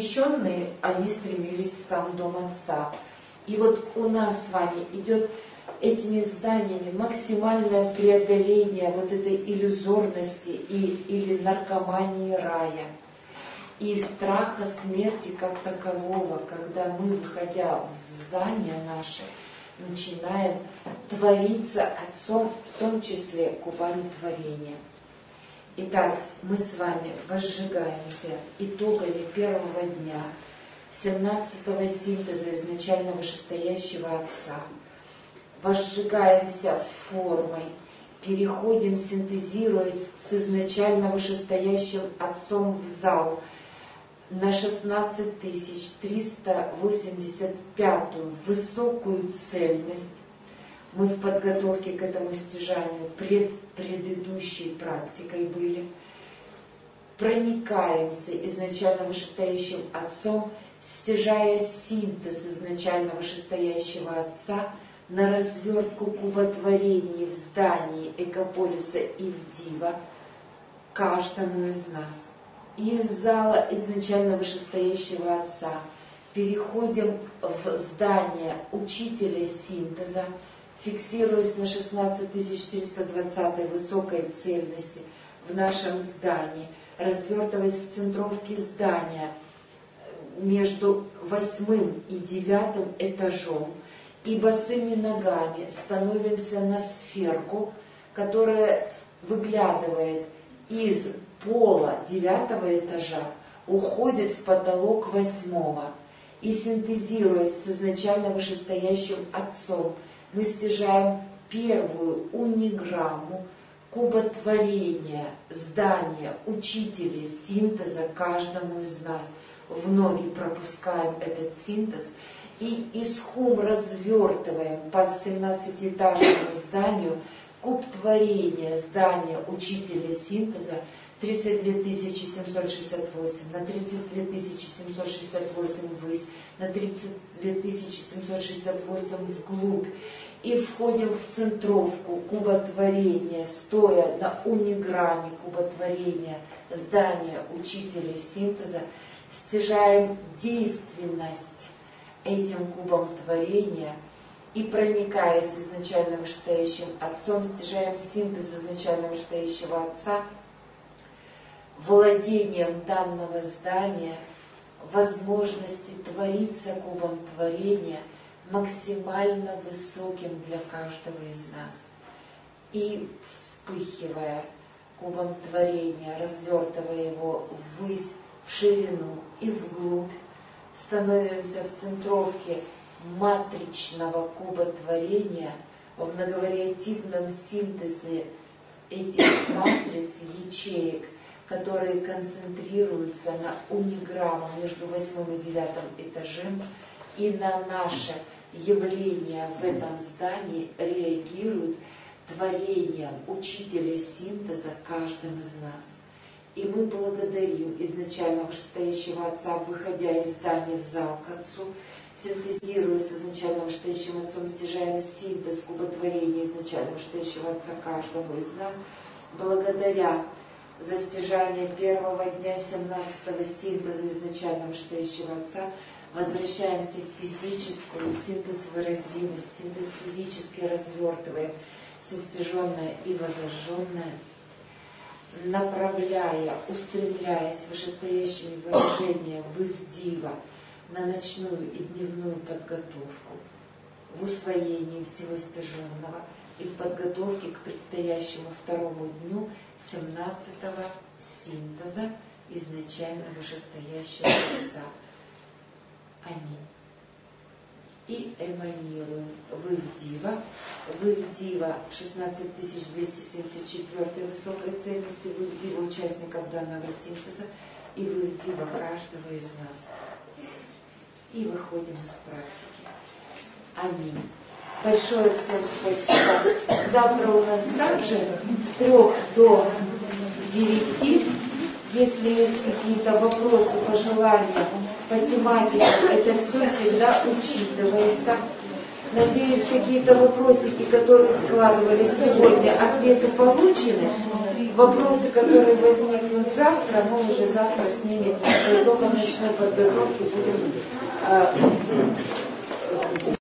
Посвященные, они стремились в сам дом Отца. И вот у нас с вами идет этими зданиями максимальное преодоление вот этой иллюзорности или наркомании рая и страха смерти как такового, когда мы, выходя в здание наше, начинаем твориться Отцом, в том числе кубами творения. Итак, мы с вами возжигаемся итогами первого дня 17-го синтеза изначально вышестоящего Отца. Возжигаемся формой, переходим, синтезируясь с изначально вышестоящим Отцом в зал на 16385-ю высокую цельность. Мы в подготовке к этому стяжанию предыдущей практикой были. Проникаемся изначально вышестоящим Отцом, стяжая синтез изначально вышестоящего Отца на развертку куботворений в здании Экополиса и в Дива каждому из нас. И из зала изначально вышестоящего Отца переходим в здание Учителя синтеза, фиксируясь на 16420 высокой цельности в нашем здании, развертываясь в центровке здания между 8 и 9 этажом, и босыми ногами становимся на сферку, которая выглядывает из пола 9 этажа, уходит в потолок 8-го. И синтезируясь с изначально вышестоящим Отцом, мы стяжаем первую униграмму куботворения, здания, учителей синтеза каждому из нас. В ноги пропускаем этот синтез и из хум развертываем по 17-этажному зданию куб творения, здания учителя синтеза 32 768, на 32 768 ввысь, на 32 768 вглубь. И входим в центровку куботворения, стоя на униграмме куботворения, здания учителя синтеза, стяжаем действенность этим кубом творения и, проникаясь изначально вышестоящим Отцом, стяжаем синтез изначально вышестоящего Отца, владением данного здания, возможности твориться кубом творения максимально высоким для каждого из нас. И вспыхивая кубом творения, развертывая его ввысь, в ширину и вглубь, становимся в центровке матричного куба творения, в многовариативном синтезе этих матриц, ячеек, которые концентрируются на униграмму между 8 и 9 этажем, и на наше явление в этом здании реагируют творением учителя синтеза каждым из нас. И мы благодарим изначально вышестоящего Отца, выходя из здания в зал к Отцу, синтезируя с изначально вышестоящим Отцом, стяжаем синтез куботворения изначально вышестоящего Отца каждому из нас, благодаря за стяжание первого дня 17-го синтеза изначально вышестоящего Отца, возвращаемся в физическую синтез-выразимость, синтез физически развертываем все стяженное и возожженное, направляя, устремляясь вышестоящими выражениями в Дива на ночную и дневную подготовку, в усвоении всего стяженного и в подготовке к предстоящему второму дню 17-го синтеза изначально вышестоящего Отца. Аминь. И эманируем в Дива 16274 высокой цельности, в Дива участников данного синтеза и в Дива каждого из нас. И выходим из практики. Аминь. Большое всем спасибо. Завтра у нас также с 3 до 9. Если есть какие-то вопросы, пожелания по тематике, это все всегда учитывается. Надеюсь, какие-то вопросики, которые складывались сегодня, ответы получены. Вопросы, которые возникнут завтра, мы уже завтра с ними по итогам ночной подготовки будем